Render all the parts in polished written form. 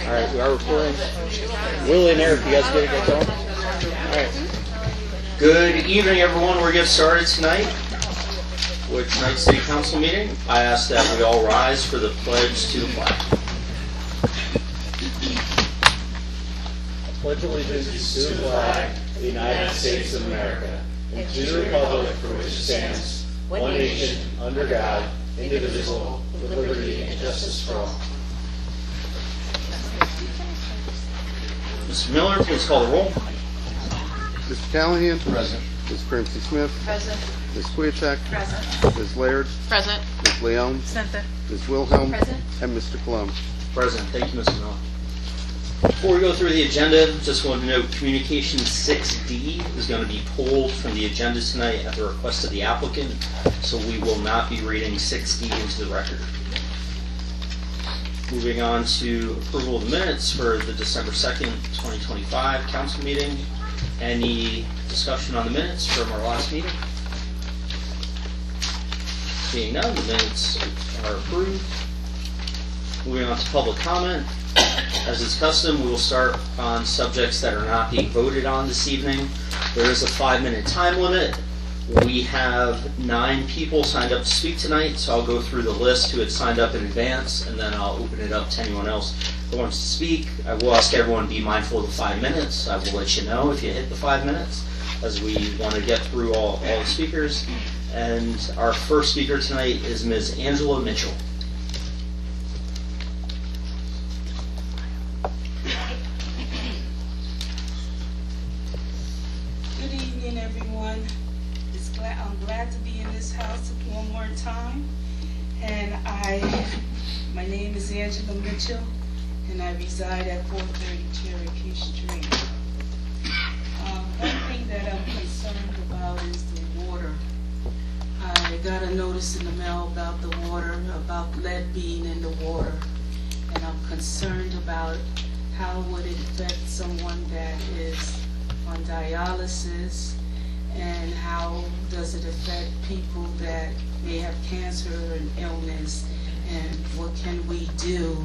All right, we are recording. Willie and Eric, you guys good to get going? All right. Good evening, everyone. We're getting started tonight with tonight's City Council meeting. I ask that we all rise for the pledge to the flag. I pledge allegiance to the flag of the United States of America and to the republic for which it stands, one nation, under God, indivisible, with liberty and justice for all. Mr. Miller, please call the roll. Mr. Callahan? Present. Ms. Crimson Smith? Present. Ms. Kwiatek? Present. Ms. Laird? Present. Ms. Leone? Present. Ms. Wilhelm? Present. And Mr. Colon. Present. Thank you, Mr. Miller. Before we go through the agenda, just wanted to note Communication 6D is going to be pulled from the agenda tonight at the request of the applicant, so we will not be reading 6D into the record. Moving on to approval of the minutes for the December 2nd, 2025 council meeting. Any discussion on the minutes from our last meeting? Seeing none, the minutes are approved. Moving on to public comment. As is custom, we will start on subjects that are not being voted on this evening. There is a 5-minute time limit. We have 9 people signed up to speak tonight, so I'll go through the list who had signed up in advance, and then I'll open it up to anyone else who wants to speak. I will ask everyone to be mindful of the 5 minutes. I will let you know if you hit the 5 minutes, as we want to get through all the speakers. And our first speaker tonight is Ms. Angela Mitchell. Good evening, everyone. I'm glad to be in this house one more time. And my name is Angela Mitchell, and I reside at 430 Cherokee Street. One thing that I'm concerned about is the water. I got a notice in the mail about the water, about lead being in the water. And I'm concerned about how would it affect someone that is on dialysis, and how does it affect people that may have cancer and illness, and what can we do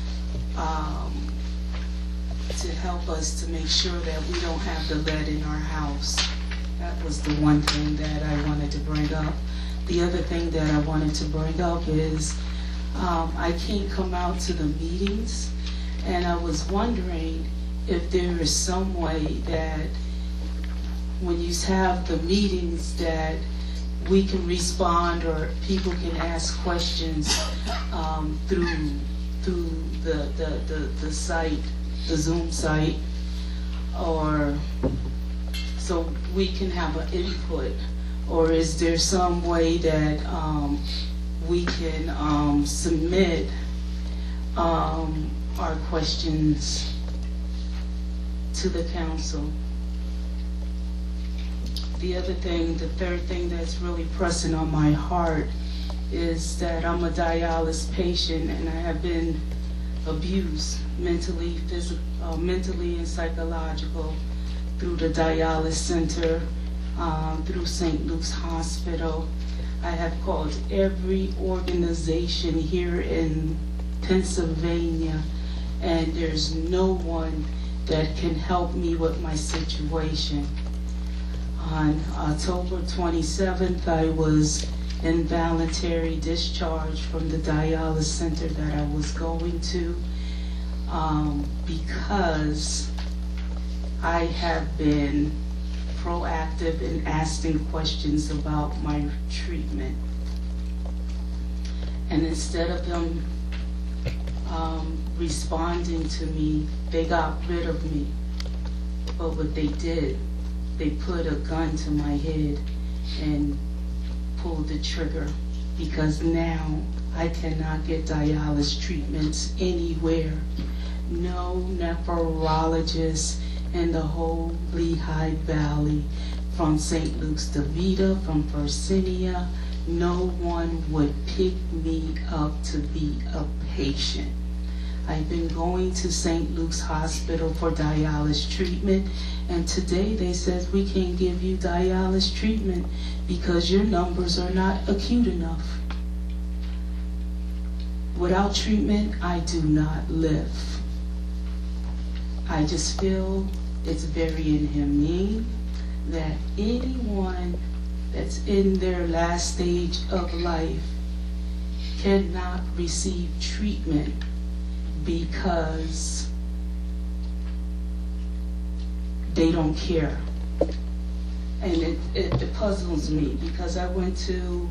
to help us to make sure that we don't have the lead in our house. That was the one thing that I wanted to bring up. The other thing that I wanted to bring up is I can't come out to the meetings, and I was wondering if there is some way that when you have the meetings that we can respond, or people can ask questions through the site, the Zoom site, or so we can have an input. Or is there some way that we can submit our questions to the council? The other thing, the third thing that's really pressing on my heart is that I'm a dialysis patient, and I have been abused mentally, mentally and psychological through the dialysis center, through St. Luke's Hospital. I have called every organization here in Pennsylvania, and there's no one that can help me with my situation. On October 27th, I was involuntary discharged from the dialysis center that I was going to because I have been proactive in asking questions about my treatment. And instead of them responding to me, they got rid of me. But what they did, they put a gun to my head and pulled the trigger, because now I cannot get dialysis treatments anywhere. No nephrologist in the whole Lehigh Valley, from St. Luke's DeVita, from Virginia, no one would pick me up to be a patient. I've been going to St. Luke's Hospital for dialysis treatment, and today they said we can't give you dialysis treatment because your numbers are not acute enough. Without treatment, I do not live. I just feel it's very inhumane that anyone that's in their last stage of life cannot receive treatment because they don't care. And it puzzles me because I went to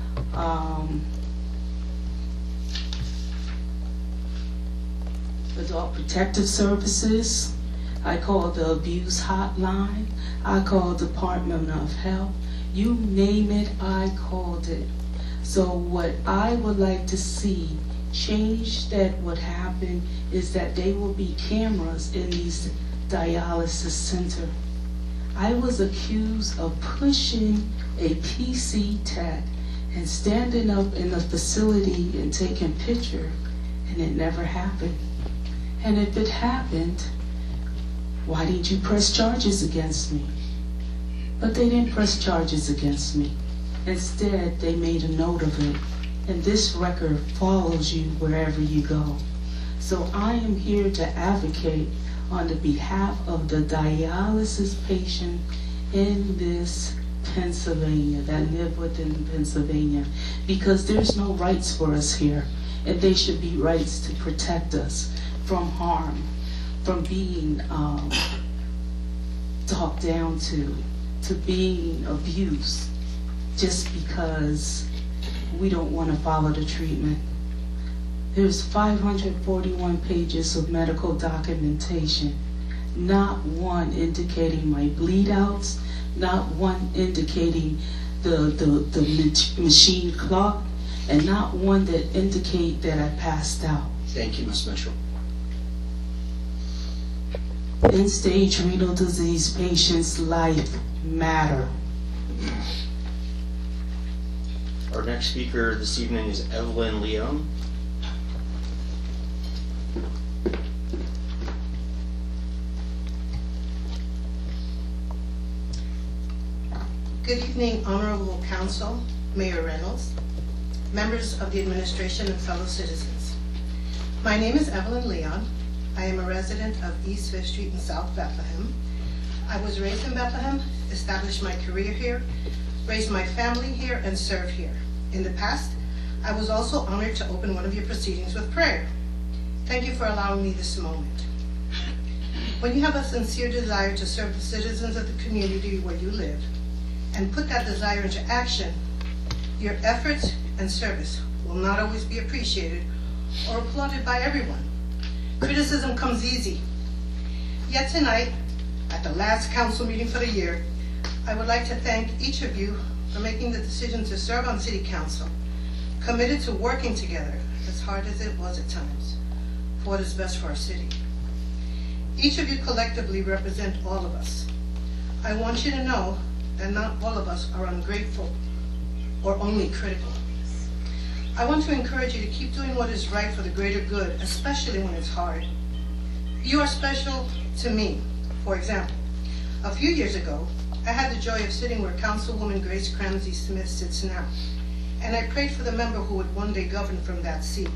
Adult Protective Services. I called the abuse hotline. I called Department of Health. You name it, I called it. So what I would like to see change that would happen is that there will be cameras in these dialysis center. I was accused of pushing a PC tech and standing up in the facility and taking picture, and it never happened. And if it happened, why didn't you press charges against me? But they didn't press charges against me. Instead, they made a note of it. And this record follows you wherever you go. So I am here to advocate on the behalf of the dialysis patient in this Pennsylvania, that live within Pennsylvania, because there's no rights for us here. And they should be rights to protect us from harm, from being talked down to being abused just because we don't want to follow the treatment. There's 541 pages of medical documentation, not one indicating my bleed outs, not one indicating the machine clock, and not one that indicate that I passed out. Thank you, Ms. Mitchell. End-stage renal disease patients' life matter. Our next speaker this evening is Evelyn Leon. Good evening, Honorable Council, Mayor Reynolds, members of the administration and fellow citizens. My name is Evelyn Leon. I am a resident of East 5th Street in South Bethlehem. I was raised in Bethlehem, established my career here, raised my family here, and served here. In the past, I was also honored to open one of your proceedings with prayer. Thank you for allowing me this moment. When you have a sincere desire to serve the citizens of the community where you live, and put that desire into action, your efforts and service will not always be appreciated or applauded by everyone. Criticism comes easy. Yet tonight, at the last council meeting for the year, I would like to thank each of you for making the decision to serve on City Council, committed to working together, as hard as it was at times, for what is best for our city. Each of you collectively represent all of us. I want you to know that not all of us are ungrateful or only critical. I want to encourage you to keep doing what is right for the greater good, especially when it's hard. You are special to me. For example, a few years ago, I had the joy of sitting where Councilwoman Grace Cramsey Smith sits now, and I prayed for the member who would one day govern from that seat.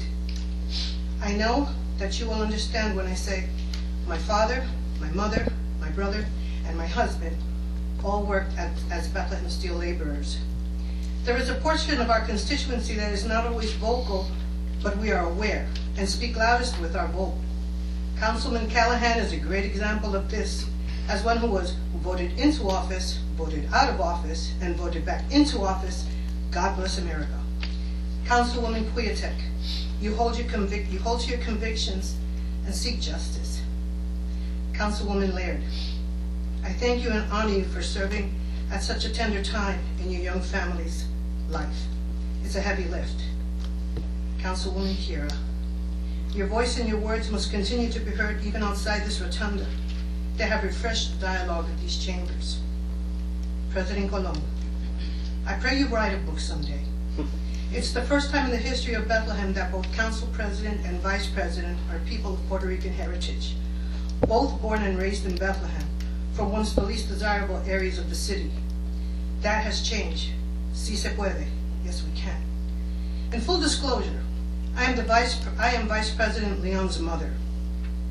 I know that you will understand when I say my father, my mother, my brother, and my husband all worked as Bethlehem steel laborers. There is a portion of our constituency that is not always vocal, but we are aware and speak loudest with our vote. Councilman Callahan is a great example of this, as one who was voted into office, voted out of office, and voted back into office. God bless America. Councilwoman Kwiatek, you hold to your convictions and seek justice. Councilwoman Laird, I thank you and honor you for serving at such a tender time in your young family's life. It's a heavy lift. Councilwoman Kira, your voice and your words must continue to be heard even outside this rotunda. They have refreshed the dialogue of these chambers. President Colombo, I pray you write a book someday. It's the first time in the history of Bethlehem that both council president and vice president are people of Puerto Rican heritage, both born and raised in Bethlehem, from once the least desirable areas of the city. That has changed. Si se puede. Yes, we can. In full disclosure, I am Vice President Leon's mother.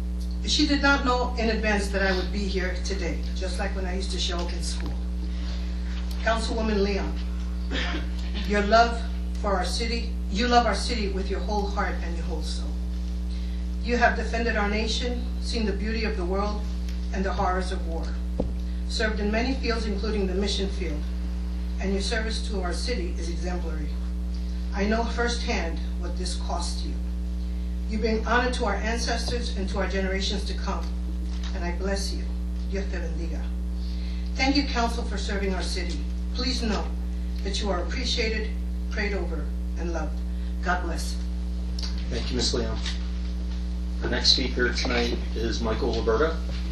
She did not know in advance that I would be here today, just like when I used to show up in school. Councilwoman Leon, your love for our city, you love our city with your whole heart and your whole soul. You have defended our nation, seen the beauty of the world and the horrors of war, served in many fields including the mission field, and your service to our city is exemplary. I know firsthand what this cost you. You bring honor to our ancestors and to our generations to come, and I bless you. Dios te bendiga. Thank you, Council, for serving our city. Please know that you are appreciated, prayed over, and loved. God bless. Thank you, Ms. Leon. Our next speaker tonight is Michael Liberto.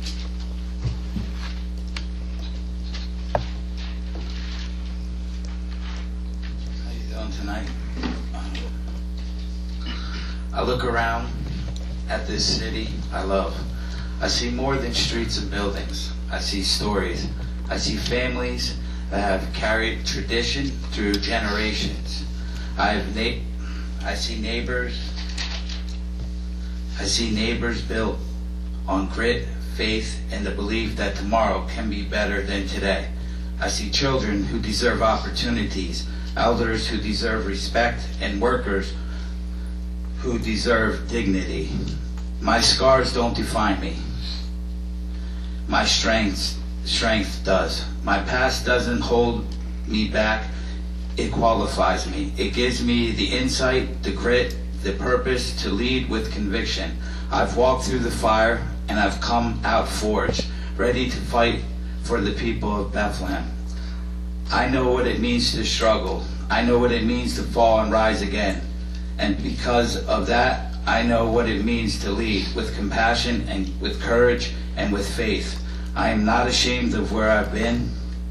How you doing tonight? I look around at this city I love. I see more than streets and buildings. I see stories. I see families that have carried tradition through generations. I see neighbors built on grit, faith, and the belief that tomorrow can be better than today. I see children who deserve opportunities, elders who deserve respect, and workers who deserve dignity. My scars don't define me. My strength does. My past doesn't hold me back. It qualifies me. It gives me the insight, the grit, the purpose to lead with conviction. I've walked through the fire and I've come out forged, ready to fight for the people of Bethlehem. I know what it means to struggle. I know what it means to fall and rise again. And because of that, I know what it means to lead with compassion and with courage and with faith. I am not ashamed of where I've been,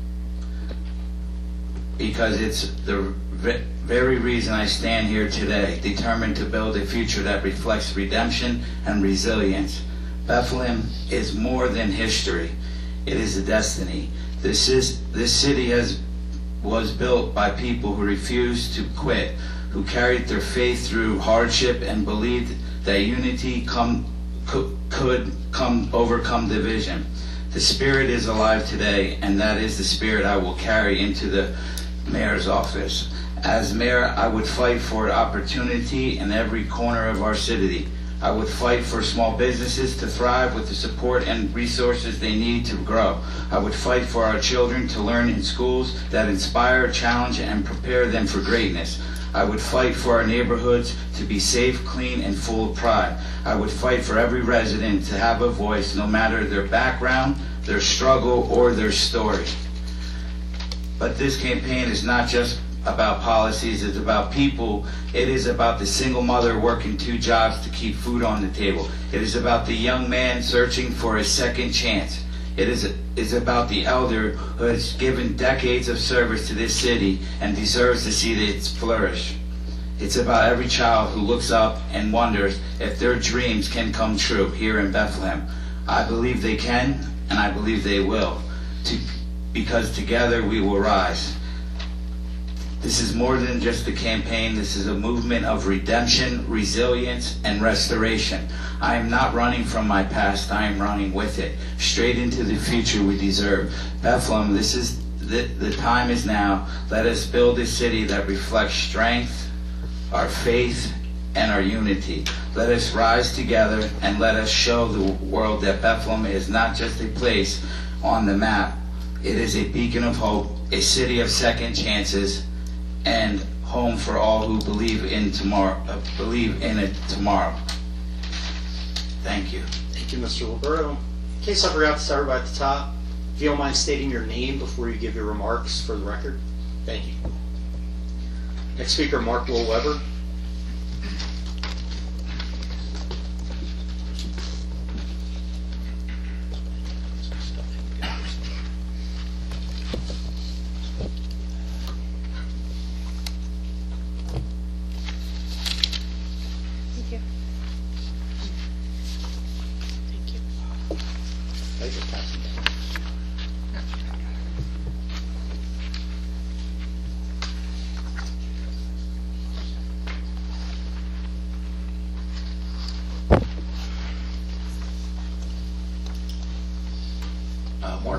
because it's the very reason I stand here today, determined to build a future that reflects redemption and resilience. Bethlehem is more than history. It is a destiny. This city was built by people who refused to quit, who carried their faith through hardship and believed that unity could overcome division. The spirit is alive today, and that is the spirit I will carry into the mayor's office. As mayor, I would fight for opportunity in every corner of our city. I would fight for small businesses to thrive with the support and resources they need to grow. I would fight for our children to learn in schools that inspire, challenge, and prepare them for greatness. I would fight for our neighborhoods to be safe, clean, and full of pride. I would fight for every resident to have a voice, no matter their background, their struggle, or their story. But this campaign is not just about policies, it's about people. It is about the single mother working 2 jobs to keep food on the table. It is about the young man searching for a second chance. It is about the elder who has given decades of service to this city and deserves to see it flourish. It's about every child who looks up and wonders if their dreams can come true here in Bethlehem. I believe they can, and I believe they will, because together we will rise. This is more than just a campaign. This is a movement of redemption, resilience, and restoration. I am not running from my past. I am running with it, straight into the future we deserve. Bethlehem, the time is now. Let us build a city that reflects strength, our faith, and our unity. Let us rise together and let us show the world that Bethlehem is not just a place on the map. It is a beacon of hope, a city of second chances, and home for all who believe in it tomorrow. Thank you. Thank you, Mr. Liberto. In case I forgot to start right at the top, if you don't mind stating your name before you give your remarks for the record. Thank you. Next speaker, Mark Will Weber.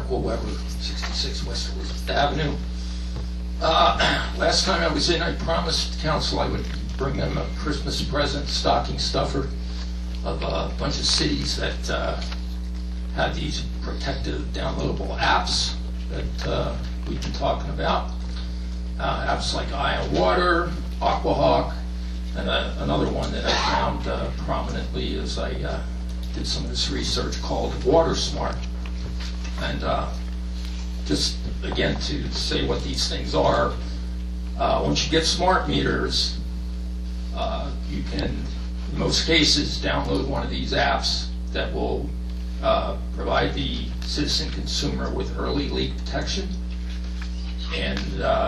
Michael Weber, 66 West Elizabeth Avenue. Last time I was in, I promised council I would bring them a Christmas present, stocking stuffer, of a bunch of cities that had these protective downloadable apps that we've been talking about. Apps like Eye on Water, Aquahawk, and another one that I found prominently as I did some of this research called WaterSmart. And just again to say what these things are, once you get smart meters, you can, in most cases, download one of these apps that will provide the citizen consumer with early leak detection and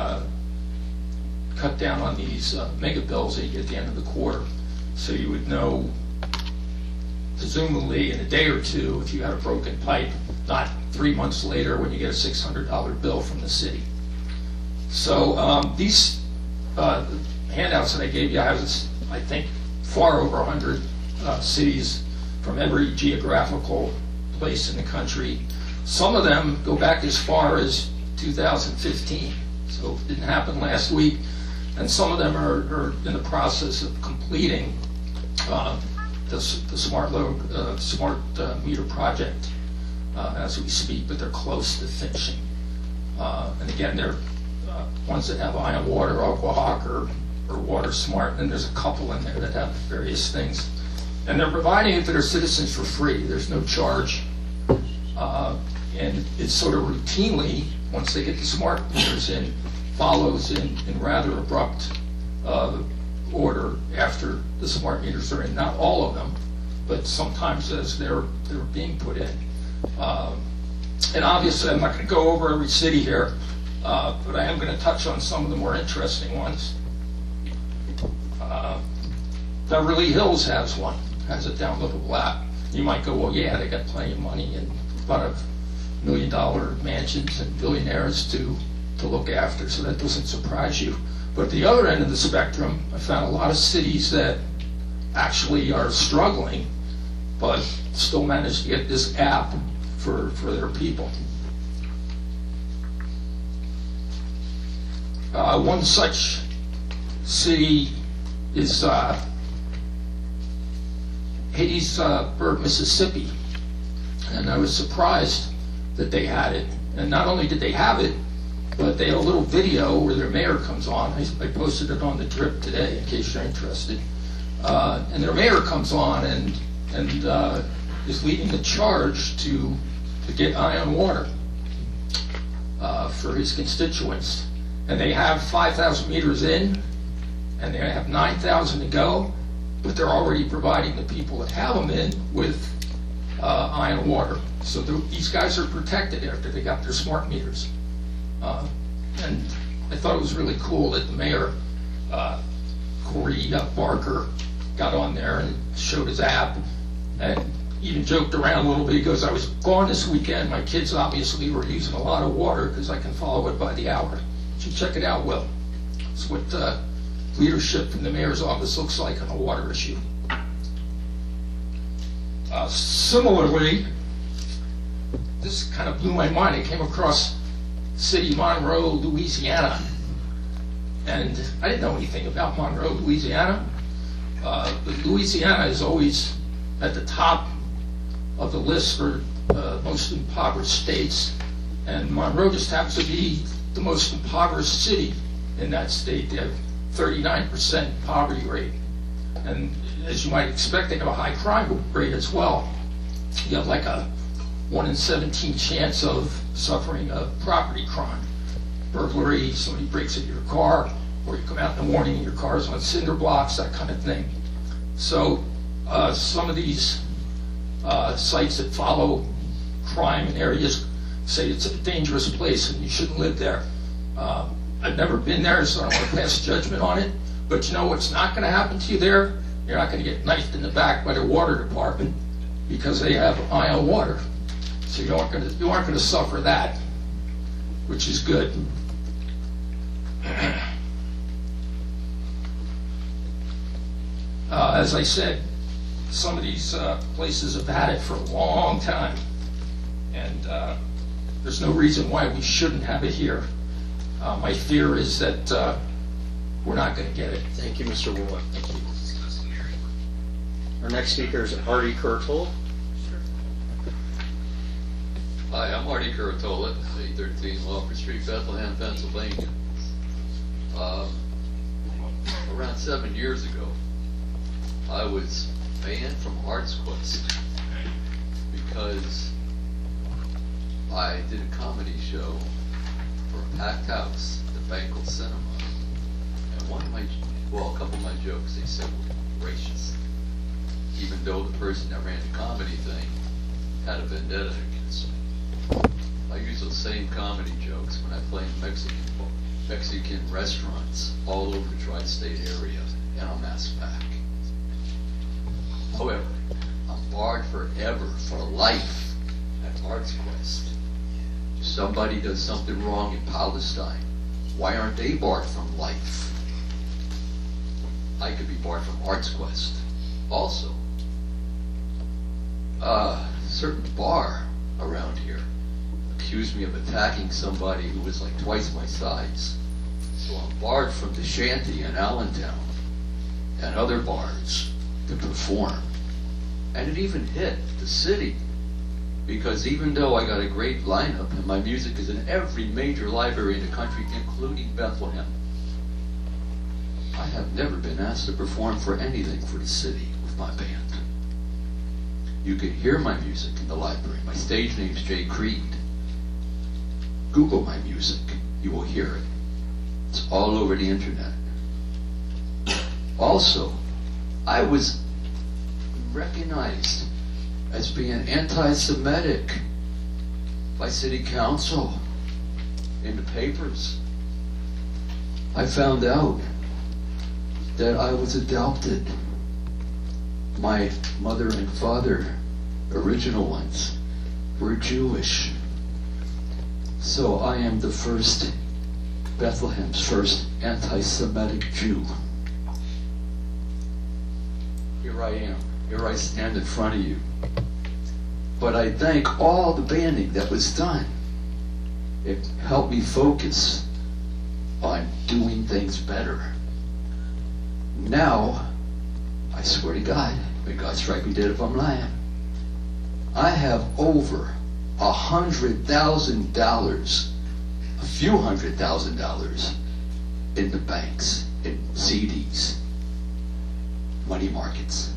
cut down on these mega bills that you get at the end of the quarter. So you would know, presumably in a day or two, if you had a broken pipe, not 3 months later when you get a $600 bill from the city. So these handouts that I gave you, I think far over 100 cities from every geographical place in the country. Some of them go back as far as 2015, so it didn't happen last week. And some of them are in the process of completing the smart meter project as we speak, but they're close to finishing. And again, they're ones that have Eye on Water, Aquahawk, or WaterSmart, and there's a couple in there that have various things. And they're providing it to their citizens for free. There's no charge. And it's sort of routinely, once they get the smart meters in, follows in rather abrupt order after the smart meters are in. Not all of them, but sometimes as they're being put in. And obviously, I'm not going to go over every city here, but I am going to touch on some of the more interesting ones. Beverly Hills has one, has a downloadable app. You might go, well, yeah, they got plenty of money and a lot of $1 million mansions and billionaires to look after, so that doesn't surprise you. But at the other end of the spectrum, I found a lot of cities that actually are struggling, but still manage to get this app for their people. One such city is Hattiesburg, Mississippi, and I was surprised that they had it. And not only did they have it, but they had a little video where their mayor comes on. I posted it on the Drip today in case you're interested. And their mayor comes on and is leading the charge to get Eye on Water for his constituents. And they have 5,000 meters in, and they have 9,000 to go, but they're already providing the people that have them in with Eye on Water. So these guys are protected after they got their smart meters. And I thought it was really cool that the mayor, Corey Barker, got on there and showed his app and even joked around a little bit. He goes, I was gone this weekend. My kids obviously were using a lot of water because I can follow it by the hour. You should check it out, Will. It's what leadership from the mayor's office looks like on a water issue. Similarly, this kind of blew my mind. I came across city Monroe, Louisiana, and I didn't know anything about Monroe, Louisiana. But Louisiana is always at the top of the list for most impoverished states, and Monroe just happens to be the most impoverished city in that state. They have 39% poverty rate, and as you might expect, they have a high crime rate as well. You have like a 1 in 17 chance of suffering a property crime, burglary, somebody breaks into your car, or you come out in the morning and your car's on cinder blocks, that kind of thing. So some of these sites that follow crime in areas say it's a dangerous place and you shouldn't live there. I've never been there, so I don't want to pass judgment on it, but you know what's not going to happen to you there? You're not going to get knifed in the back by the water department because they have Eye on Water. So you aren't going to suffer that, which is good. As I said, some of these places have had it for a long time, and there's no reason why we shouldn't have it here. My fear is that we're not going to get it. Thank you, Mr. Woolley. Our next speaker is Artie Kurtol. Hi, I'm Artie Kurtola, 813 Walker Street, Bethlehem, Pennsylvania. Around 7 years ago, I was banned from Arts Quest because I did a comedy show for a packed house at the Banquet Cinema. And a couple of my jokes, they said were racist. Even though the person that ran the comedy thing had a vendetta against me. I use those same comedy jokes when I play in Mexican restaurants all over the tri-state area, and I'm asked back. However, I'm barred forever, for life, at Arts Quest. If somebody does something wrong in Palestine, why aren't they barred from life? I could be barred from Arts Quest. Also, a certain bar around here accused me of attacking somebody who was like twice my size. So I'm barred from the Shanty in Allentown and other bars to perform. And it even hit the city, because even though I got a great lineup and my music is in every major library in the country, including Bethlehem, I have never been asked to perform for anything for the city with my band. You can hear my music in the library. My stage name's Jay Creed. Google my music. You will hear it. It's all over the internet. Also, I was recognized as being anti-Semitic by city council in the papers. I found out that I was adopted. My mother and father, original ones, were Jewish. So I am the first, Bethlehem's first anti-Semitic Jew. Here I am. Here I stand in front of you. But I thank all the banding that was done. It helped me focus on doing things better. Now, I swear to God, may God strike me dead if I'm lying, I have over $100,000, a few $100,000 in the banks, in CDs, money markets.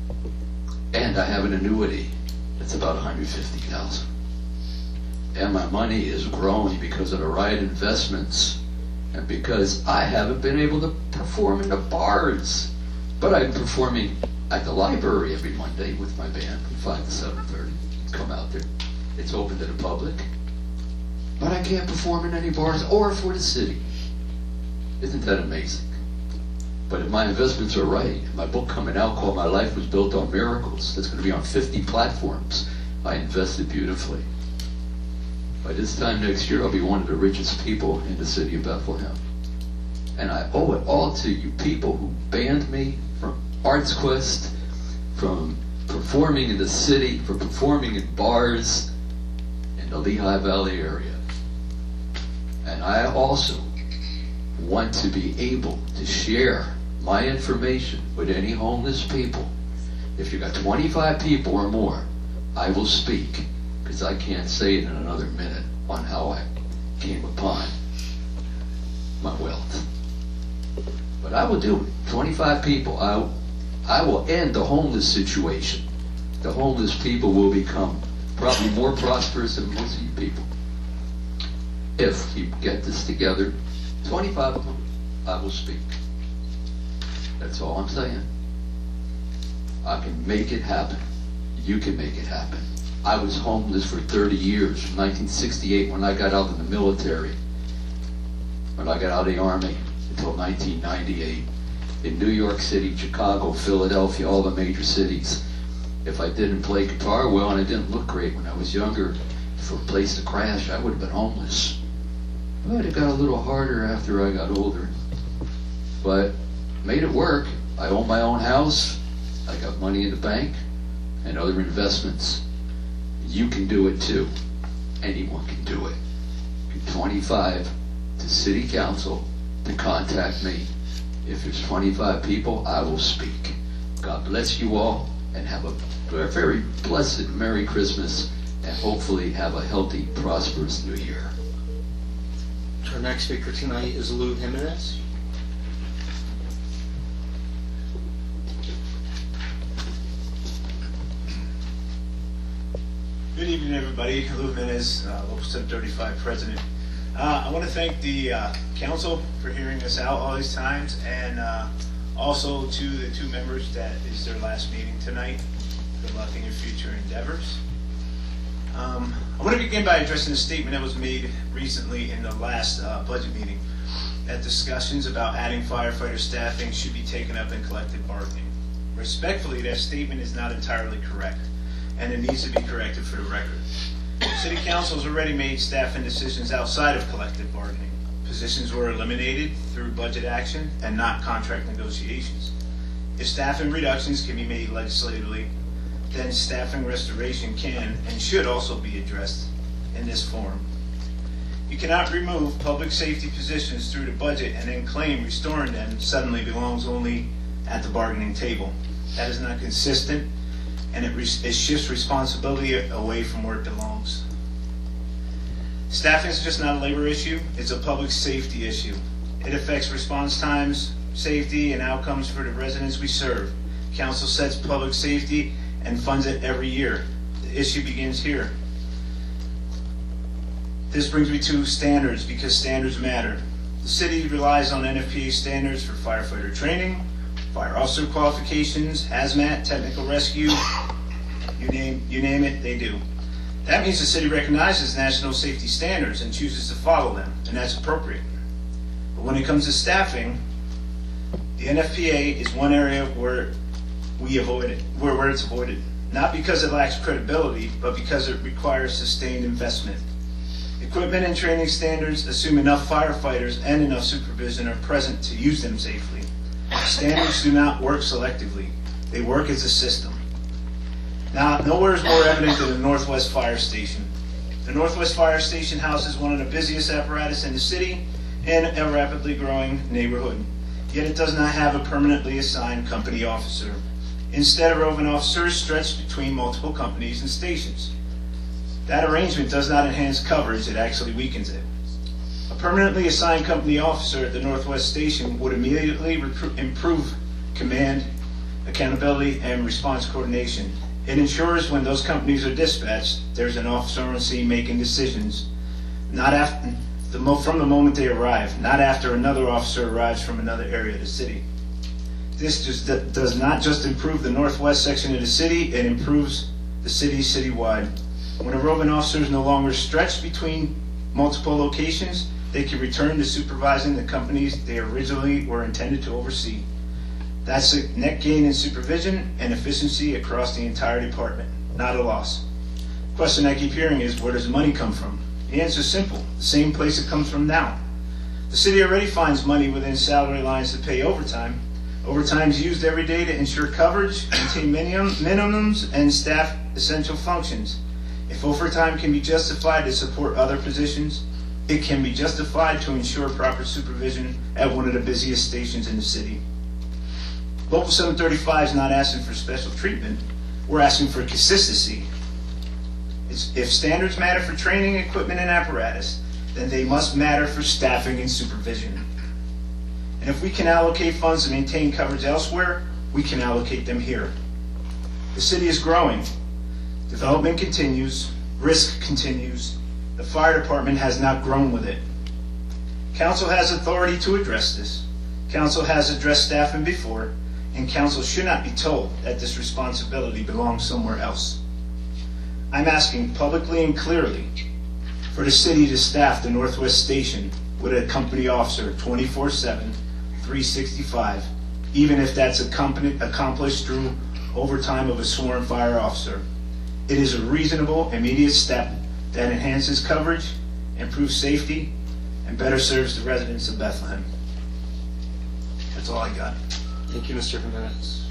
And I have an annuity that's about $150,000. And my money is growing because of the right investments and because I haven't been able to perform in the bars. But I'm performing at the library every Monday with my band from 5 to 7:30. Come out there. It's open to the public. But I can't perform in any bars or for the city. Isn't that amazing? But if my investments are right, my book coming out called My Life Was Built on Miracles, that's going to be on 50 platforms. I invested beautifully. By this time next year, I'll be one of the richest people in the city of Bethlehem. And I owe it all to you people who banned me from Arts Quest, from performing in the city, from performing in bars in the Lehigh Valley area. And I also want to be able to share my information with any homeless people. If you got 25 people or more, I will speak, because I can't say it in another minute on how I came upon my wealth. But I will do it. 25 people. I will end the homeless situation. The homeless people will become probably more prosperous than most of you people. If you get this together, 25 of them, I will speak. That's all I'm saying. I can make it happen. You can make it happen. I was homeless for 30 years, from 1968 when I got out of the military, when I got out of the Army, until 1998. In New York City, Chicago, Philadelphia, all the major cities. If I didn't play guitar well and I didn't look great when I was younger, for a place to crash, I would have been homeless. But it got a little harder after I got older. But made it work. I own my own house. I got money in the bank and other investments. You can do it too. anyone can do it. 25 to City Council to contact me. If there's 25 people, I will speak. God bless you all, and have a very blessed Merry Christmas, and hopefully have a healthy, prosperous New Year. Our next speaker tonight is Lou Jimenez. Good evening, everybody. Lou Jimenez, Local 735 President. I want to thank the council for hearing us out all these times, and also to the two members that is their last meeting tonight. Good luck in your future endeavors. I want to begin by addressing a statement that was made recently in the last budget meeting, that discussions about adding firefighter staffing should be taken up in collective bargaining. Respectfully, that statement is not entirely correct, and it needs to be corrected for the record. City Council has already made staffing decisions outside of collective bargaining. Positions were eliminated through budget action and not contract negotiations. If staffing reductions can be made legislatively, then staffing restoration can and should also be addressed in this forum. You cannot remove public safety positions through the budget and then claim restoring them suddenly belongs only at the bargaining table. That is not consistent, and it shifts responsibility away from where it belongs. Staffing is just not a labor issue, it's a public safety issue. It affects response times, safety, and outcomes for the residents we serve. Council sets public safety and funds it every year. The issue begins here. This brings me to standards, because standards matter. The city relies on NFPA standards for firefighter training, fire officer qualifications, hazmat, technical rescue, you name it, they do. That means the city recognizes national safety standards and chooses to follow them, and that's appropriate. But when it comes to staffing, the NFPA is one area where we avoid it, where it's avoided. Not because it lacks credibility, but because it requires sustained investment. Equipment and training standards assume enough firefighters and enough supervision are present to use them safely. Standards do not work selectively. They work as a system. Now, nowhere is more evident than the Northwest Fire Station. The Northwest Fire Station houses one of the busiest apparatus in the city and a rapidly growing neighborhood. Yet it does not have a permanently assigned company officer. Instead, a roving officer is stretched between multiple companies and stations. That arrangement does not enhance coverage, it actually weakens it. A permanently assigned company officer at the Northwest Station would immediately improve command, accountability, and response coordination. It ensures when those companies are dispatched, there's an officer on scene making decisions, not after, from the moment they arrive, not after another officer arrives from another area of the city. This just does not just improve the northwest section of the city, it improves the city citywide. When a roving officer is no longer stretched between multiple locations, they can return to supervising the companies they originally were intended to oversee. That's a net gain in supervision and efficiency across the entire department, not a loss. The question I keep hearing is, where does money come from? The answer is simple, the same place it comes from now. The city already finds money within salary lines to pay overtime. Overtime is used every day to ensure coverage, maintain minimums, and staff essential functions. If overtime can be justified to support other positions, it can be justified to ensure proper supervision at one of the busiest stations in the city. Local 735 is not asking for special treatment, we're asking for consistency. If standards matter for training, equipment, and apparatus, then they must matter for staffing and supervision. And if we can allocate funds to maintain coverage elsewhere, we can allocate them here. The city is growing. Development continues. Risk continues. The fire department has not grown with it. Council has authority to address this. Council has addressed staffing before, and council should not be told that this responsibility belongs somewhere else. I'm asking publicly and clearly for the city to staff the Northwest Station with a company officer 24/7, 365, even if that's accomplished through overtime of a sworn fire officer. It is a reasonable, immediate step that enhances coverage, improves safety, and better serves the residents of Bethlehem. That's all I got. Thank you, Mr. Jimenez.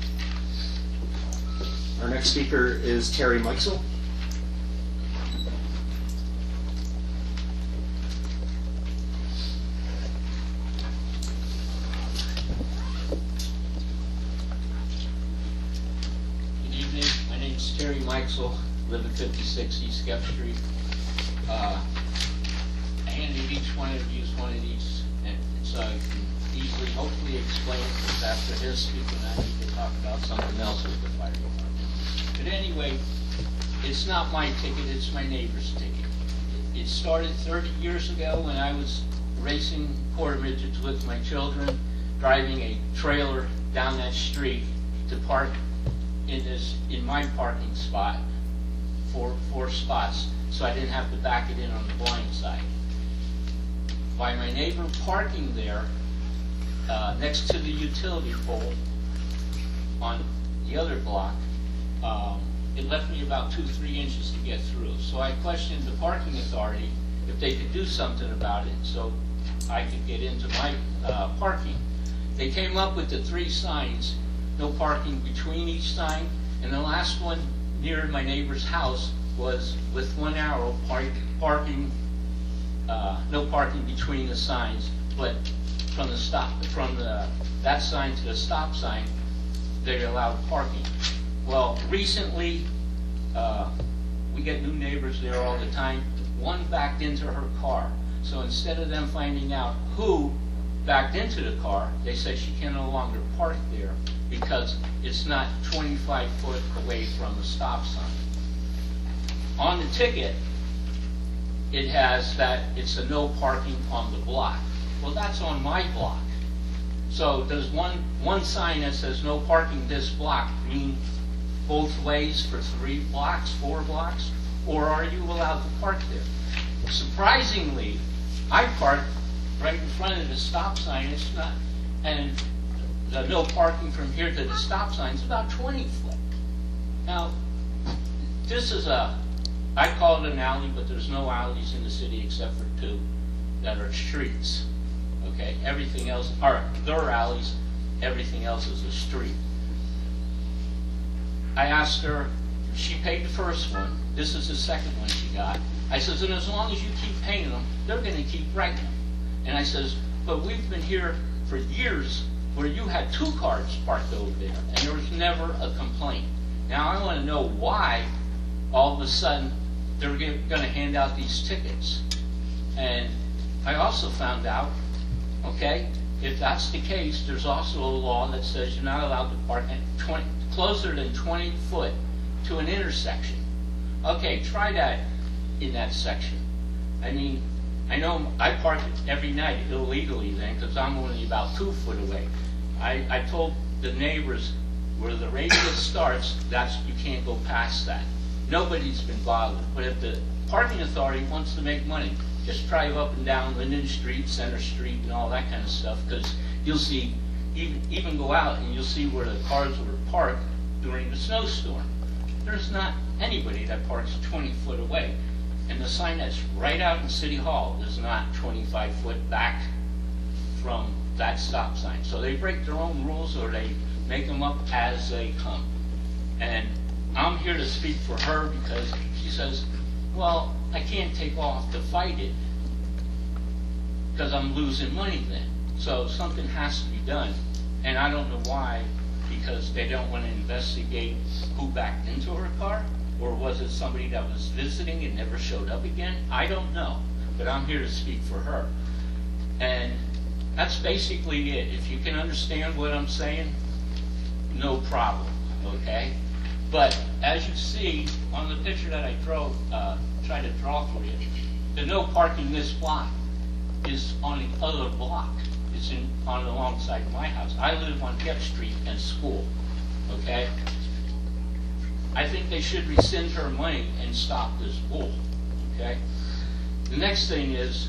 Our next speaker is Terry Meisel. Drexel, live at 56 East Gep Street. I handed each one of you one of these, and so I can easily, hopefully explain it, because after his speaking, I need to talk about something else with the fire department. But anyway, it's not my ticket, it's my neighbor's ticket. It started 30 years ago when I was racing quarter midgets with my children, driving a trailer down that street to park in my parking spot, four spots, so I didn't have to back it in on the blind side. By my neighbor parking there, next to the utility pole on the other block, it left me about 2-3 inches to get through. So I questioned the parking authority if they could do something about it so I could get into my parking. They came up with the 3 signs, no parking between each sign, and the last one near my neighbor's house was with 1 arrow, no parking between the signs, but from that sign to the stop sign, they allowed parking. Well, recently, we get new neighbors there all the time. One backed into her car. So instead of them finding out who backed into the car, they said she can no longer park there because it's not 25 foot away from the stop sign. On the ticket, it has that it's a no parking on the block. Well, that's on my block. So does one sign that says no parking this block mean both ways for 3 blocks, 4 blocks? Or are you allowed to park there? Surprisingly, I parked right in front of the stop sign. It's not, and the no parking from here to the stop sign is about 20 foot. Now, this is I call it an alley, but there's no alleys in the city except for 2 that are streets. Okay, everything else are their alleys. Everything else is a street. I asked her, she paid the first one. This is the second one she got. I says, and as long as you keep paying them, they're going to keep writing them. And I says, but we've been here for years where you had 2 cars parked over there, and there was never a complaint. Now I want to know why all of a sudden they're going to hand out these tickets. And I also found out, okay, if that's the case, there's also a law that says you're not allowed to park closer than 20 foot to an intersection. Okay, try that in that section. I mean, I know I park every night illegally then because I'm only about 2 foot away. I told the neighbors where the radius starts, you can't go past that. Nobody's been bothered. But if the parking authority wants to make money, just drive up and down Linden Street, Center Street, and all that kind of stuff, because you'll see, even go out and you'll see where the cars were parked during the snowstorm. There's not anybody that parks 20 foot away. And the sign that's right out in City Hall is not 25 foot back from that stop sign. So they break their own rules or they make them up as they come. And I'm here to speak for her because she says, well, I can't take off to fight it because I'm losing money then. So something has to be done. And I don't know why, because they don't want to investigate who backed into her car, or was it somebody that was visiting and never showed up again? I don't know, but I'm here to speak for her. And that's basically it. If you can understand what I'm saying, no problem, okay? But as you see on the picture that I tried to draw for you, the no parking this block is on the other block. It's on alongside my house. I live on Gep Street and School, okay? I think they should rescind her money and stop this bull, okay? The next thing is,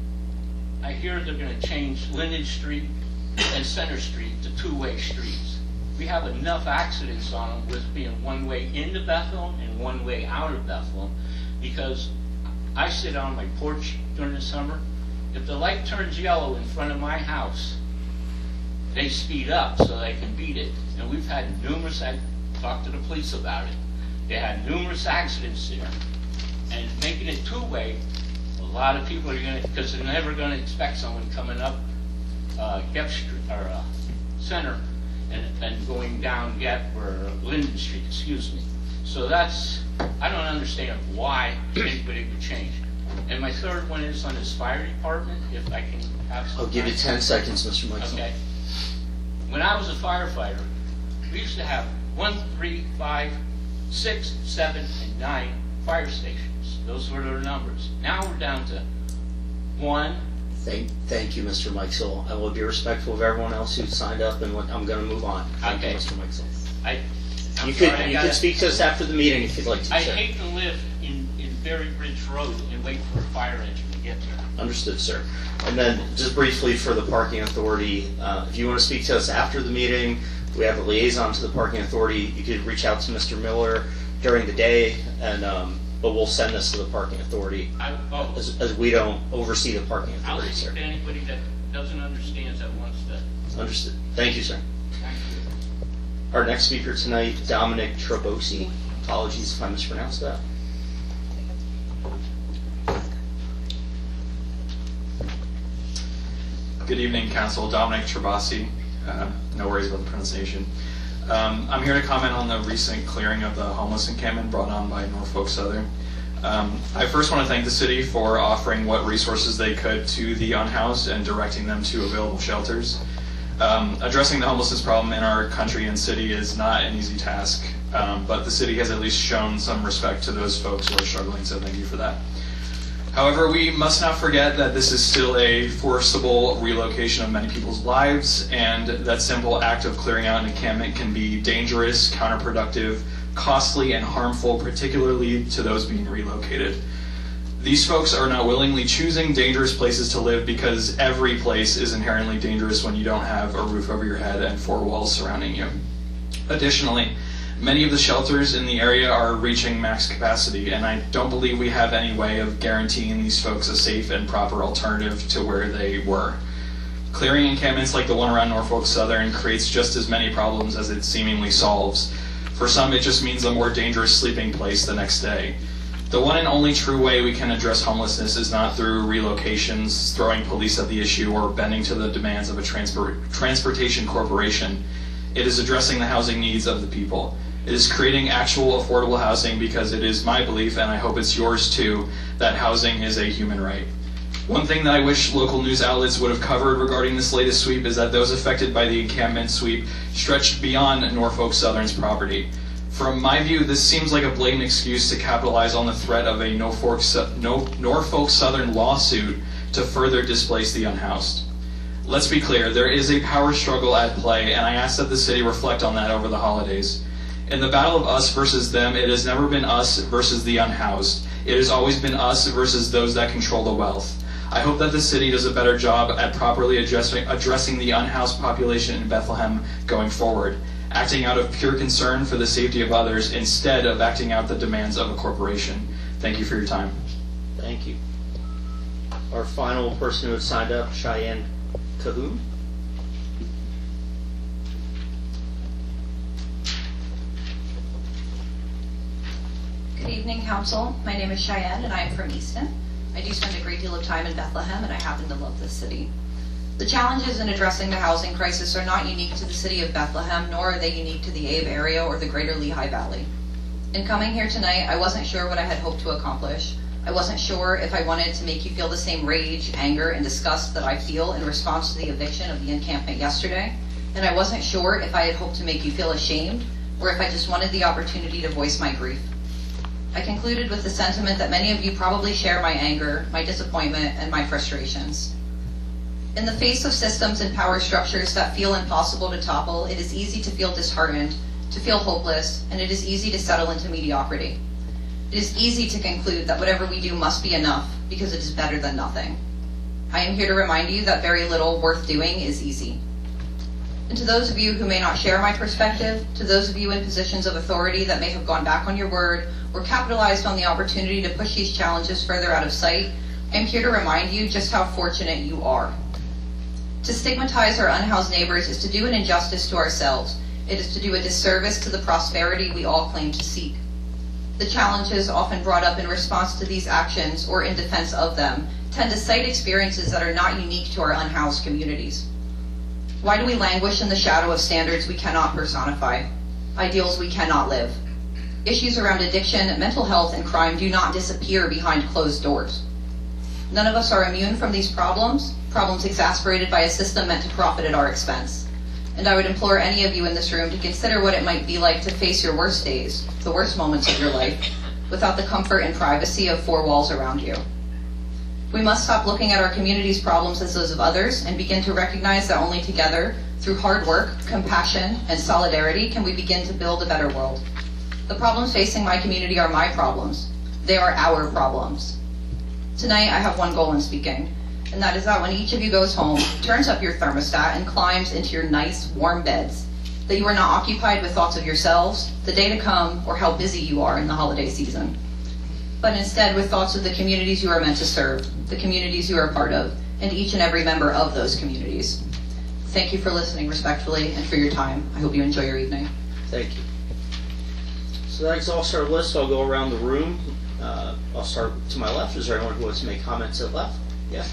I hear they're going to change Linden Street and Center Street to 2-way streets. We have enough accidents on them with being 1 way into Bethlehem and 1 way out of Bethlehem, because I sit on my porch during the summer. If the light turns yellow in front of my house, they speed up so they can beat it. And we've had numerous, I talked to the police about it, they had numerous accidents there. And making it 2-way, a lot of people are going to, because they're never going to expect someone coming up Gep Street, or Center, and going down Gep or Linden Street, excuse me. So that's, I don't understand why anybody would change. And my third one is on this fire department, if I can have some I'll give you time. 10 seconds, Mr. Mikeson. Okay. When I was a firefighter, we used to have 1, 3, 5, 6, 7, and 9 fire stations. Those were their numbers. Now we're down to 1. Thank you, Mr. Meixel. I will be respectful of everyone else who signed up, and I'm going to move on. Thank Okay. you, Mr. Meixel. I'm You sorry, I could gotta- speak to us after the meeting if you'd like to, I sir. hate to live in Berry Ridge Road and wait for a fire engine to get there. Understood, sir. And then just briefly for the parking authority, if you want to speak to us after the meeting, we have a liaison to the parking authority. You could reach out to Mr. Miller during the day, and but we'll send this to the parking authority as we don't oversee the parking I'll authority, speak sir. to anybody that doesn't understand that wants to. Understood. Thank you, sir. Thank you. Our next speaker tonight, Dominic Trabosi. Apologies if I mispronounced that. Good evening, Council. Dominic Trabosi. No worries about the pronunciation. I'm here to comment on the recent clearing of the homeless encampment brought on by Norfolk Southern. I first want to thank the city for offering what resources they could to the unhoused and directing them to available shelters. Addressing the homelessness problem in our country and city is not an easy task, but the city has at least shown some respect to those folks who are struggling, so thank you for that. However, we must not forget that this is still a forcible relocation of many people's lives, and that simple act of clearing out an encampment can be dangerous, counterproductive, costly, and harmful, particularly to those being relocated. These folks are not willingly choosing dangerous places to live because every place is inherently dangerous when you don't have a roof over your head and 4 walls surrounding you. Additionally, many of the shelters in the area are reaching max capacity, and I don't believe we have any way of guaranteeing these folks a safe and proper alternative to where they were. Clearing encampments like the one around Norfolk Southern creates just as many problems as it seemingly solves. For some, it just means a more dangerous sleeping place the next day. The one and only true way we can address homelessness is not through relocations, throwing police at the issue, or bending to the demands of a transportation corporation. It is addressing the housing needs of the people. It is creating actual affordable housing because it is my belief, and I hope it's yours too, that housing is a human right. One thing that I wish local news outlets would have covered regarding this latest sweep is that those affected by the encampment sweep stretched beyond Norfolk Southern's property. From my view, this seems like a blatant excuse to capitalize on the threat of a Norfolk Southern lawsuit to further displace the unhoused. Let's be clear, there is a power struggle at play, and I ask that the city reflect on that over the holidays. In the battle of us versus them, it has never been us versus the unhoused. It has always been us versus those that control the wealth. I hope that the city does a better job at properly addressing the unhoused population in Bethlehem going forward, acting out of pure concern for the safety of others instead of acting out the demands of a corporation. Thank you for your time. Thank you. Our final person who has signed up, Cheyenne Cahoon. Good evening, Council. My name is Cheyenne, and I am from Easton. I do spend a great deal of time in Bethlehem, and I happen to love this city. The challenges in addressing the housing crisis are not unique to the city of Bethlehem, nor are they unique to the Abe area or the greater Lehigh Valley. In coming here tonight, I wasn't sure what I had hoped to accomplish. I wasn't sure if I wanted to make you feel the same rage, anger, and disgust that I feel in response to the eviction of the encampment yesterday, and I wasn't sure if I had hoped to make you feel ashamed, or if I just wanted the opportunity to voice my grief. I concluded with the sentiment that many of you probably share my anger, my disappointment, and my frustrations. In the face of systems and power structures that feel impossible to topple, it is easy to feel disheartened, to feel hopeless, and it is easy to settle into mediocrity. It is easy to conclude that whatever we do must be enough because it is better than nothing. I am here to remind you that very little worth doing is easy. And to those of you who may not share my perspective, to those of you in positions of authority that may have gone back on your word or capitalized on the opportunity to push these challenges further out of sight, I am here to remind you just how fortunate you are. To stigmatize our unhoused neighbors is to do an injustice to ourselves. It is to do a disservice to the prosperity we all claim to seek. The challenges often brought up in response to these actions or in defense of them tend to cite experiences that are not unique to our unhoused communities. Why do we languish in the shadow of standards we cannot personify, ideals we cannot live? Issues around addiction, mental health, and crime do not disappear behind closed doors. None of us are immune from these problems exasperated by a system meant to profit at our expense. And I would implore any of you in this room to consider what it might be like to face your worst days, the worst moments of your life, without the comfort and privacy of four walls around you. We must stop looking at our community's problems as those of others and begin to recognize that only together, through hard work, compassion, and solidarity, can we begin to build a better world. The problems facing my community are my problems. They are our problems. Tonight, I have one goal in speaking, and that is that when each of you goes home, turns up your thermostat, and climbs into your nice, warm beds, that you are not occupied with thoughts of yourselves, the day to come, or how busy you are in the holiday season, but instead with thoughts of the communities you are meant to serve, the communities you are a part of, and each and every member of those communities. Thank you for listening respectfully and for your time. I hope you enjoy your evening. Thank you. So that exhausts our list. I'll go around the room. I'll start to my left. Is there anyone who wants to make comments to the left? Yeah.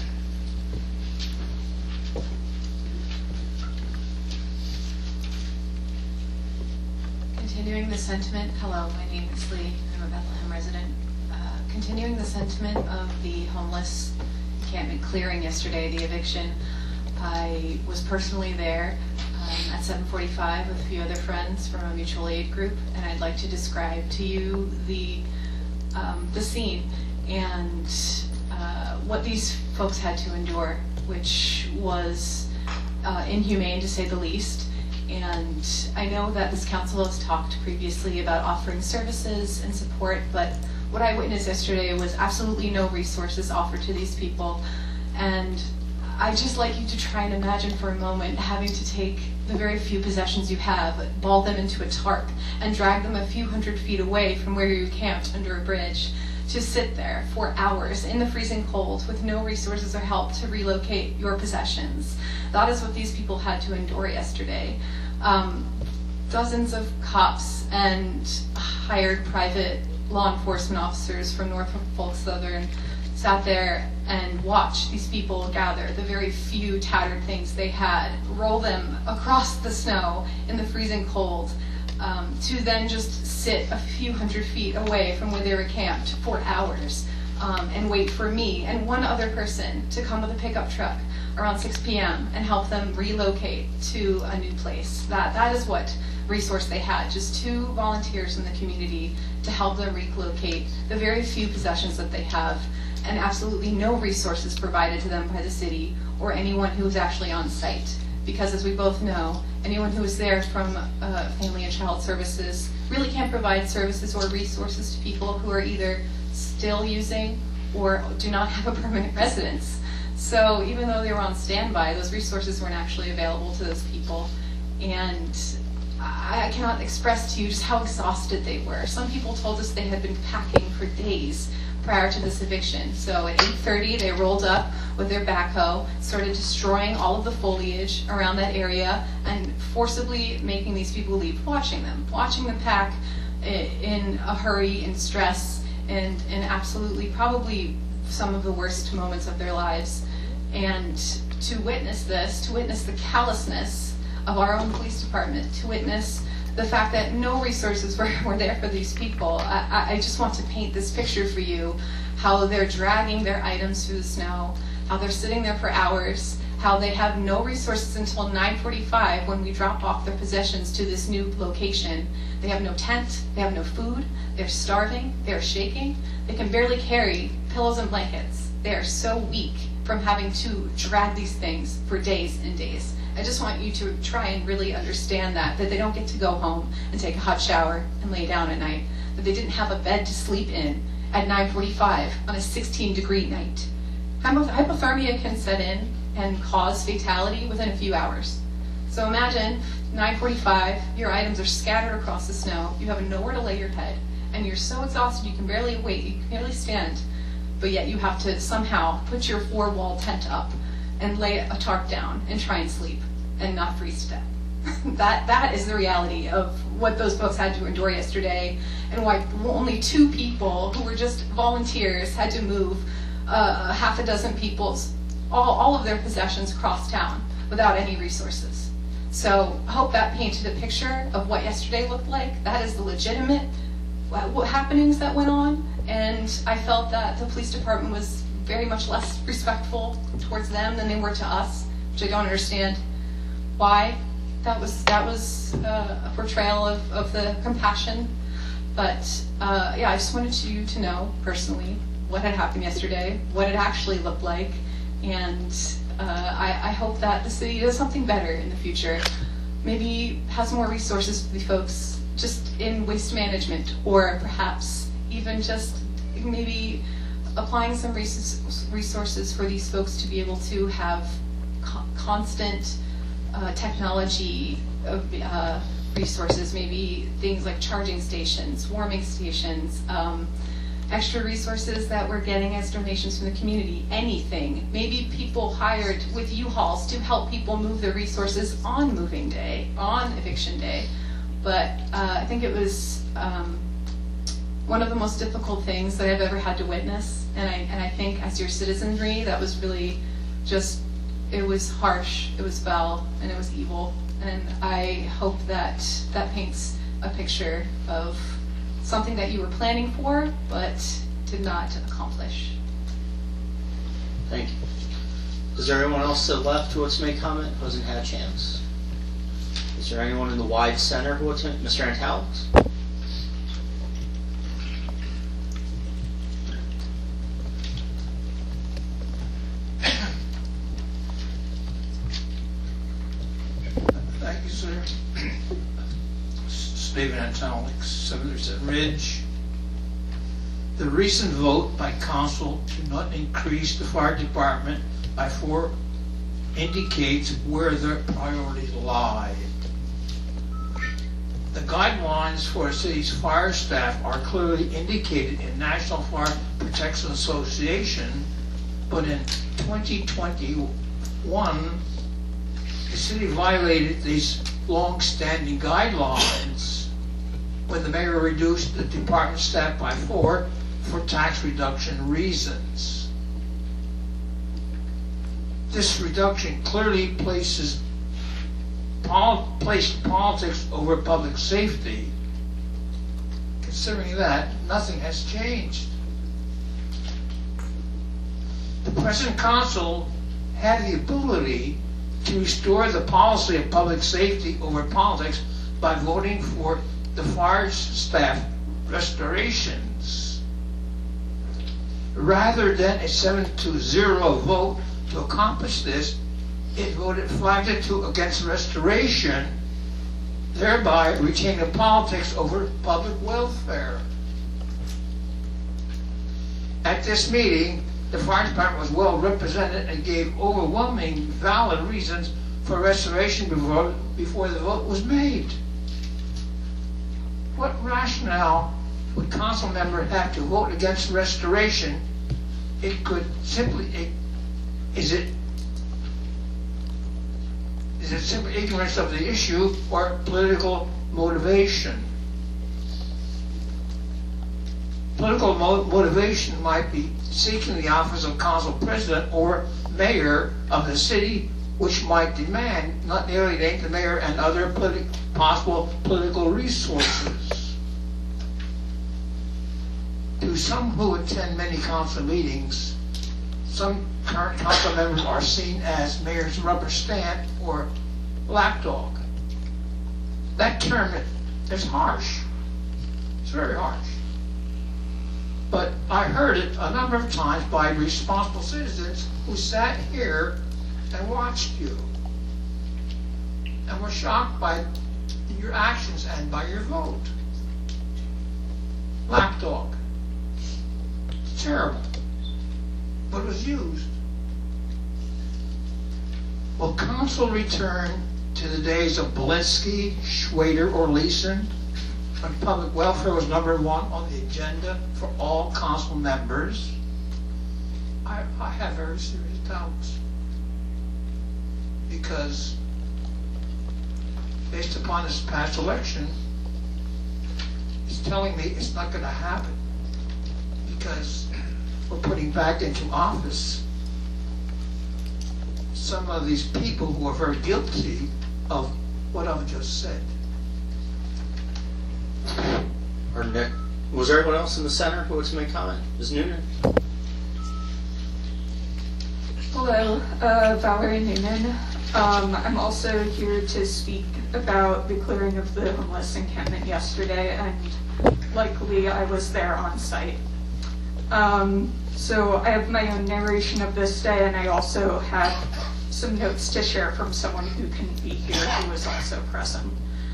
Continuing the sentiment, hello, my name is Lee. I'm a Bethlehem resident. Continuing the sentiment of the homeless encampment clearing yesterday, the eviction, I was personally there at 7:45 with a few other friends from a mutual aid group, and I'd like to describe to you the scene and what these folks had to endure, which was inhumane to say the least. And I know that this council has talked previously about offering services and support, but what I witnessed yesterday was absolutely no resources offered to these people. And I'd just like you to try and imagine for a moment having to take the very few possessions you have, ball them into a tarp, and drag them a few hundred feet away from where you camped under a bridge, to sit there for hours in the freezing cold with no resources or help to relocate your possessions. That is what these people had to endure yesterday. Dozens of cops and hired private law enforcement officers from Norfolk Southern sat there and watched these people gather the very few tattered things they had, roll them across the snow in the freezing cold, to then just sit a few hundred feet away from where they were camped for hours and wait for me and one other person to come with a pickup truck around 6 p.m. and help them relocate to a new place. That is what resource they had, just 2 volunteers in the community to help them relocate the very few possessions that they have, and absolutely no resources provided to them by the city or anyone who was actually on site. Because as we both know, anyone who is there from Family and Child Services really can't provide services or resources to people who are either still using or do not have a permanent residence. So even though they were on standby, those resources weren't actually available to those people. And I cannot express to you just how exhausted they were. Some people told us they had been packing for days prior to this eviction. So at 8:30, they rolled up with their backhoe, started destroying all of the foliage around that area, and forcibly making these people leave, watching them pack in a hurry, in stress, and in absolutely probably some of the worst moments of their lives. And to witness this, to witness the callousness of our own police department, to witness the fact that no resources were there for these people. I just want to paint this picture for you, how they're dragging their items through the snow, how they're sitting there for hours, how they have no resources until 9:45 when we drop off their possessions to this new location. They have no tent, they have no food, they're starving, they're shaking, they can barely carry pillows and blankets. They are so weak from having to drag these things for days and days. I just want you to try and really understand that they don't get to go home and take a hot shower and lay down at night, that they didn't have a bed to sleep in at 9:45 on a 16-degree night. Hypothermia can set in and cause fatality within a few hours. So imagine 9:45, your items are scattered across the snow, you have nowhere to lay your head, and you're so exhausted you can barely wait, you can barely stand, but yet you have to somehow put your 4-wall tent up and lay a tarp down and try and sleep and not freeze to death. That is the reality of what those folks had to endure yesterday, and why only 2 people who were just volunteers had to move half a dozen people's all of their possessions across town without any resources. So I hope that painted a picture of what yesterday looked like. That is the legitimate happenings that went on, and I felt that the police department was very much less respectful towards them than they were to us, which I don't understand why. That was a portrayal of the compassion. But yeah, I just wanted you to know personally what had happened yesterday, what it actually looked like, and I hope that the city does something better in the future. Maybe has more resources for the folks just in waste management, or perhaps even just maybe applying some resources for these folks to be able to have constant technology resources, maybe things like charging stations, warming stations, extra resources that we're getting as donations from the community, anything. Maybe people hired with U-Hauls to help people move their resources on moving day, on eviction day. But I think it was one of the most difficult things that I've ever had to witness. And I think as your citizenry, that was really just, it was harsh, it was foul, and it was evil. And I hope that that paints a picture of something that you were planning for, but did not accomplish. Thank you. Is there anyone else that left who wants to make comment who hasn't had a chance? Is there anyone in the wide center who wants to? Mr. Antalis? Thank you, sir. Stephen Antalis, 737 Ridge. The recent vote by council to not increase the fire department by 4 indicates where their priorities lie. The guidelines for a city's fire staff are clearly indicated in National Fire Protection Association, but in 2021, the city violated these long-standing guidelines when the mayor reduced the department staff by 4 for tax reduction reasons. This reduction clearly placed politics over public safety. Considering that, nothing has changed. The present council had the ability to restore the policy of public safety over politics by voting for the fire staff restorations. Rather than a 7-0 vote to accomplish this, it voted 5-2 against restoration, thereby retaining politics over public welfare. At this meeting, the fire department was well represented and gave overwhelming valid reasons for restoration before the vote was made. What rationale would council member have to vote against restoration? It could simply, is it simply ignorance of the issue or political motivation? Political motivation might be seeking the office of council president or mayor of the city, which might demand not alienate the mayor and other possible political resources. To some who attend many council meetings, some current council members are seen as mayor's rubber stamp or lapdog. That term is harsh. It's very harsh. But I heard it a number of times by responsible citizens who sat here and watched you and were shocked by your actions and by your vote. Lapdog. It's terrible. But it was used. Will council return to the days of Belinsky, Schwader, or Leeson, when public welfare was number 1 on the agenda for all council members? I have very serious doubts. Because based upon this past election, it's telling me it's not going to happen. Because we're putting back into office some of these people who are very guilty of what I've just said. Our Was there anyone else in the center who wants to make a comment? Ms. Noonan? Hello, Valerie Noonan. I'm also here to speak about the clearing of the homeless encampment yesterday, and luckily I was there on site. So I have my own narration of this day, and I also have some notes to share from someone who couldn't be here who was also present.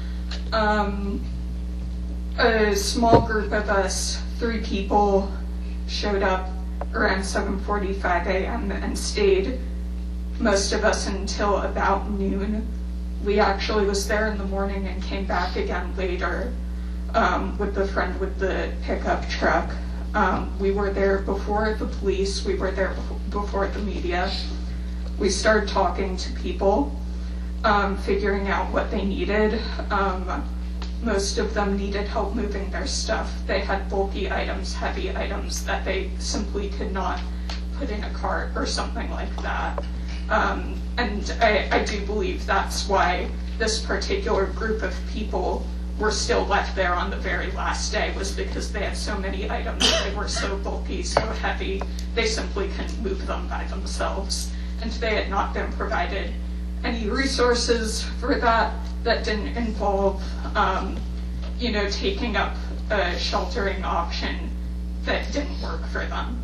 A small group of us, 3 people, showed up around 7:45 a.m. and stayed, most of us, until about noon. We actually was there in the morning and came back again later with the friend with the pickup truck. We were there before the police, we were there before the media. We started talking to people, figuring out what they needed. Most of them needed help moving their stuff. They had bulky items, heavy items that they simply could not put in a cart or something like that. And I do believe that's why this particular group of people were still left there on the very last day, was because they had so many items, they were so bulky, so heavy, they simply couldn't move them by themselves. And they had not been provided any resources for that didn't involve, taking up a sheltering option that didn't work for them.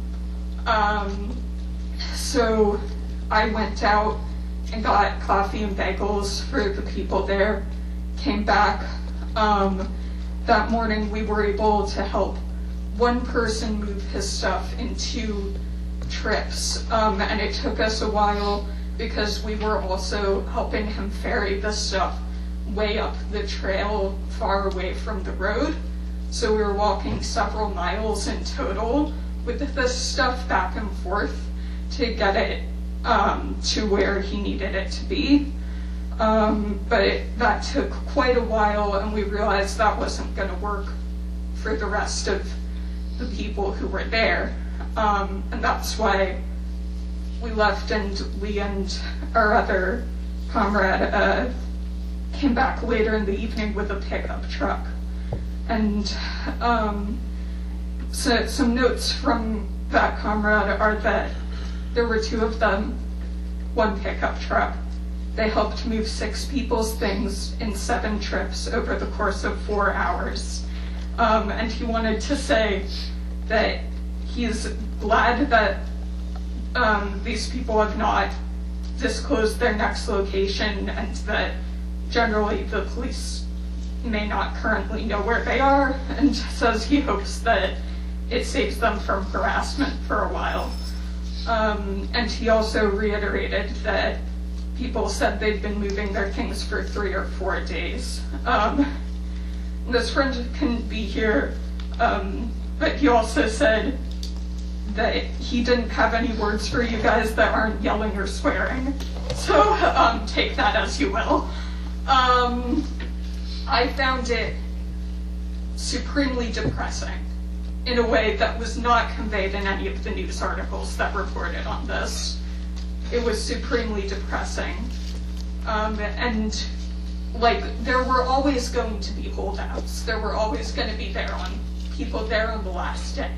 So I went out and got coffee and bagels for the people there, came back. That morning we were able to help one person move his stuff in 2 trips, and it took us a while because we were also helping him ferry the stuff way up the trail far away from the road. So we were walking several miles in total with this stuff back and forth to get it to where he needed it to be. But that took quite a while, and we realized that wasn't going to work for the rest of the people who were there. And that's why we left, and Lee and our other comrade came back later in the evening with a pickup truck. And so some notes from that comrade are that there were 2 of them, 1 pickup truck. They helped move 6 people's things in 7 trips over the course of 4 hours. And he wanted to say that he's glad that these people have not disclosed their next location, and that generally the police may not currently know where they are, and says he hopes that it saves them from harassment for a while. And he also reiterated that people said they've been moving their things for 3 or 4 days. This friend couldn't be here, but he also said that he didn't have any words for you guys that aren't yelling or swearing. So take that as you will. I found it supremely depressing in a way that was not conveyed in any of the news articles that reported on this. It was supremely depressing. And there were always going to be holdouts. There were always going to be people there on the last day.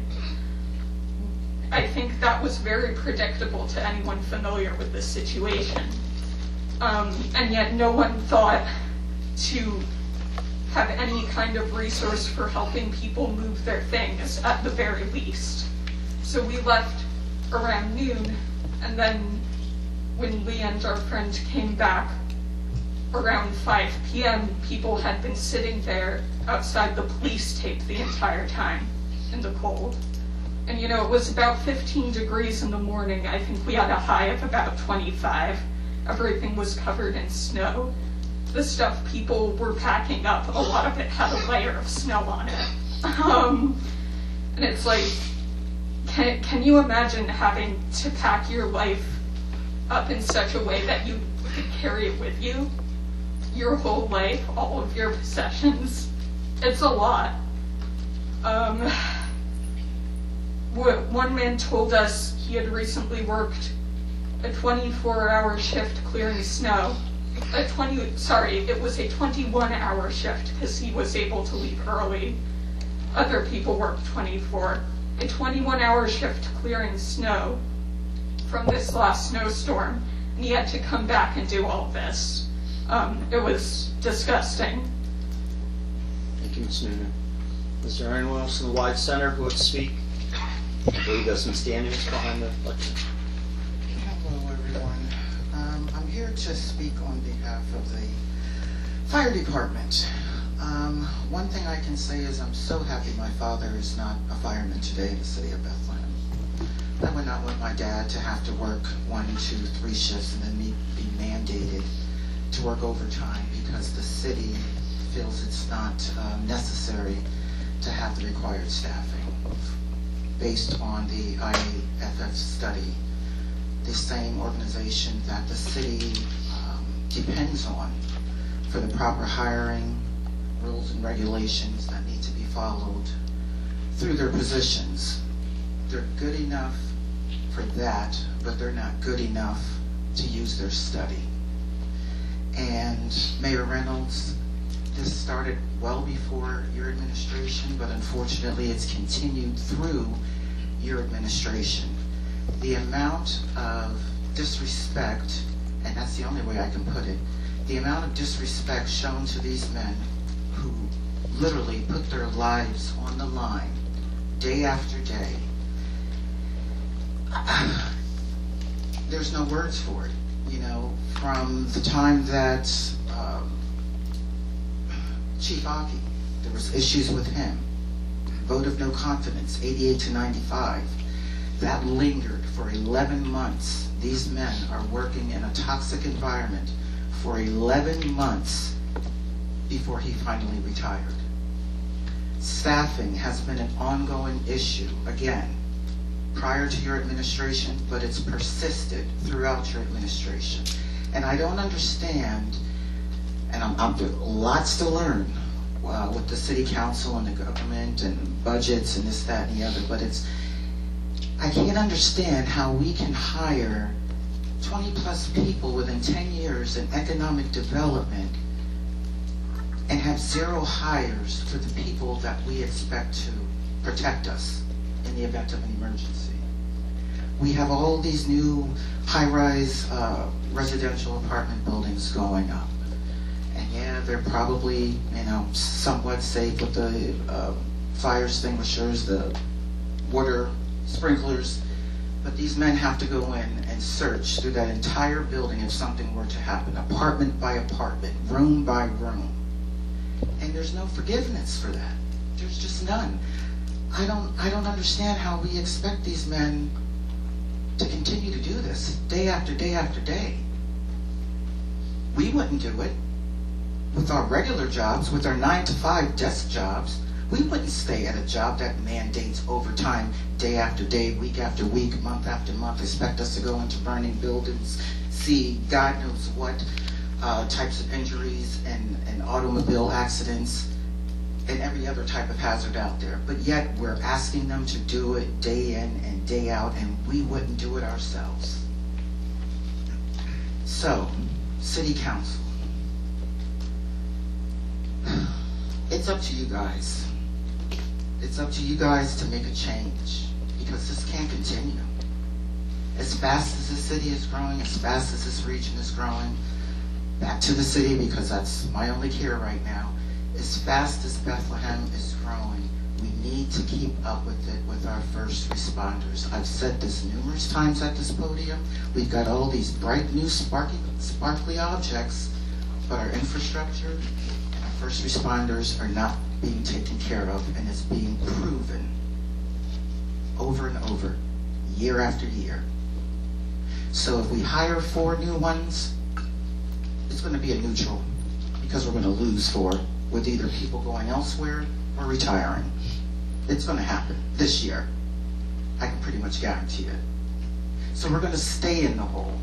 I think that was very predictable to anyone familiar with this situation. And yet no one thought to have any kind of resource for helping people move their things at the very least. So we left around noon, and then when Lee and our friend came back around 5 p.m., people had been sitting there outside the police tape the entire time in the cold. And it was about 15 degrees in the morning. I think we had a high of about 25. Everything was covered in snow. The stuff people were packing up, a lot of it had a layer of snow on it. And it's like, can you imagine having to pack your life up in such a way that you could carry it with you? Your whole life, all of your possessions. It's a lot. One man told us he had recently worked a 24-hour shift clearing snow. It was a 21-hour shift because he was able to leave early. Other people worked 24. A 21-hour shift clearing snow from this last snowstorm, and he had to come back and do all this. It was disgusting. Thank you, Ms. Noonan. Is there anyone else in the wide center who would speak? I believe that's Ms. Daniels behind the lectern. Hello, everyone. I'm here to speak on behalf of the fire department. One thing I can say is I'm so happy my father is not a fireman today in the city of Bethlehem. I would not want my dad to have to work 1, 2, 3 shifts and then be mandated to work overtime because the city feels it's not necessary to have the required staffing. Based on the IAFF study, the same organization that the city depends on for the proper hiring, rules and regulations that need to be followed through their positions. They're good enough for that, but they're not good enough to use their study. And Mayor Reynolds, this started well before your administration, but unfortunately it's continued through your administration. The amount of disrespect, and that's the only way I can put it, the amount of disrespect shown to these men who literally put their lives on the line day after day, there's no words for it. You know, from the time that Chief Aki, there was issues with him, vote of no confidence, 88 to 95, that lingered for 11 months. These men are working in a toxic environment for 11 months before he finally retired. Staffing has been an ongoing issue, again, prior to your administration, but it's persisted throughout your administration. And I don't understand, and I'm lots to learn with the city council and the government and budgets and this, that, and the other, but I can't understand how we can hire 20 plus people within 10 years in economic development and have 0 hires for the people that we expect to protect us in the event of an emergency. We have all these new high-rise residential apartment buildings going up. And yeah, they're probably, you know, somewhat safe with the fire extinguishers, the water sprinklers, but these men have to go in and search through that entire building if something were to happen, apartment by apartment, room by room. And there's no forgiveness for that. There's just none. I don't understand how we expect these men to continue to do this day after day after day. We wouldn't do it with our regular jobs, with our 9-to-5 desk jobs. We wouldn't stay at a job that mandates overtime day after day, week after week, month after month, expect us to go into burning buildings, see God knows what types of injuries and automobile accidents and every other type of hazard out there. But yet we're asking them to do it day in and day out, and we wouldn't do it ourselves. So, City Council, it's up to you guys. It's up to you guys to make a change, because this can't continue. As fast as the city is growing, as fast as this region is growing, back to the city because that's my only care right now, as fast as Bethlehem is growing, we need to keep up with it with our first responders. I've said this numerous times at this podium. We've got all these bright new sparkly objects, but our infrastructure and our first responders are not being taken care of, and it's being proven over and over, year after year. So if we hire 4 new ones, it's going to be a neutral, because we're going to lose 4 with either people going elsewhere or retiring. It's going to happen this year. I can pretty much guarantee it. So we're going to stay in the hole.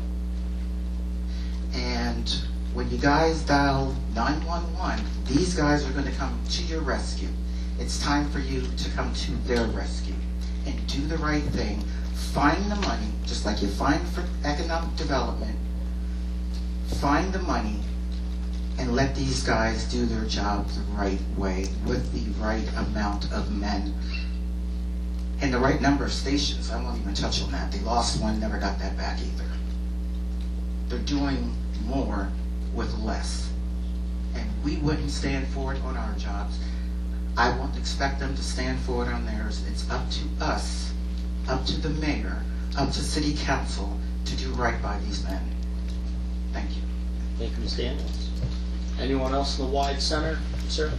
And when you guys dial 911, these guys are going to come to your rescue. It's time for you to come to their rescue and do the right thing. Find the money, just like you find for economic development. Find the money and let these guys do their job the right way with the right amount of men and the right number of stations. I won't even touch on that. They lost one, never got that back either. They're doing more with less. And we wouldn't stand for it on our jobs. I won't expect them to stand for it on theirs. It's up to us, up to the mayor, up to city council to do right by these men. Thank you. Thank you, Ms. Daniels. Anyone else in the wide center, sir?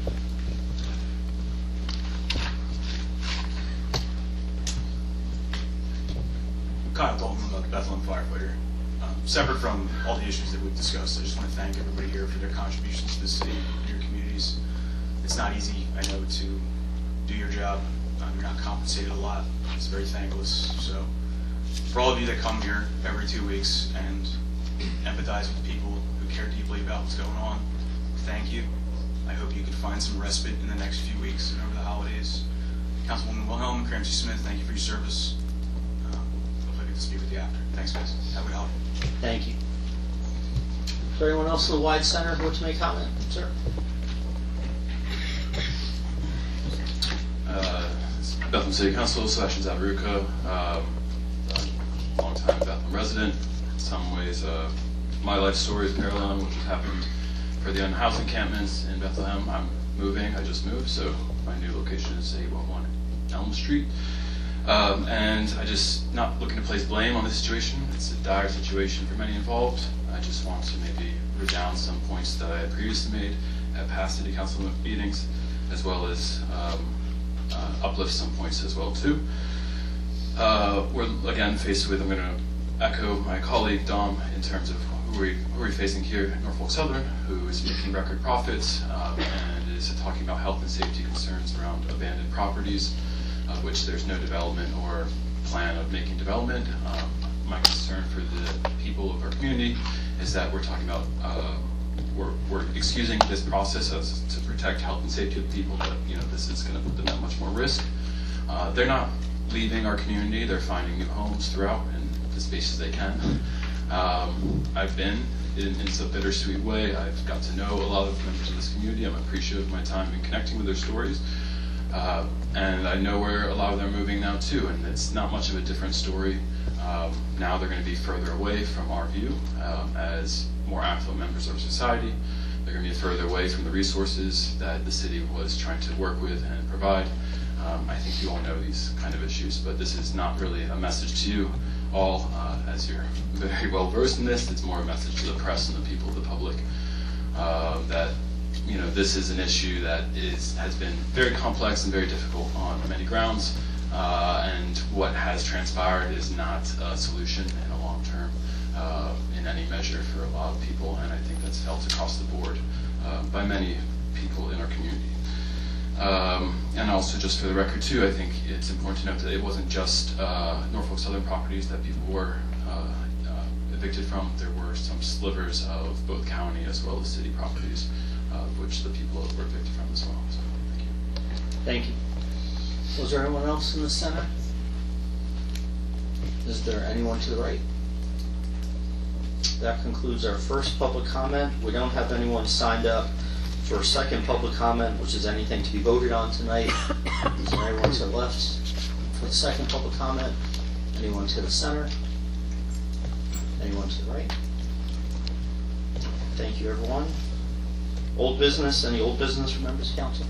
Kyle Dalton, I'm a Bethlehem firefighter. Separate from all the issues that we've discussed, I just want to thank everybody here for their contributions to the city and your communities. It's not easy, I know, to do your job. You're not compensated a lot. It's very thankless. So for all of you that come here every 2 weeks and empathize with people who care deeply about what's going on, thank you. I hope you can find some respite in the next few weeks and over the holidays. Councilwoman Wilhelm, Ramsey Smith, thank you for your service. Hopefully I get to speak with you after. Thanks, guys. Have a good holiday. Thank you. Is there anyone else in the wide center who wants to make comment, sir? Bethlehem City Council, Sebastian Zavaruka, long-time Bethlehem resident. In some ways, my life story is parallel with what happened for the unhoused encampments in Bethlehem. I'm moving, I just moved, so my new location is 811 Elm Street. And I just, not looking to place blame on the situation. It's a dire situation for many involved. I just want to maybe redound some points that I had previously made at past city council meetings, as well as uplift some points as well too. We're again faced with, I'm going to echo my colleague Dom in terms of who are we facing here at Norfolk Southern, who is making record profits and is talking about health and safety concerns around abandoned properties, which there's no development or plan of making development. My concern for the people of our community is that we're talking about we're excusing this process as to protect health and safety of the people, but this is going to put them at much more risk. They're not leaving our community; they're finding new homes throughout in the spaces they can. I've been in some bittersweet way. I've got to know a lot of members of this community. I'm appreciative of my time in connecting with their stories. And I know where a lot of them are moving now too, and it's not much of a different story. Now they're going to be further away from our view as more affluent members of society. They're going to be further away from the resources that the city was trying to work with and provide. I think you all know these kind of issues, but this is not really a message to you all, as you're very well versed in this. It's more a message to the press and the people of the public that this is an issue that has been very complex and very difficult on many grounds, and what has transpired is not a solution in a long term in any measure for a lot of people, and I think that's felt across the board by many people in our community. And also, just for the record too, I think it's important to note that it wasn't just Norfolk Southern properties that people were evicted from. There were some slivers of both county as well as city properties, which the people were evicted from as well. So, thank you. Thank you. Was there anyone else in the center? Is there anyone to the right? That concludes our first public comment. We don't have anyone signed up for a second public comment, which is anything to be voted on tonight. Is there anyone to the left for the second public comment? Anyone to the center? Anyone to the right? Thank you, everyone. Old business, any old business from members of council?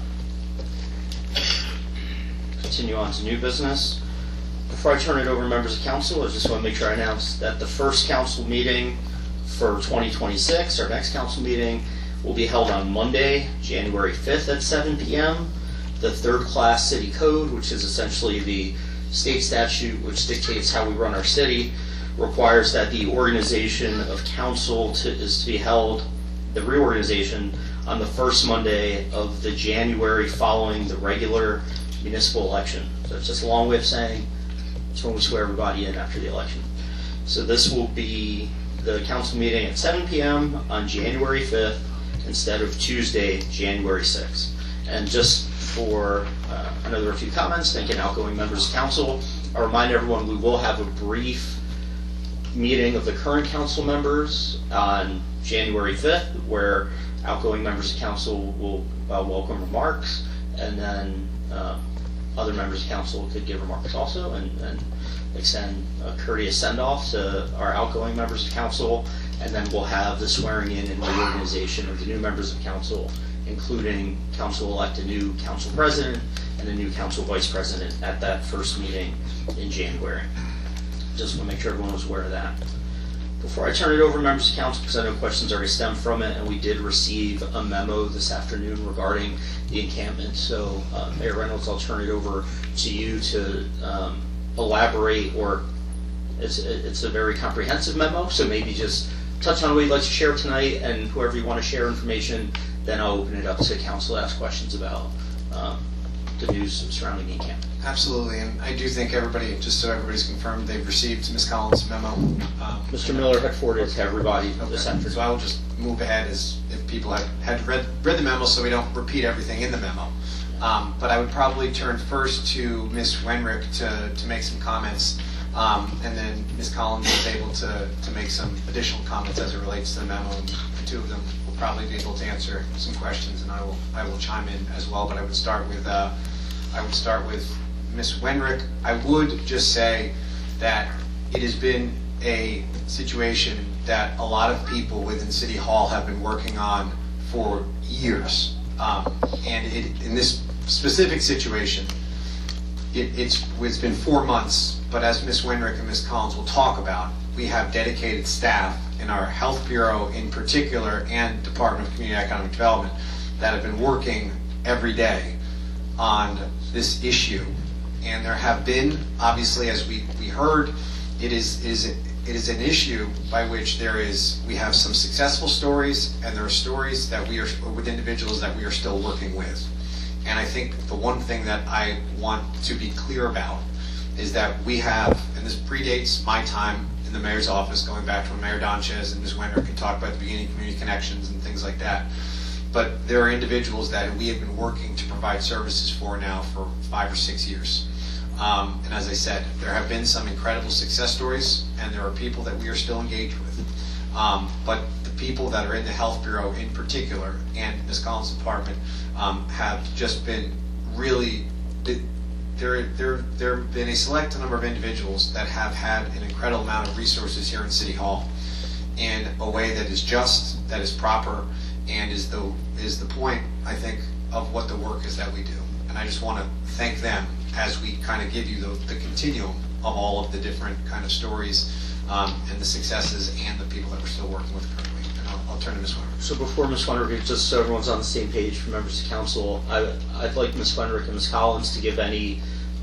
Continue on to new business. Before I turn it over to members of council, I just want to make sure I announce that the first council meeting for 2026, our next council meeting, will be held on Monday, January 5th at 7 p.m. The third class city code, which is essentially the state statute which dictates how we run our city, requires that the organization of council is to be held, the reorganization, on the first Monday of the January following the regular municipal election. So it's just a long way of saying it's when we swear everybody in after the election. So this will be the council meeting at 7 p.m. on January 5th instead of Tuesday, January 6th. And just for, I know there are a few comments, thanking outgoing members of council. I remind everyone we will have a brief meeting of the current council members on January 5th, where outgoing members of council will welcome remarks, and then other members of council could give remarks also, and extend a courteous send-off to our outgoing members of council, and then we'll have the swearing in and reorganization of the new members of council, including council-elect a new council president and a new council vice president at that first meeting in January. Just want to make sure everyone was aware of that. Before I turn it over to members of council, because I know questions already stem from it, and we did receive a memo this afternoon regarding the encampment. So, Mayor Reynolds, I'll turn it over to you to elaborate, or it's a very comprehensive memo, so maybe just touch on what you'd like to share tonight, and whoever you want to share information, then I'll open it up to council to ask questions about the news surrounding the encampment. Absolutely, and I do think everybody, just so everybody's confirmed, they've received Ms. Collins' memo. Mr. Miller had forwarded it to everybody this afternoon. So I will just move ahead as if people had read the memo, so we don't repeat everything in the memo. But I would probably turn first to Ms. Wenrick to make some comments, and then Ms. Collins is able to make some additional comments as it relates to the memo, and the two of them will probably be able to answer some questions, and I will chime in as well. But I would start with Ms. Wenrick. I would just say that it has been a situation that a lot of people within City Hall have been working on for years. And in this specific situation, it's been 4 months, but as Ms. Wenrick and Ms. Collins will talk about, we have dedicated staff in our Health Bureau in particular and Department of Community Economic Development that have been working every day on this issue. And there have been, obviously, as we heard, it is an issue by which we have some successful stories, and there are stories that we are with individuals that we are still working with. And I think the one thing that I want to be clear about is that we have, and this predates my time in the mayor's office, going back to when Mayor Donchez and Ms. Wenrick can talk about the beginning of community connections and things like that. But there are individuals that we have been working to provide services for now for 5 or 6 years. And as I said, there have been some incredible success stories, and there are people that we are still engaged with. But the people that are in the Health Bureau in particular, and Ms. Collins' department, have just been really, there have been a select number of individuals that have had an incredible amount of resources here in City Hall in a way that is just, that is proper, and is the point, I think, of what the work is that we do. And I just want to thank them as we kind of give you the continuum of all of the different kind of stories and the successes and the people that we're still working with currently. And I'll turn to Ms. Wenrick. So before Ms. Wenrick, just so everyone's on the same page for members of council, I'd like Ms. Wenrick and Ms. Collins to give any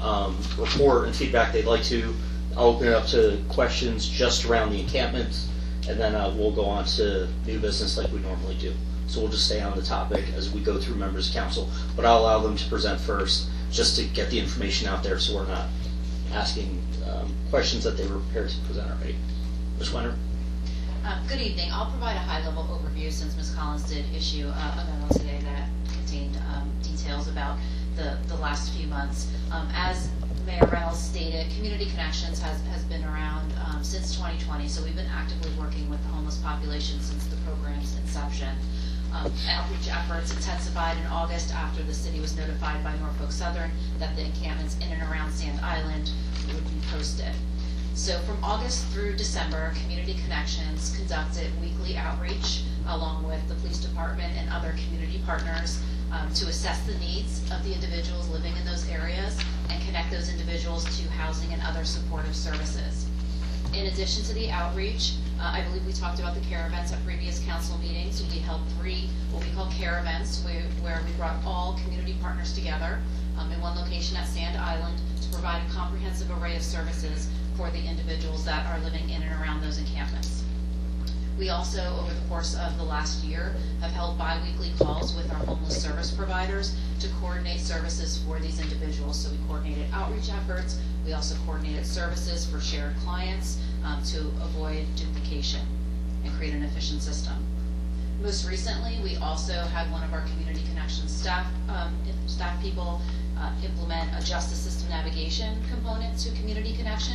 report and feedback they'd like to. I'll open it up to questions just around the encampment, and then we'll go on to new business like we normally do. So we'll just stay on the topic as we go through members of council, but I'll allow them to present first, just to get the information out there so we're not asking questions that they were prepared to present already. Ms. Wenrick? Good evening. I'll provide a high-level overview since Ms. Collins did issue a memo today that contained details about the last few months. As Mayor Reynolds stated, Community Connections has been around since 2020, so we've been actively working with the homeless population since the program's inception. Outreach efforts intensified in August after the city was notified by Norfolk Southern that the encampments in and around Sand Island would be posted. So from August through December, Community Connections conducted weekly outreach along with the police department and other community partners to assess the needs of the individuals living in those areas and connect those individuals to housing and other supportive services. In addition to the outreach, I believe we talked about the care events at previous council meetings. We held 3 what we call care events where we brought all community partners together in one location at Sand Island to provide a comprehensive array of services for the individuals that are living in and around those encampments. We also, over the course of the last year, have held bi-weekly calls with our homeless service providers to coordinate services for these individuals. So we coordinated outreach efforts. We also coordinated services for shared clients to avoid duplication and create an efficient system. Most recently, we also had one of our Community Connections staff people implement a justice system navigation component to Community Connections.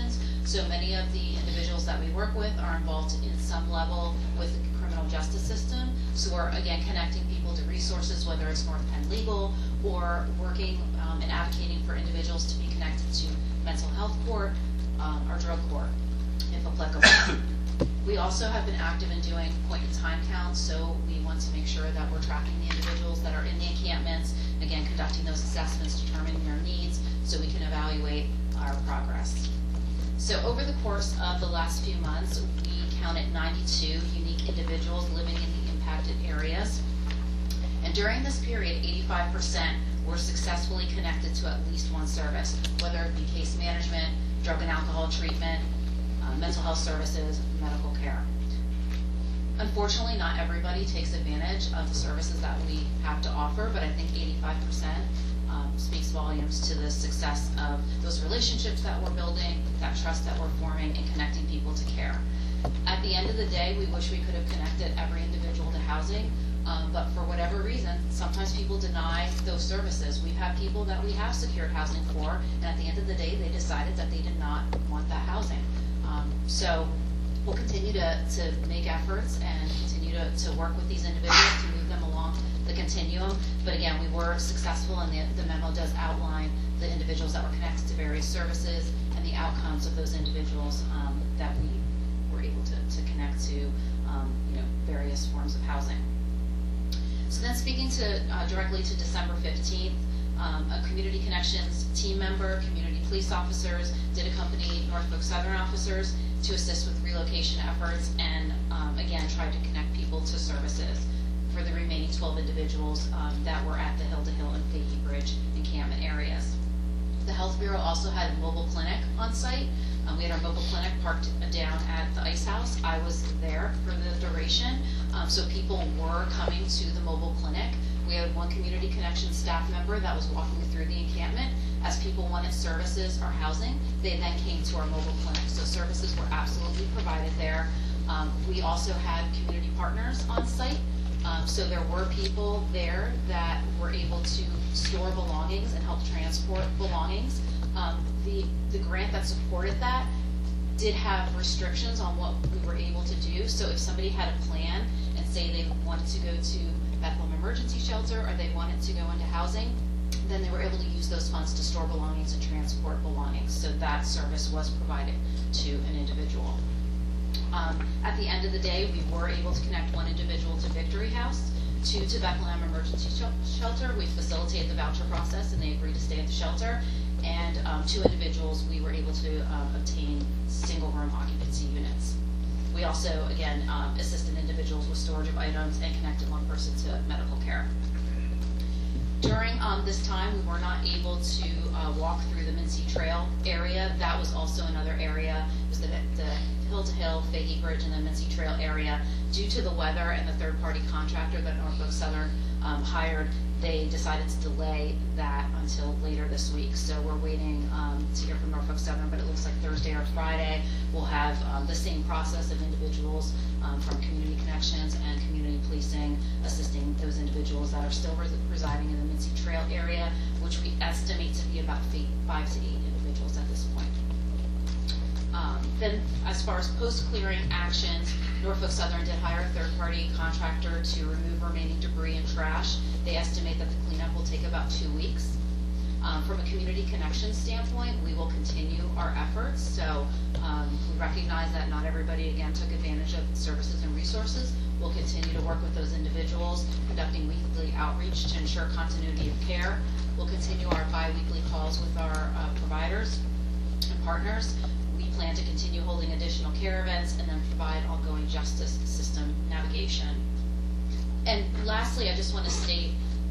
So many of the individuals that we work with are involved in some level with the criminal justice system. So we're, again, connecting people to resources, whether it's North Penn Legal or working and advocating for individuals to be connected to mental health court or drug court, if applicable. We also have been active in doing point-in-time counts, so we want to make sure that we're tracking the individuals that are in the encampments, again, conducting those assessments, determining their needs, so we can evaluate our progress. So over the course of the last few months, we counted 92 unique individuals living in the impacted areas. And during this period, 85% were successfully connected to at least one service, whether it be case management, drug and alcohol treatment, mental health services, medical care. Unfortunately, not everybody takes advantage of the services that we have to offer, but I think 85% speaks volumes to the success of those relationships that we're building, that trust that we're forming, and connecting people to care. At the end of the day, we wish we could have connected every individual to housing, but for whatever reason, sometimes people deny those services. We've had people that we have secured housing for, and at the end of the day, they decided that they did not want that housing. So we'll continue to make efforts and continue to work with these individuals to move them along the continuum. But again, we were successful, and the memo does outline the individuals that were connected to various services and the outcomes of those individuals that we were able to connect to various forms of housing. So then speaking directly to December 15th, a Community Connections team member, community police officers did accompany Norfolk Southern officers to assist with relocation efforts and again tried to connect people to services for the remaining 12 individuals that were at the Hill to Hill and Fahey Bridge encampment areas. The Health Bureau also had a mobile clinic on site. We had our mobile clinic parked down at the Ice House. I was there for the duration, so people were coming to the mobile clinic. We had one Community Connections staff member that was walking through the encampment. As people wanted services or housing, they then came to our mobile clinic. So services were absolutely provided there. We also had community partners on site. So there were people there that were able to store belongings and help transport belongings. The grant that supported that did have restrictions on what we were able to do. So if somebody had a plan and say they wanted to go to Bethlehem Emergency Shelter or they wanted to go into housing, then they were able to use those funds to store belongings and transport belongings. So that service was provided to an individual. At the end of the day, we were able to connect one individual to Victory House, two to Bethlehem Emergency Shelter. We facilitated the voucher process and they agreed to stay at the shelter. And two individuals, we were able to obtain single room occupancy units. We also, again, assisted individuals with storage of items and connected one person to medical care. During this time, we were not able to walk through the Mincy Trail area. That was also another area. It was the Hill to Hill, Fahey Bridge, and the Mincy Trail area. Due to the weather and the third-party contractor that Norfolk Southern hired, they decided to delay that until later this week. So we're waiting to hear from Norfolk Southern, but it looks like Thursday or Friday we'll have the same process of individuals from Community Connections and Community Policing assisting those individuals that are still residing in the Mincy Trail area, which we estimate to be about 5 to 8 individuals at this point. Then as far as post-clearing actions, Norfolk Southern did hire a third-party contractor to remove remaining debris and trash. They estimate that the cleanup will take about 2 weeks. From a Community Connections standpoint, we will continue our efforts. So we recognize that not everybody, again, took advantage of services and resources. We'll continue to work with those individuals, conducting weekly outreach to ensure continuity of care. We'll continue our bi-weekly calls with our providers and partners. We plan to continue holding additional care events and then provide ongoing justice system navigation. And lastly, I just want to state,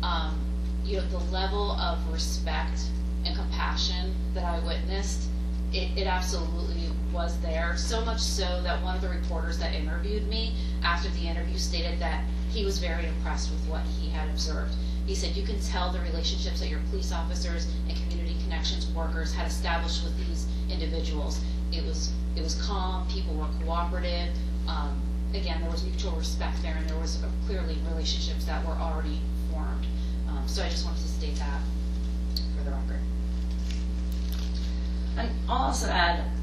the level of respect and compassion that I witnessed, it absolutely was there. So much so that one of the reporters that interviewed me after the interview stated that he was very impressed with what he had observed. He said, you can tell the relationships that your police officers and Community Connections workers had established with these individuals. It was calm, people were cooperative. Again, there was mutual respect there, and there was clearly relationships that were already formed. So I just wanted to state that for the record. And I'll also add,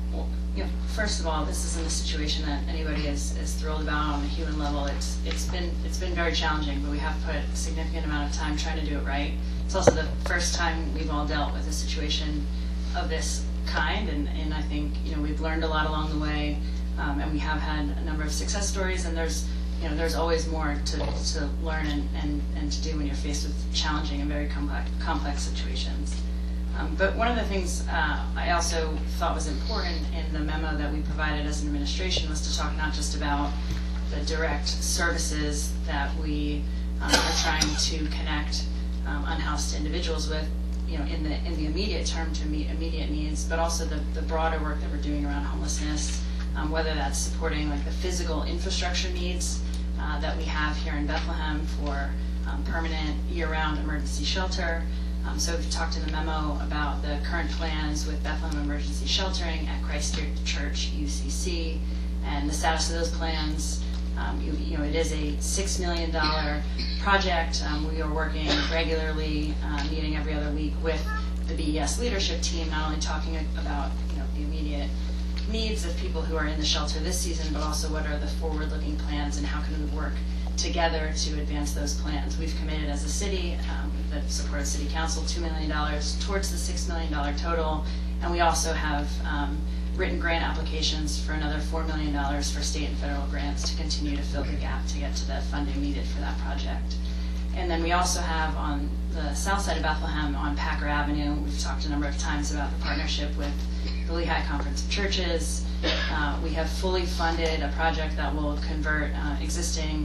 First of all, this isn't a situation that anybody is thrilled about on a human level. It's been very challenging, but we have put a significant amount of time trying to do it right. It's also the first time we've all dealt with a situation of this kind, and I think we've learned a lot along the way, and we have had a number of success stories, and there's always more to learn and to do when you're faced with challenging and very complex situations. But one of the things I also thought was important in the memo that we provided as an administration was to talk not just about the direct services that we are trying to connect unhoused individuals with, in the immediate term to meet immediate needs, but also the broader work that we're doing around homelessness, whether that's supporting like the physical infrastructure needs that we have here in Bethlehem for permanent year-round emergency shelter. So we've talked in the memo about the current plans with Bethlehem Emergency Sheltering at Christ Church UCC and the status of those plans. It is a $6 million project. We are working regularly, meeting every other week with the BES leadership team, not only talking about the immediate needs of people who are in the shelter this season, but also what are the forward-looking plans and how can we work together to advance those plans. We've committed as a city, with the support of City Council, $2 million towards the $6 million total, and we also have written grant applications for another $4 million for state and federal grants to continue to fill the gap to get to the funding needed for that project. And then we also have on the south side of Bethlehem on Packer Avenue, we've talked a number of times about the partnership with the Lehigh Conference of Churches. We have fully funded a project that will convert existing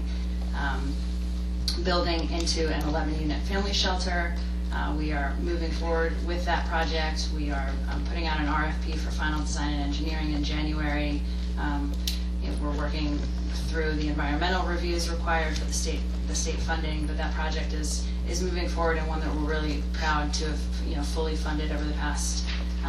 building into an 11-unit family shelter. We are moving forward with that project. We are putting out an RFP for final design and engineering in January. We're working through the environmental reviews required for the state funding, but that project is moving forward, and one that we're really proud to have fully funded over the past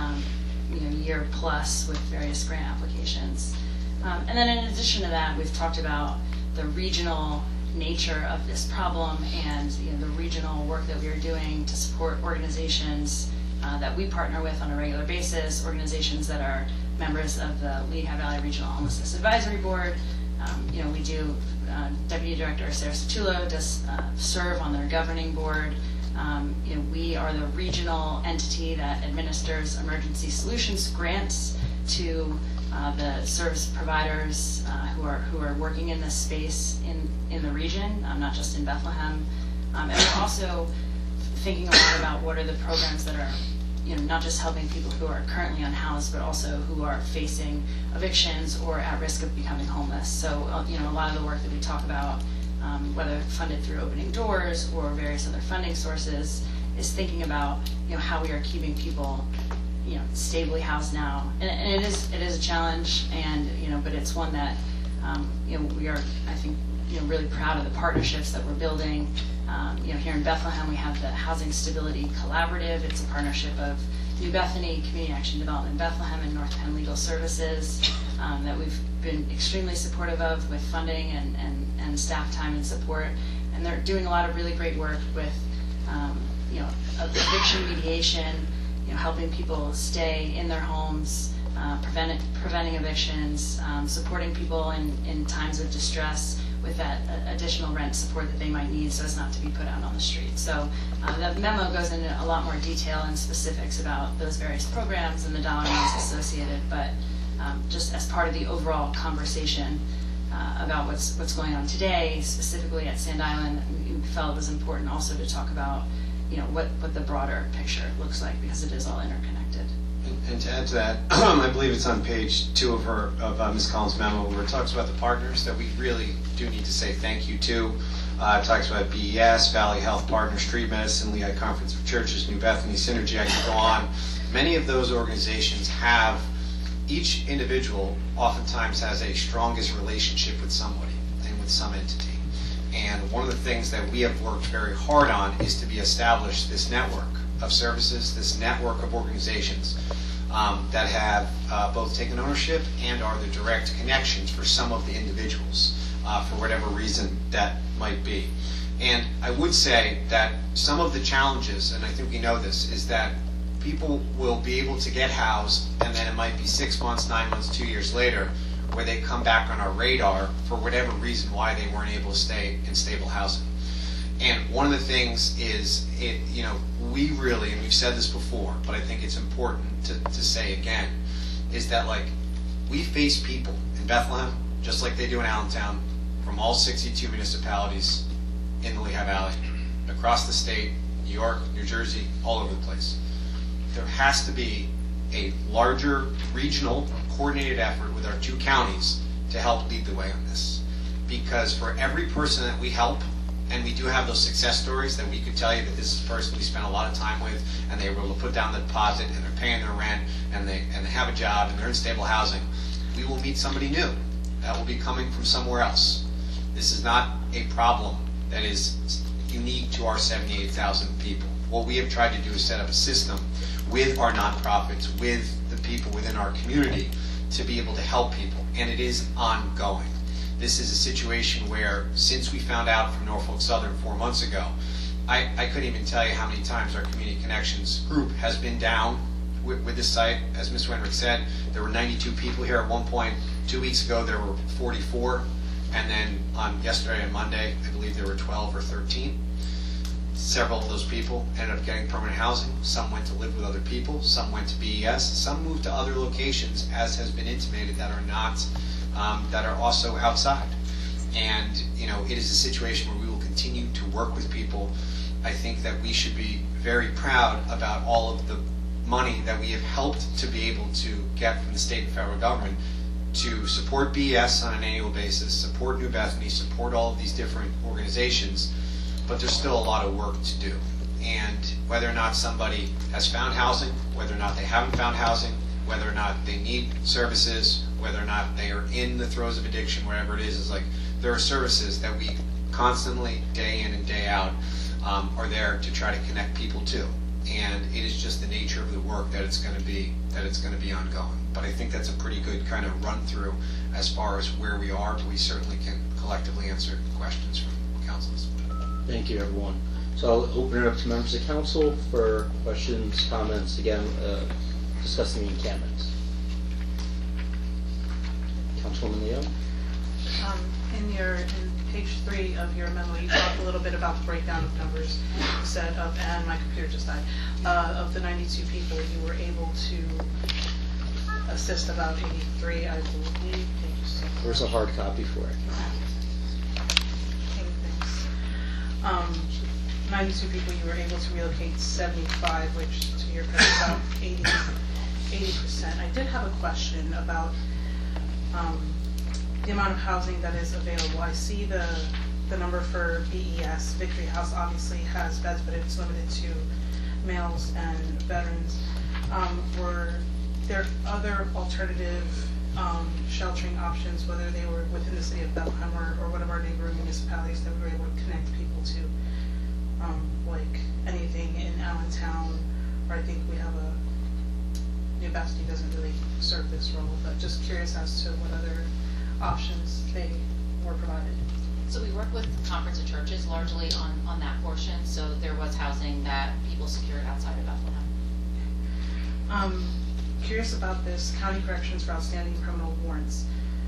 year plus with various grant applications. And then in addition to that, we've talked about the regional nature of this problem and the regional work that we are doing to support organizations that we partner with on a regular basis, organizations that are members of the Lehigh Valley Regional Homelessness Advisory Board. We do, Deputy Director Sarah Sotullo does serve on their governing board. We are the regional entity that administers emergency solutions grants to the service providers who are working in this space in the region, not just in Bethlehem. And we're also thinking a lot about what are the programs that are not just helping people who are currently unhoused, but also who are facing evictions or at risk of becoming homeless. So a lot of the work that we talk about, whether funded through Opening Doors or various other funding sources, is thinking about how we are keeping people stably housed now, and it is a challenge, and but it's one that we are, I think, really proud of the partnerships that we're building. Here in Bethlehem, we have the Housing Stability Collaborative. It's a partnership of New Bethany, Community Action Development Bethlehem, and North Penn Legal Services that we've been extremely supportive of with funding and staff time and support. And they're doing a lot of really great work with eviction mediation, helping people stay in their homes, preventing evictions, supporting people in times of distress with that additional rent support that they might need so as not to be put out on the street. So the memo goes into a lot more detail and specifics about those various programs and the dollar amounts associated, but just as part of the overall conversation about what's going on today, specifically at Sand Island, we felt it was important also to talk about what the broader picture looks like, because it is all interconnected. And to add to that, I believe it's on page 2 of Ms. Collins' memo, where it talks about the partners that we really do need to say thank you to. It talks about BES, Valley Health Partners, Street Medicine, Lehigh Conference of Churches, New Bethany, Synergy. I could go on. Many of those organizations have, each individual oftentimes has a strongest relationship with somebody and with some entity. And one of the things that we have worked very hard on is to establish this network of services, this network of organizations that have both taken ownership and are the direct connections for some of the individuals for whatever reason that might be. And I would say that some of the challenges, and I think we know this, is that people will be able to get housed, and then it might be 6 months, 9 months, 2 years later, where they come back on our radar for whatever reason why they weren't able to stay in stable housing. And one of the things is, we really, and we've said this before, but I think it's important to say again, is that we face people in Bethlehem, just like they do in Allentown, from all 62 municipalities in the Lehigh Valley, across the state, New York, New Jersey, all over the place. There has to be a larger regional coordinated effort with our 2 counties to help lead the way on this. Because for every person that we help, and we do have those success stories that we could tell you that this is a person we spent a lot of time with, and they were able to put down the deposit, and they're paying their rent, and they have a job, and they're in stable housing, we will meet somebody new that will be coming from somewhere else. This is not a problem that is unique to our 78,000 people. What we have tried to do is set up a system with our nonprofits, with the people within our community, to be able to help people, and it is ongoing. This is a situation where, since we found out from Norfolk Southern 4 months ago, I couldn't even tell you how many times our Community Connections group has been down with this site. As Ms. Wenrick said, there were 92 people here at one point. 2 weeks ago, there were 44. And then on yesterday and Monday, I believe there were 12 or 13. Several of those people ended up getting permanent housing. Some went to live with other people. Some went to BES. Some moved to other locations, as has been intimated, that are not, that are also outside. And, it is a situation where we will continue to work with people. I think that we should be very proud about all of the money that we have helped to be able to get from the state and federal government to support BES on an annual basis, support New Bethany, support all of these different organizations, but there's still a lot of work to do. And whether or not somebody has found housing, whether or not they haven't found housing, whether or not they need services, whether or not they are in the throes of addiction, wherever it is there are services that we constantly, day in and day out, are there to try to connect people to. And it is just the nature of the work that it's going to be ongoing. But I think that's a pretty good kind of run through as far as where we are, but we certainly can collectively answer questions from councils. Thank you, everyone. So I'll open it up to members of council for questions, comments, again, discussing the encampments. Councilwoman Leo? In page 3 of your memo, you talked a little bit about the breakdown of numbers. You said and my computer just died, of the 92 people, you were able to assist about 83, I believe. Where's a hard copy for it? 92 people, you were able to relocate 75, which to your credit is about 80%. I did have a question about the amount of housing that is available. I see the number for BES. Victory House obviously has beds, but it's limited to males and veterans. Were there other alternative sheltering options, whether they were within the city of Bethlehem or one of our neighboring municipalities, that we were able to connect people to? Like anything in Allentown, or I think we have New Bethany doesn't really serve this role, but just curious as to what other options they were provided. So we work with Conference of Churches largely on that portion, so there was housing that people secured outside of Bethlehem. Curious about this county corrections for outstanding criminal warrants.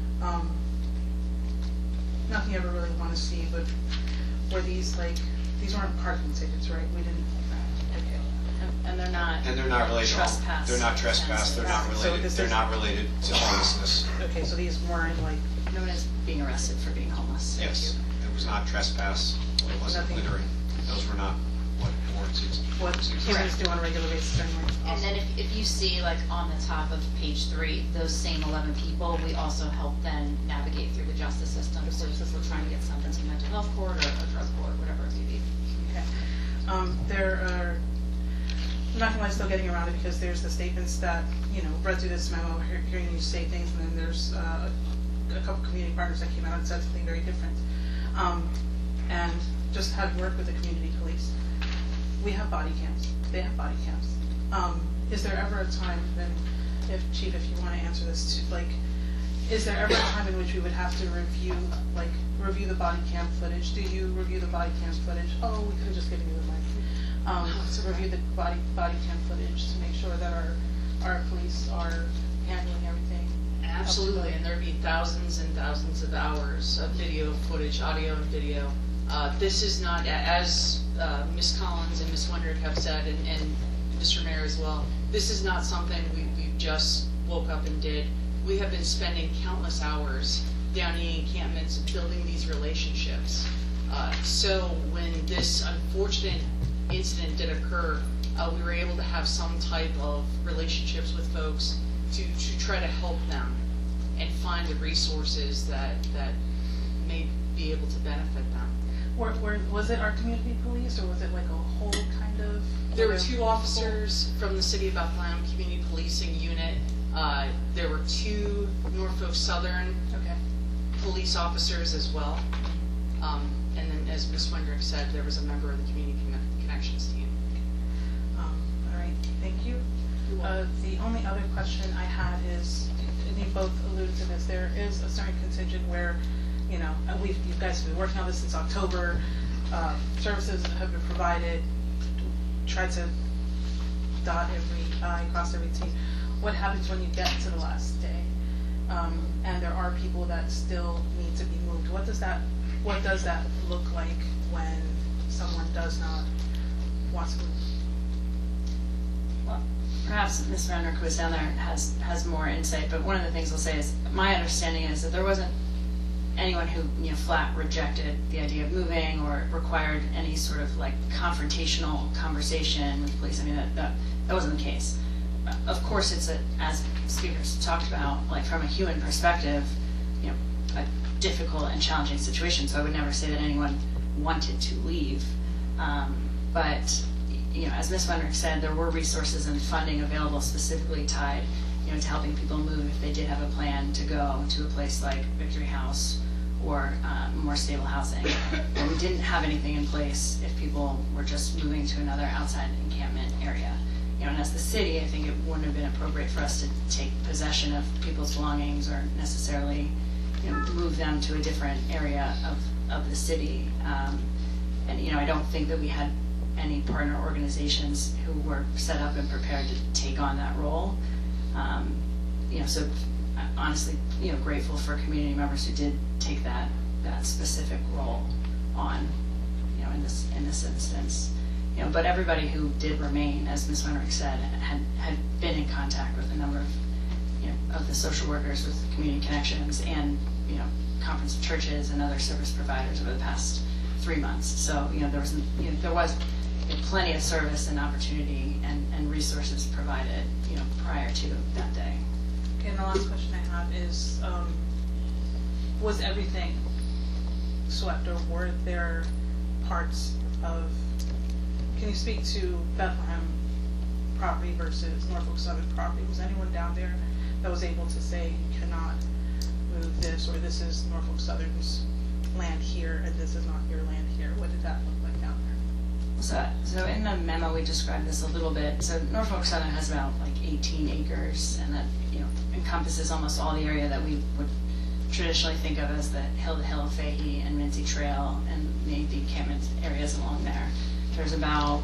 Nothing I ever really want to see, but were these these weren't parking tickets, right? We didn't. Okay. And they're not. And they're not related. Trespass. They're not trespass. They're not related. So they're not related to homelessness. Okay, so these weren't no one is being arrested for being homeless. Yes, it was not trespass. It wasn't littering. Those were not what warrants used. What humans do on a regular basis anyway. And then if you see on the top of page 3, those same 11 people, we also help them navigate through the justice system. So if we're trying to get something to mental health court or drug court, whatever it may be. Okay. There are, I'm not going to still getting around it because there's the statements that, read through this memo, hearing you say things, and then there's a couple community partners that came out and said something very different. And just had worked with the community police. We have body cams. They have body cams. Is there ever a time, then, Chief, if you want to answer this, is there ever a time in which we would have to review the body cam footage? Do you review the body cam footage? Oh, we could have just given you the mic. To review the body cam footage to make sure that our police are handling everything. Absolutely, and there'd be thousands and thousands of hours of video footage, audio and video. This is not, as Ms. Collins and Ms. Wendrick have said, and Mr. Mayor as well, this is not something we just woke up and did. We have been spending countless hours down in the encampments building these relationships. So when this unfortunate incident did occur, we were able to have some type of relationships with folks to try to help them and find the resources that may be able to benefit them. Was it our community police, or was it like a whole kind of? There were 2 officers from the City of Bethlehem Community Policing Unit. There were 2 Norfolk Southern police officers as well. And then, as Ms. Wendrick said, there was a member of the Community Connections team. All right, thank you. The only other question I had is, and you both alluded to this, there is a certain contingent where, you guys have been working on this since October, services have been provided, tried to dot every I, cross every T. What happens when you get to the last day, and there are people that still need to be moved? What does that look like when someone does not want to move? Well, perhaps Ms. Renner, who was down there, has more insight, but one of the things I'll say is my understanding is that there wasn't anyone who flat rejected the idea of moving or required any sort of confrontational conversation with police. I mean, that wasn't the case. Of course, it's as speakers talked about, from a human perspective, a difficult and challenging situation. So I would never say that anyone wanted to leave. But as Ms. Wendrick said, there were resources and funding available specifically tied, to helping people move if they did have a plan to go to a place like Victory House or more stable housing. But we didn't have anything in place if people were just moving to another outside encampment area. And as the city, I think it wouldn't have been appropriate for us to take possession of people's belongings or necessarily move them to a different area of the city. And I don't think that we had any partner organizations who were set up and prepared to take on that role. So honestly, grateful for community members who did take that specific role on, in this instance. But everybody who did remain, as Ms. Wendrick said, had been in contact with a number of the social workers with Community Connections and conference of churches and other service providers over the past 3 months. So there was plenty of service and opportunity and resources provided prior to that day. Okay, and the last question I have is, was everything swept, or were there parts of? Can you speak to Bethlehem property versus Norfolk Southern property? Was anyone down there that was able to say you cannot move this, or this is Norfolk Southern's land here and this is not your land here? What did that look like down there? So in the memo we described this a little bit. So Norfolk Southern has about 18 acres, and that encompasses almost all the area that we would traditionally think of as the hill-to-hill of Fahey and Mincy Trail and the encampment areas along there. There's about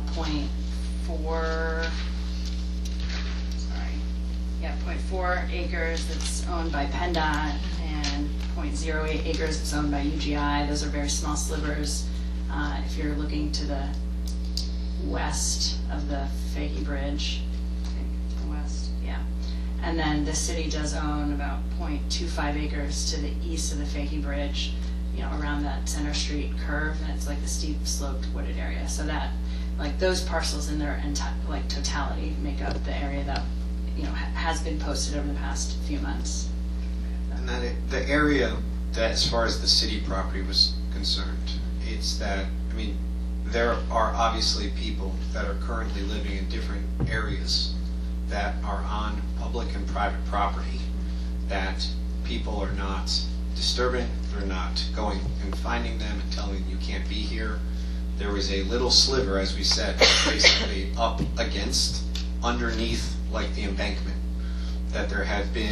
0.4 acres that's owned by PennDOT and 0.08 acres that's owned by UGI. Those are very small slivers. If you're looking to the west of the Fahey Bridge, I think the west, yeah. And then the city does own about 0.25 acres to the east of the Fahey Bridge, around that Center Street curve, and it's like the steep sloped wooded area. So that, those parcels in their totality make up the area that, has been posted over the past few months. And then the area that, as far as the city property was concerned, it's that, there are obviously people that are currently living in different areas that are on public and private property that people are not disturbing, they're not going and finding them and telling them you can't be here. There was a little sliver, as we said, basically up against, underneath, the embankment, that there had been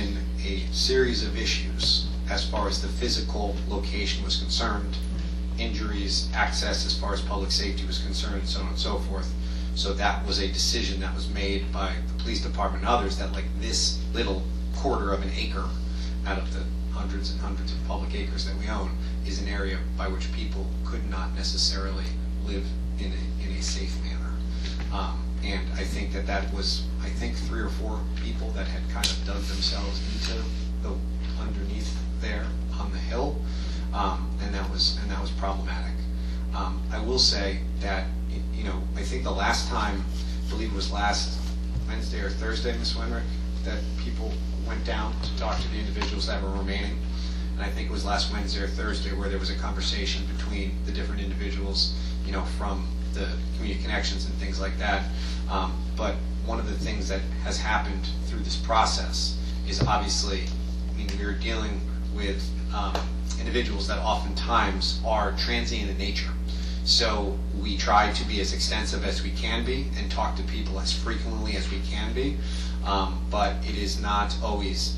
a series of issues as far as the physical location was concerned, injuries, access as far as public safety was concerned, and so on and so forth. So that was a decision that was made by the police department and others that like this little quarter of an acre out of the hundreds and hundreds of public acres that we own is an area by which people could not necessarily live in a safe manner. And I think that was, I think 3 or 4 people that had kind of dug themselves into the underneath there on the hill, and that was problematic. I will say that, you know, I think the last time, I believe it was last Wednesday or Thursday, Ms. Wenrick, that people went down to talk to the individuals that were remaining. And I think it was last Wednesday or Thursday where there was a conversation between the different individuals, you know, from the community connections and things like that. But one of the things that has happened through this process is obviously, I mean, we're dealing with individuals that oftentimes are transient in nature. So we try to be as extensive as we can be and talk to people as frequently as we can be. But it is not always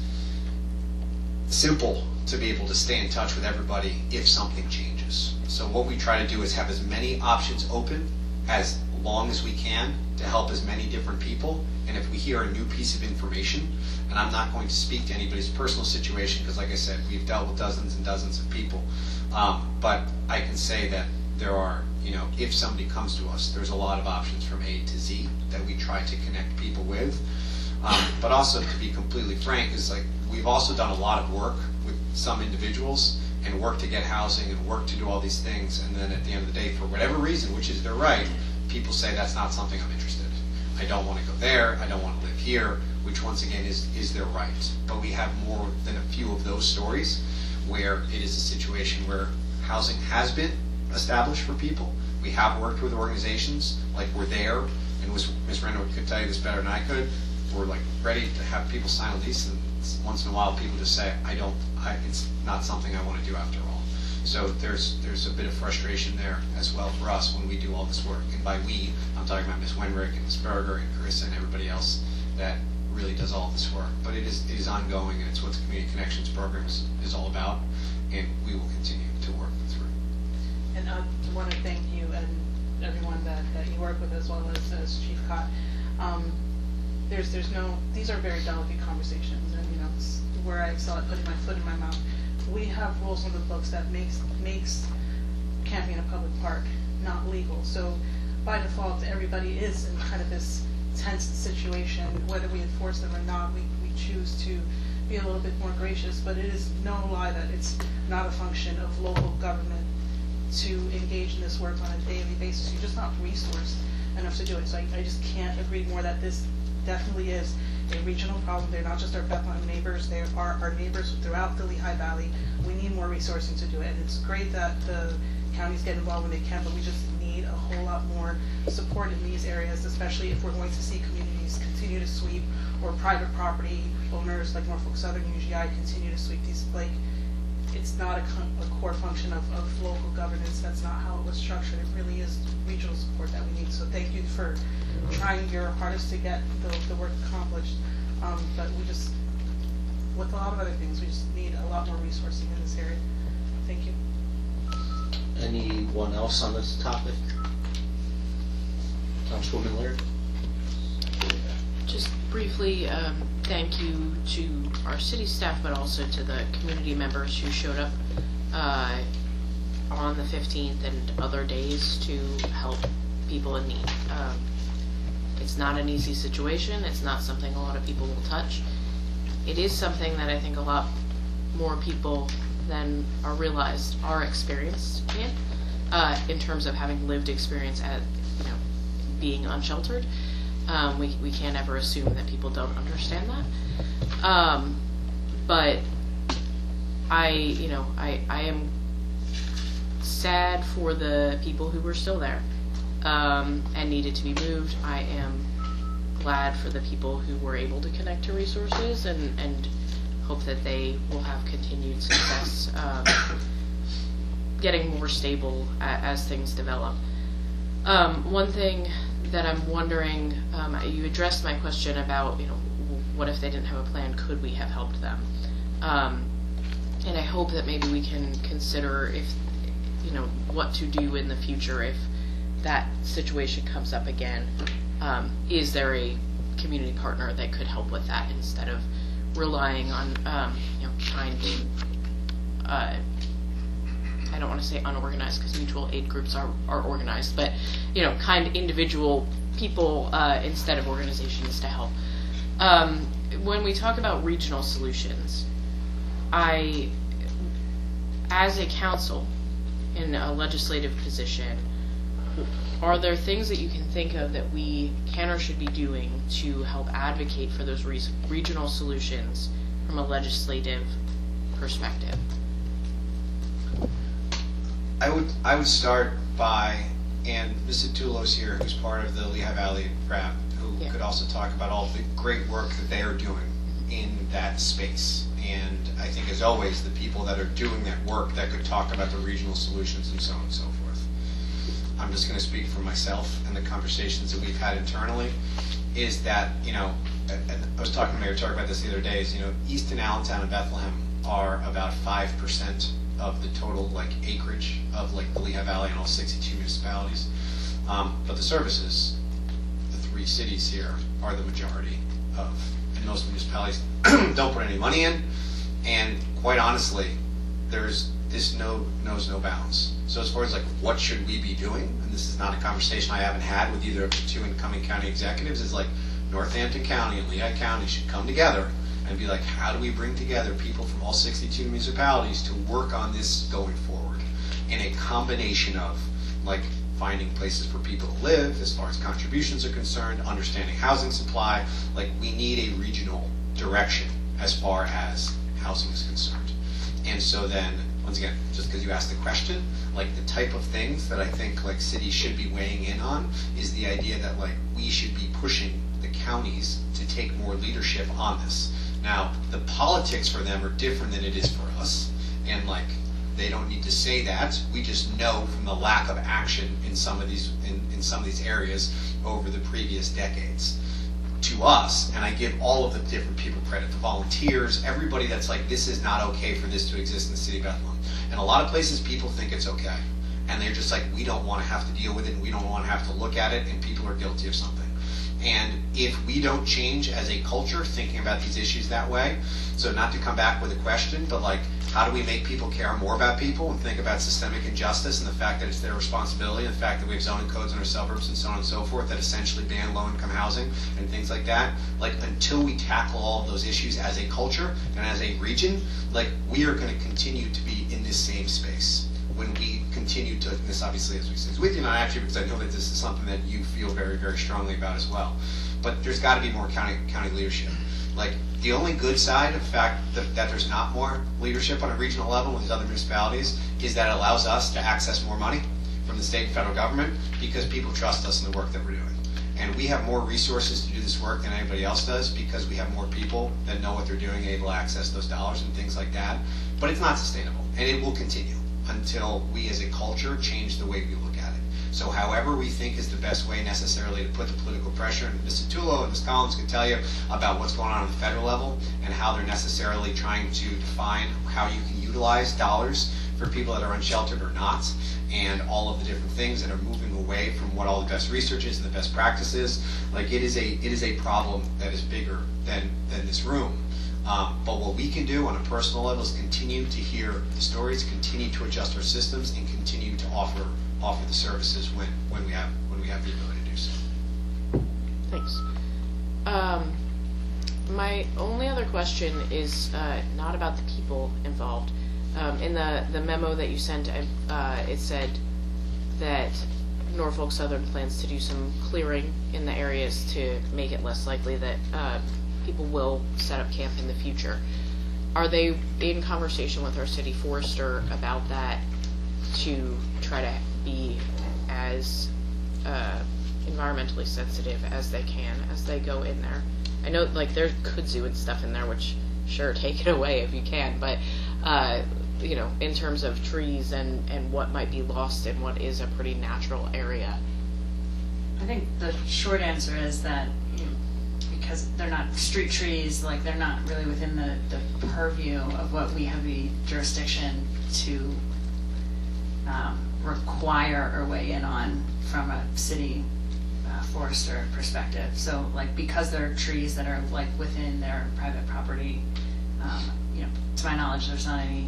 simple to be able to stay in touch with everybody if something changes. So what we try to do is have as many options open as long as we can to help as many different people. And if we hear a new piece of information, and I'm not going to speak to anybody's personal situation because, like I said, we've dealt with dozens and dozens of people, but I can say that there are, you know, if somebody comes to us, there's a lot of options from A to Z that we try to connect people with. But also, to be completely frank, is like we've also done a lot of work with some individuals and work to get housing and work to do all these things, and then at the end of the day, for whatever reason, which is their right, people say that's not something I'm interested in. I don't want to go there, I don't want to live here, which once again is their right. But we have more than a few of those stories where it is a situation where housing has been established for people. We have worked with organizations, like we're there, and Ms. Renner could tell you this better than I could, we're like ready to have people sign a lease, and once in a while people just say, it's not something I want to do after all. So there's a bit of frustration there as well for us when we do all this work. And by we, I'm talking about Ms. Wenrick and Ms. Berger and Carissa and everybody else that really does all this work. But it is ongoing, and it's what the Community Connections program is all about, and we will continue to work through. And I want to thank you and everyone that you work with, as well as Chief Cott. These are very delicate conversations, and you know, it's where I excel at putting my foot in my mouth. We have rules on the books that makes camping in a public park not legal. So by default, everybody is in kind of this tense situation. Whether we enforce them or not, we choose to be a little bit more gracious. But it is no lie that it's not a function of local government to engage in this work on a daily basis. You're just not resourced enough to do it. So I just can't agree more that this definitely is a regional problem. They're not just our Bethlehem neighbors, they are our neighbors throughout the Lehigh Valley. We need more resourcing to do it, and it's great that the counties get involved when they can, but we just need a whole lot more support in these areas, especially if we're going to see communities continue to sweep, or private property owners like Norfolk Southern, UGI, continue to sweep these. Like, it's not a core function of local governance. That's not how it was structured. It really is regional support that we need. So thank you for trying your hardest to get the work accomplished. But we just, with a lot of other things, we just need a lot more resourcing in this area. Thank you. Anyone else on this topic? Councilwoman Laird? Just briefly, thank you to our city staff, but also to the community members who showed up on the 15th and other days to help people in need. It's not an easy situation. It's not something a lot of people will touch. It is something that I think a lot more people than are realized are experienced in terms of having lived experience at, you know, being unsheltered. We can't ever assume that people don't understand that. But I am sad for the people who were still there and needed to be moved. I am glad for the people who were able to connect to resources and hope that they will have continued success getting more stable as things develop. One thing that I'm wondering, you addressed my question about, you know, what if they didn't have a plan? Could we have helped them? And I hope that maybe we can consider if, what to do in the future if that situation comes up again. Is there a community partner that could help with that instead of relying on, kind, I don't want to say unorganized because mutual aid groups are organized, but, kind individual people instead of organizations to help. When we talk about regional solutions, as a council in a legislative position, are there things that you can think of that we can or should be doing to help advocate for those regional solutions from a legislative perspective? I would start by, and Ms. Tulo's here, who's part of the Lehigh Valley RAP, who could also talk about all the great work that they are doing in that space. And I think, as always, the people that are doing that work that could talk about the regional solutions and so on and so forth. I'm just going to speak for myself and the conversations that we've had internally, is that, and I was talking to Mayor Turk about this the other day, is, East and Allentown and Bethlehem are about 5% of the total, acreage of, the Lehigh Valley and all 62 municipalities. But the services, the 3 cities here, are the majority of, and most municipalities don't put any money in, and quite honestly, this knows no bounds. So as far as what should we be doing, and this is not a conversation I haven't had with either of the 2 incoming county executives, is Northampton County and Lehigh County should come together and be how do we bring together people from all 62 municipalities to work on this going forward in a combination of finding places for people to live as far as contributions are concerned, understanding housing supply. We need a regional direction as far as housing is concerned. And so then, once again, just because you asked the question, the type of things that I think cities should be weighing in on is the idea that we should be pushing the counties to take more leadership on this. Now, the politics for them are different than it is for us, and they don't need to say that. We just know from the lack of action in some of these areas over the previous decades. To us, and I give all of the different people credit, the volunteers, everybody that's this is not okay for this to exist in the city of Bethlehem. And a lot of places people think it's okay, and they're just we don't want to have to deal with it, and we don't want to have to look at it, and people are guilty of something. And if we don't change as a culture thinking about these issues that way, so not to come back with a question, but how do we make people care more about people and think about systemic injustice and the fact that it's their responsibility, and the fact that we have zoning codes in our suburbs and so on and so forth that essentially ban low-income housing and things like that, until we tackle all of those issues as a culture and as a region, we are going to continue to be in this same space. When we continue to, and this obviously, as we say, is with you, not actually, because I know that this is something that you feel very, very strongly about as well. But there's got to be more county leadership. The only good side of the fact that there's not more leadership on a regional level with these other municipalities is that it allows us to access more money from the state and federal government because people trust us in the work that we're doing. And we have more resources to do this work than anybody else does because we have more people that know what they're doing and able to access those dollars and things like that. But it's not sustainable, and it will continue until we as a culture change the way we look at it. So however we think is the best way necessarily to put the political pressure, and Mr. Tulo and Ms. Collins can tell you about what's going on the federal level and how they're necessarily trying to define how you can utilize dollars for people that are unsheltered or not, and all of the different things that are moving away from what all the best research is and the best practices. It is a problem that is bigger than this room. But what we can do on a personal level is continue to hear the stories, continue to adjust our systems, and continue to offer the services when we have the ability to do so. Thanks. My only other question is not about the people involved. In the memo that you sent, it said that Norfolk Southern plans to do some clearing in the areas to make it less likely that people will set up camp in the future. Are they in conversation with our city forester about that to try to be as environmentally sensitive as they can as they go in there? I know there's kudzu and stuff in there, which sure, take it away if you can, but in terms of trees and what might be lost in what is a pretty natural area. I think the short answer is that, because they're not street trees, like they're not really within the purview of what we have the jurisdiction to require or weigh in on from a city forester perspective. So like because there are trees that are like within their private property, you know, to my knowledge, there's not any.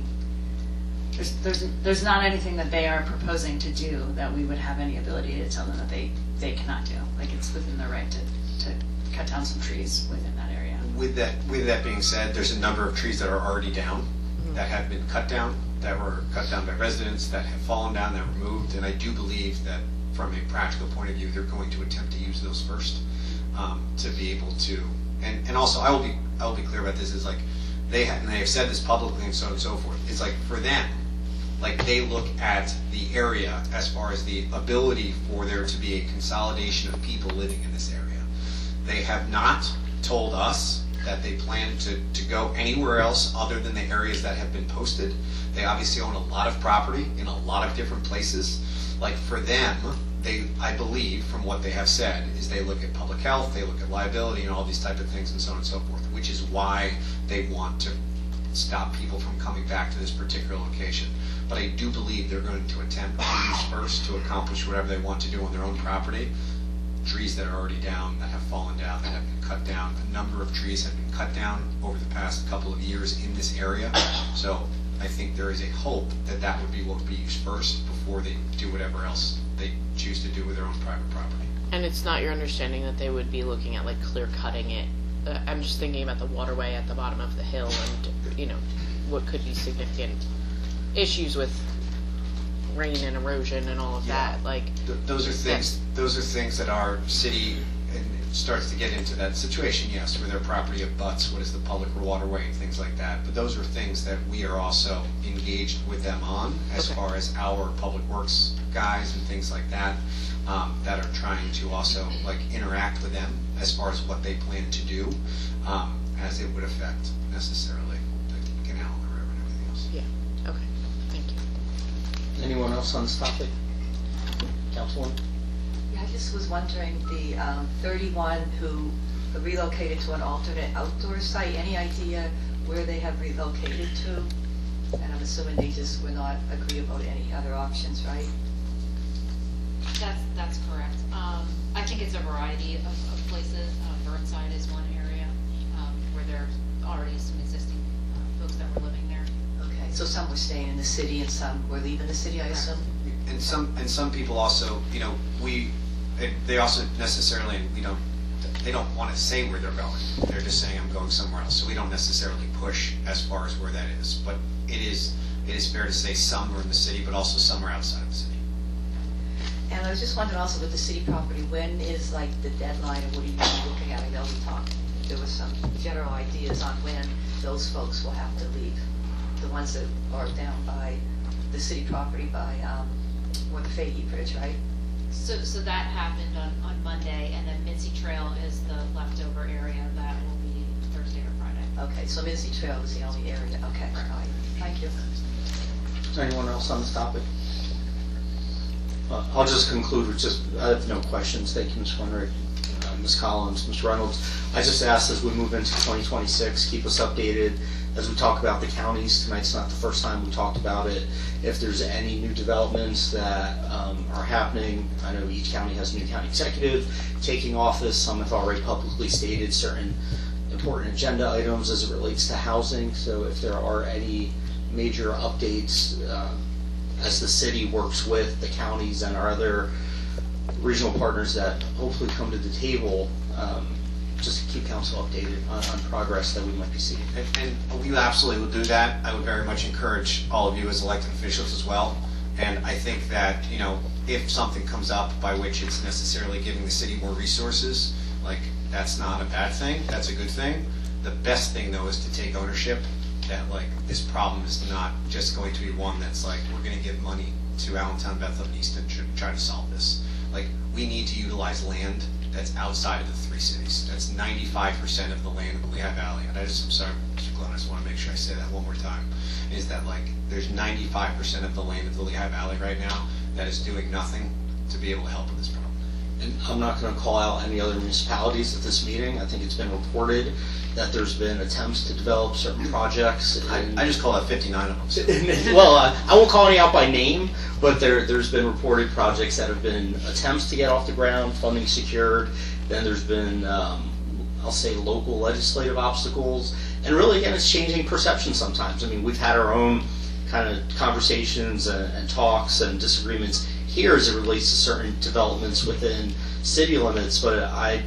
There's not anything that they are proposing to do that we would have any ability to tell them that they cannot do. Like it's within their right to cut down some trees within that area. With that being said, there's a number of trees that are already down, that have been cut down, that were cut down by residents, that have fallen down, that were moved, and I do believe that from a practical point of view, they're going to attempt to use those first to be able to. And also, I will be clear about this. Is like they have said this publicly and so on and so forth. It's like for them, like they look at the area as far as the ability for there to be a consolidation of people living in this area. They have not told us that they plan to go anywhere else other than the areas that have been posted. They obviously own a lot of property in a lot of different places. Like for them, I believe from what they have said, is they look at public health, they look at liability and all these type of things and so on and so forth, which is why they want to stop people from coming back to this particular location. But I do believe they're going to attempt to use first to accomplish whatever they want to do on their own property. Trees that are already down, that have fallen down, that have been cut down. A number of trees have been cut down over the past couple of years in this area. So I think there is a hope that that would be what would be used first before they do whatever else they choose to do with their own private property. And it's not your understanding that they would be looking at like clear cutting it. I'm just thinking about the waterway at the bottom of the hill and, you know, what could be significant issues with rain and erosion and all of that. Like those are things. Those are things that our city starts to get into that situation. Yes, where their property abuts what is the public waterway and things like that. But those are things that we are also engaged with them on, as far as our public works guys and things like that, that are trying to also like interact with them as far as what they plan to do, as it would affect necessarily the canal and the river and everything else. Yeah. Okay. Thank you. Anyone else on this topic? Councilwoman? Yeah, I just was wondering, the 31 who relocated to an alternate outdoor site, any idea where they have relocated to? And I'm assuming they just were not agreeable to any other options, right? That's correct. I think it's a variety of places. Burnside is one area where there are already some existing folks that were living there. Okay, so some were staying in the city and some were leaving the city, I assume? And some people also, you know, they also necessarily, they don't want to say where they're going. They're just saying, I'm going somewhere else. So we don't necessarily push as far as where that is. But it is fair to say some are in the city, but also some are outside of the city. And I was just wondering also with the city property, when is like the deadline and what are you looking at? I know we talked, there was some general ideas on when those folks will have to leave. The ones that are down by the city property by where the Fahey Bridge, right? So that happened on Monday, and then Mincy Trail is the leftover area that will be Thursday or Friday. Okay, so Mincy Trail is the only area. Okay, all right. Thank you. Is there anyone else on this topic? I'll just conclude with I have no questions. Thank you, Ms. Winrick, Ms. Collins, Mr. Reynolds. I just ask as we move into 2026, keep us updated as we talk about the counties. Tonight's not the first time we talked about it. If there's any new developments that are happening, I know each county has a new county executive taking office. Some have already publicly stated certain important agenda items as it relates to housing. So if there are any major updates as the city works with the counties and our other regional partners that hopefully come to the table, just keep council updated on progress that we might be seeing. And we absolutely will do that. I would very much encourage all of you as elected officials as well. And I think that, you know, if something comes up by which it's necessarily giving the city more resources, like that's not a bad thing, that's a good thing. The best thing though is to take ownership that like this problem is not just going to be one that's like we're going to give money to Allentown, Bethlehem, and Easton to try to solve this. Like we need to utilize land that's outside of the three cities. That's 95% of the land in the Lehigh Valley. And I'm sorry, Mr. Glenn, I just want to make sure I say that one more time. Is that like there's 95% of the land of the Lehigh Valley right now that is doing nothing to be able to help with this problem. and I'm not going to call out any other municipalities at this meeting. I think it's been reported that there's been attempts to develop certain projects. I just call out 59 of them. Well, I won't call any out by name, but there's been reported projects that have been attempts to get off the ground, funding secured. Then there's been, I'll say, local legislative obstacles. And really, again, it's changing perception sometimes. I mean, we've had our own kind of conversations and talks and disagreements here as it relates to certain developments within city limits, but I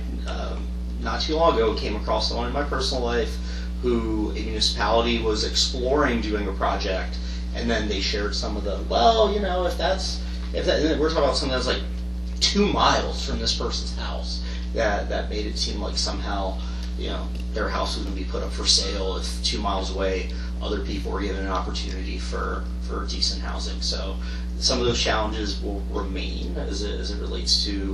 not too long ago came across someone in my personal life who a municipality was exploring doing a project, and then they shared some of the, well, you know, if that, and we're talking about something that's like 2 miles from this person's house, that made it seem like somehow, you know, their house was going to be put up for sale if 2 miles away other people were given an opportunity for decent housing. So some of those challenges will remain as it relates to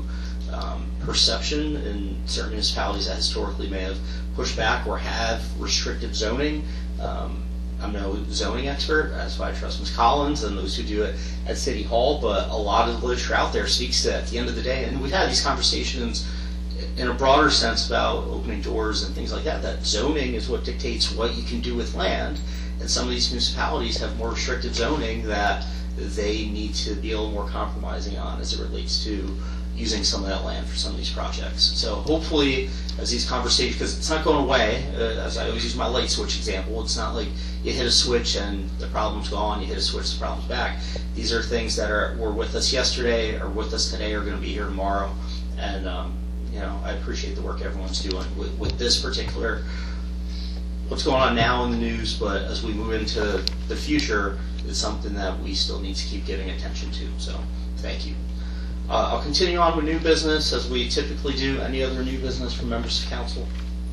perception in certain municipalities that historically may have pushed back or have restrictive zoning. I'm no zoning expert, that's why I trust Ms. Collins and those who do it at City Hall, but a lot of the literature out there speaks to, at the end of the day, and we've had these conversations in a broader sense about opening doors and things like that, that zoning is what dictates what you can do with land, and some of these municipalities have more restrictive zoning that they need to be a little more compromising on as it relates to using some of that land for some of these projects. So hopefully, as these conversations, because it's not going away, as I always use my light switch example, it's not like you hit a switch and the problem's gone, you hit a switch, the problem's back. These are things that were with us yesterday, or with us today, are going to be here tomorrow. And you know, I appreciate the work everyone's doing with this particular, what's going on now in the news, but as we move into the future, it's something that we still need to keep giving attention to. So thank you. I'll continue on with new business as we typically do. Any other new business from members of council?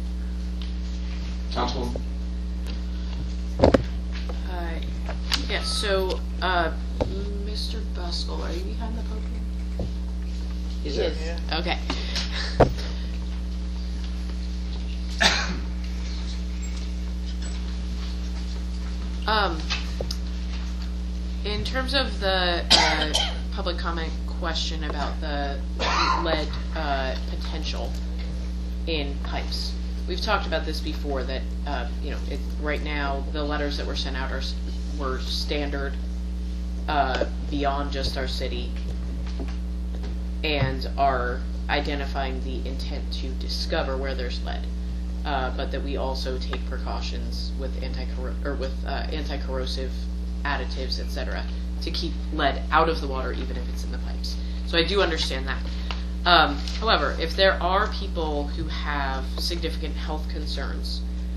Councilwoman? Yes, so Mr. Buskell, are you behind the podium? He's there. Yeah. Okay. In terms of the public comment question about the lead potential in pipes, we've talked about this before. That you know, right now the letters that were sent out were standard beyond just our city, and are identifying the intent to discover where there's lead, but that we also take precautions with anti-corrosive additives, etc., to keep lead out of the water, even if it's in the pipes. So I do understand that. However, if there are people who have significant health concerns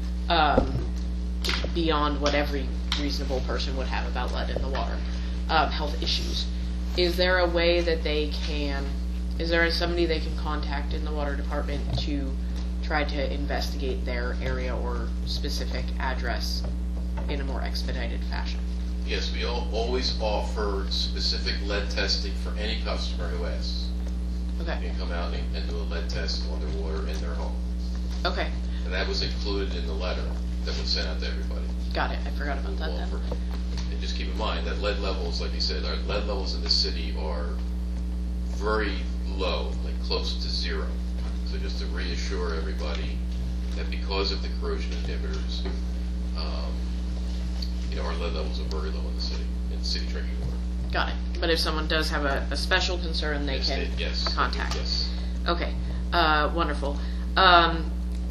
beyond what every reasonable person would have about lead in the water, health issues, is there a way that they can, is there somebody they can contact in the water department to try to investigate their area or specific address in a more expedited fashion? Yes, we always offer specific lead testing for any customer who asks. Okay. You can come out and do a lead test on their water in their home. Okay. And that was included in the letter that was sent out to everybody. Got it. I forgot about that then. And just keep in mind that lead levels, like you said, our lead levels in the city are very low, like close to zero. So just to reassure everybody that because of the corrosion inhibitors, you know, our lead levels are very low in the city drinking water. Got it. But if someone does have a special concern, they can contact. Yes. Okay. Wonderful. And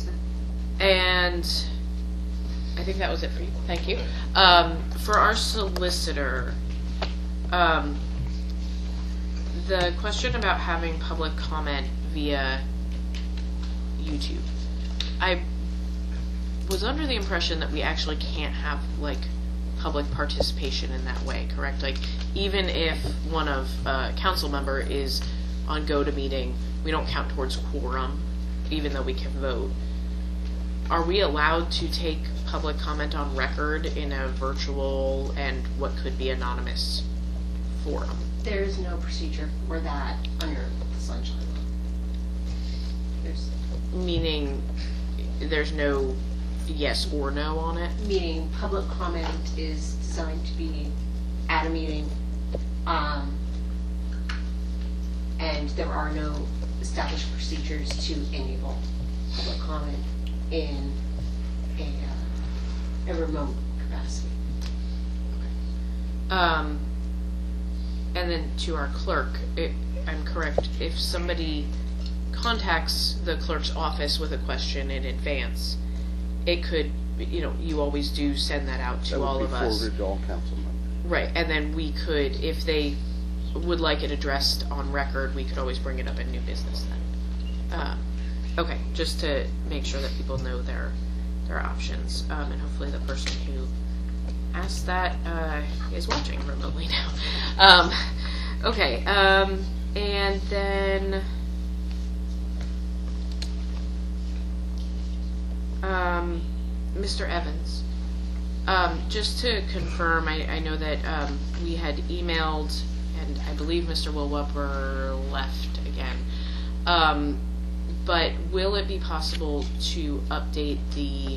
I think that was it for you. Thank you. For our solicitor, the question about having public comment via YouTube, I was under the impression that we actually can't have like public participation in that way, correct? Like, even if one of council member is on GoToMeeting, we don't count towards quorum, even though we can vote. Are we allowed to take public comment on record in a virtual and what could be anonymous forum? There is no procedure for that under the Sunshine Law. Meaning there's no yes or no on it? Meaning public comment is designed to be at a meeting, and there are no establish procedures to enable public comment in a remote capacity. And then to our clerk, I'm correct, if somebody contacts the clerk's office with a question in advance, it could, you always do send that out to all of us. That would be forwarded to all council members. Right, and then we could, if they would like it addressed on record, we could always bring it up in new business then. Okay, just to make sure that people know their options, and hopefully the person who asked that is watching remotely now. Okay, and then Mr. Evans, just to confirm, I know that we had emailed, and I believe Mr. Willweber left again, but will it be possible to update the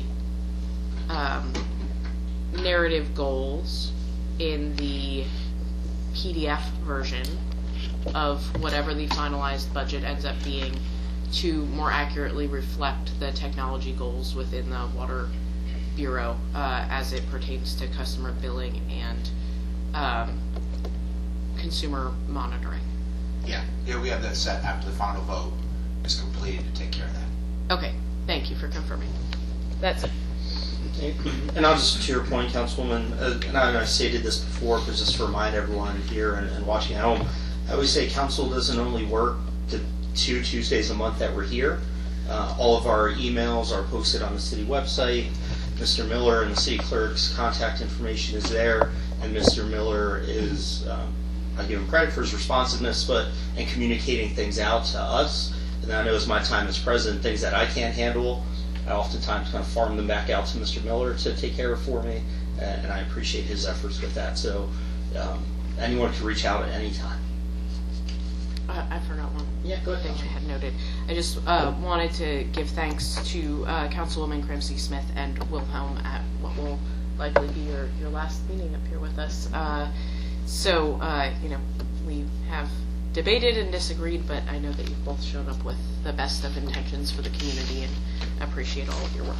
narrative goals in the PDF version of whatever the finalized budget ends up being to more accurately reflect the technology goals within the Water Bureau as it pertains to customer billing and consumer monitoring? Yeah, we have that set after the final vote is completed to take care of that. Okay, thank you for confirming. That's it. And I'll just, to your point, Councilwoman, and I stated this before, but just to remind everyone here and watching at home, I always say council doesn't only work the 2 Tuesdays a month that we're here. All of our emails are posted on the city website. Mr. Miller and the city clerk's contact information is there, and Mr. Miller is, I give him credit for his responsiveness, and communicating things out to us. And I know as my time as president, things that I can't handle, I oftentimes kind of farm them back out to Mr. Miller to take care of for me, and I appreciate his efforts with that. So anyone can reach out at any time. I forgot one thing I had noted. I just wanted to give thanks to Councilwoman Cramsey-Smith and Wilhelm at what will likely be your last meeting up here with us. We have debated and disagreed, but I know that you've both shown up with the best of intentions for the community, and I appreciate all of your work.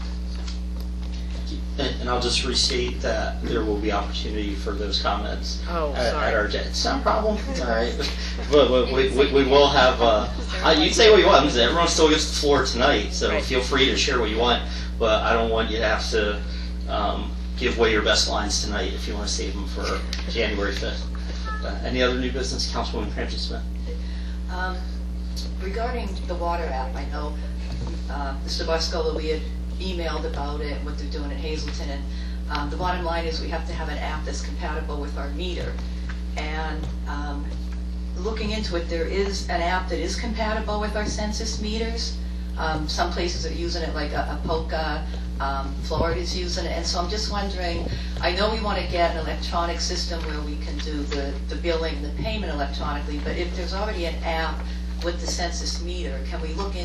And I'll just restate that there will be opportunity for those comments at our agenda. It's not a problem. All right. But we will have, you can say what you want. Everyone still gets the floor tonight, so feel free to share what you want. But I don't want you to have to give away your best lines tonight if you want to save them for January 5th. Any other new business? Councilwoman Cramsey-Smith. Regarding the water app, I know Mr. Barskola, we had emailed about it, what they're doing in Hazelton, and the bottom line is we have to have an app that's compatible with our meter. And looking into it, there is an app that is compatible with our census meters. Some places are using it, like Apoca, Florida's using it, and so I'm just wondering, I know we want to get an electronic system where we can do the billing, the payment electronically, but if there's already an app with the census meter, can we look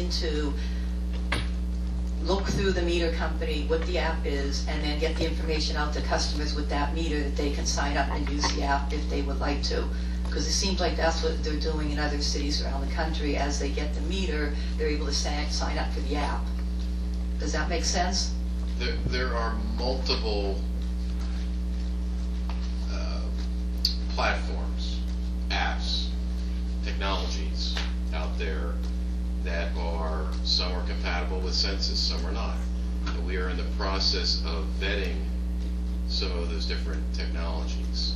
through the meter company, what the app is, and then get the information out to customers with that meter that they can sign up and use the app if they would like to? Because it seems like that's what they're doing in other cities around the country. As they get the meter, they're able to sign up for the app. Does that make sense? There are multiple platforms, apps, technologies out there that are, some are compatible with census, some are not. And we are in the process of vetting some of those different technologies.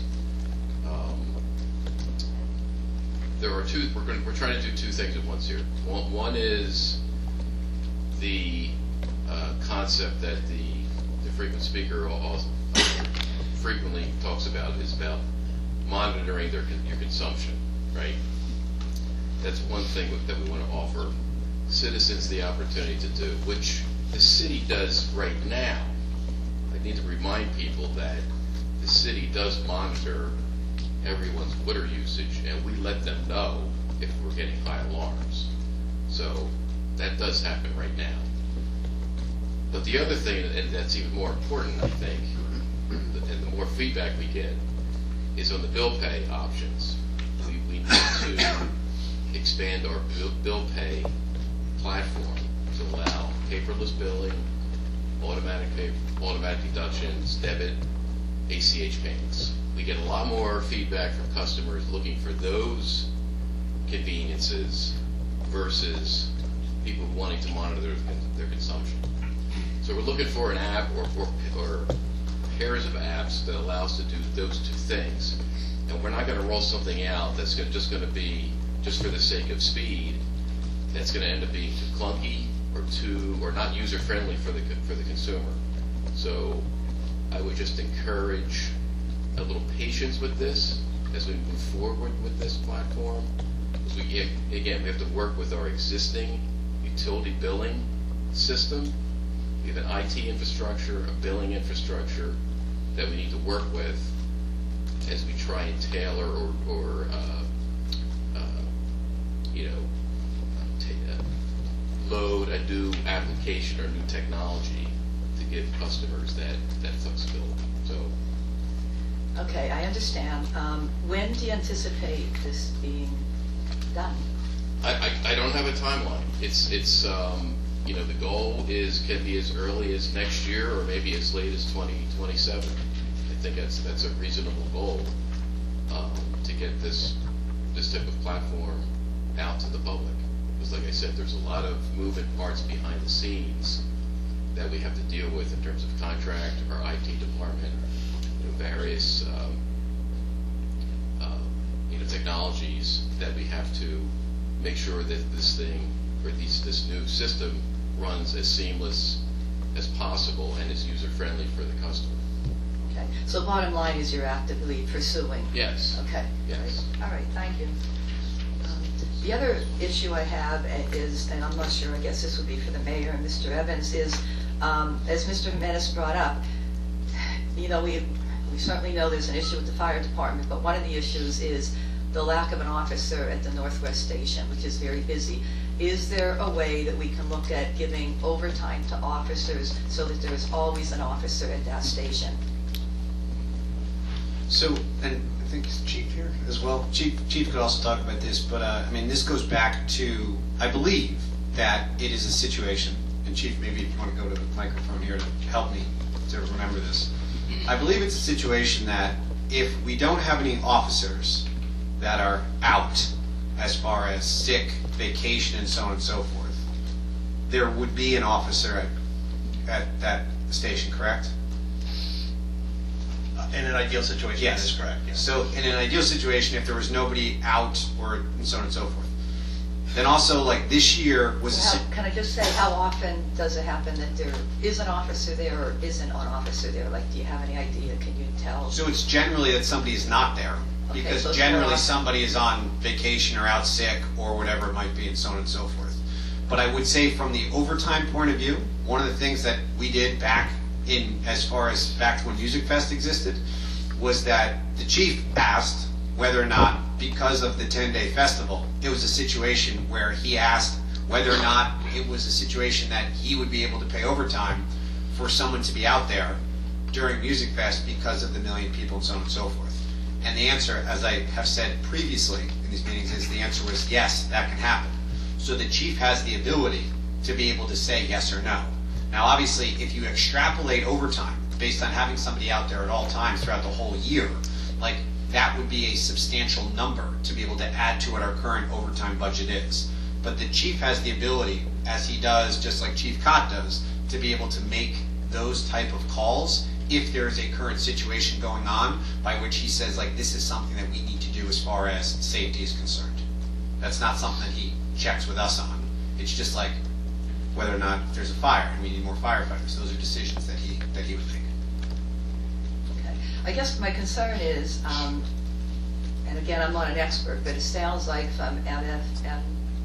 There are two, we're trying to do two things at once here. One is the concept that the frequent speaker also frequently talks about, is about monitoring your consumption, right? That's one thing that we want to offer citizens the opportunity to do, which the city does right now. I need to remind people that the city does monitor everyone's water usage, and we let them know if we're getting high alarms. So that does happen right now. But the other thing, and that's even more important, I think, and the more feedback we get, is on the bill pay options. We need to expand our bill pay platform to allow paperless billing, automatic deductions, debit, ACH payments. We get a lot more feedback from customers looking for those conveniences versus people wanting to monitor their consumption. So we're looking for an app or pairs of apps that allow us to do those two things. And we're not going to roll something out that's just going to be just for the sake of speed. That's going to end up being too clunky or not user friendly for the consumer. So I would just encourage a little patience with this as we move forward with this platform. We have to work with our existing utility billing system. We have an IT infrastructure, a billing infrastructure that we need to work with as we try and tailor or load a new application or new technology to give customers that flexibility. So. Okay, I understand. When do you anticipate this being done? I don't have a timeline. It's the goal can be as early as next year or maybe as late as 2027. I think that's a reasonable goal to get this type of platform out to the public. Because like I said, there's a lot of moving parts behind the scenes that we have to deal with in terms of contract, our IT department, various technologies that we have to make sure that this thing or this new system runs as seamless as possible and is user friendly for the customer. Okay. So bottom line is you're actively pursuing. Yes. Okay. Yes. All right. Thank you. The other issue I have is, and I'm not sure, I guess this would be for the mayor and Mr. Evans, is as Mr. Jimenez brought up, we certainly know there's an issue with the fire department, but one of the issues is the lack of an officer at the Northwest Station, which is very busy. Is there a way that we can look at giving overtime to officers so that there is always an officer at that station? So, and I think is Chief here as well. Chief could also talk about this, but this goes back to, I believe that it is a situation, and Chief, maybe if you want to go to the microphone here to help me to remember this. I believe it's a situation that if we don't have any officers that are out as far as sick, vacation, and so on and so forth, there would be an officer at that station, correct? In an ideal situation, yes. That is correct. Yes. So in an ideal situation, if there was nobody out or so on and so forth, then also like this year was Can I just say, how often does it happen that there is an officer there or isn't an officer there? Like, do you have any idea? Can you tell? So it's generally that somebody is not there. Okay, Because so generally somebody is on vacation or out sick or whatever it might be and so on and so forth. But I would say from the overtime point of view, one of the things that we did back to when Music Fest existed was that the chief asked whether or not, because of the 10-day festival, it was a situation where he asked whether or not it was a situation that he would be able to pay overtime for someone to be out there during Music Fest because of the million people and so on and so forth. And the answer, as I have said previously in these meetings, is the answer was yes, that can happen. So the chief has the ability to be able to say yes or no. Now, obviously, if you extrapolate overtime based on having somebody out there at all times throughout the whole year, like that would be a substantial number to be able to add to what our current overtime budget is. But the chief has the ability, as he does, just like Chief Cott does, to be able to make those type of calls if there is a current situation going on by which he says, like, this is something that we need to do as far as safety is concerned. That's not something that he checks with us on. It's just like whether or not there's a fire and we need more firefighters. Those are decisions that he would make. Okay. I guess my concern is, and again, I'm not an expert, but it sounds like from NFPA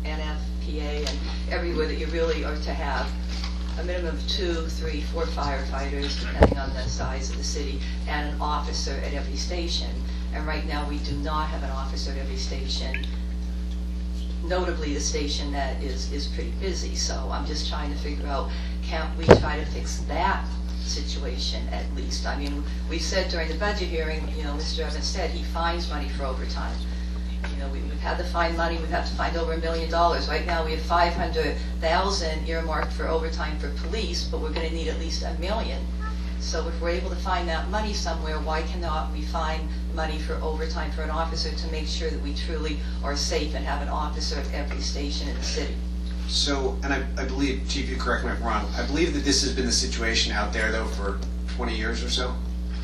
and everywhere that you really are to have a minimum of 2, 3, 4 firefighters, depending on the size of the city, and an officer at every station. And right now, we do not have an officer at every station. Notably, the station that is pretty busy. So I'm just trying to figure out, can't we try to fix that situation at least? I mean, we said during the budget hearing, Mr. Evans said he finds money for overtime. know, we've had to find money, we've had to find over $1 million. Right now, we have 500,000 earmarked for overtime for police, but we're gonna need at least $1 million. So if we're able to find that money somewhere, why cannot we find money for overtime for an officer to make sure that we truly are safe and have an officer at every station in the city? So, and I believe, Chief, you correct me if I'm wrong, I believe that this has been the situation out there, though, for 20 years or so?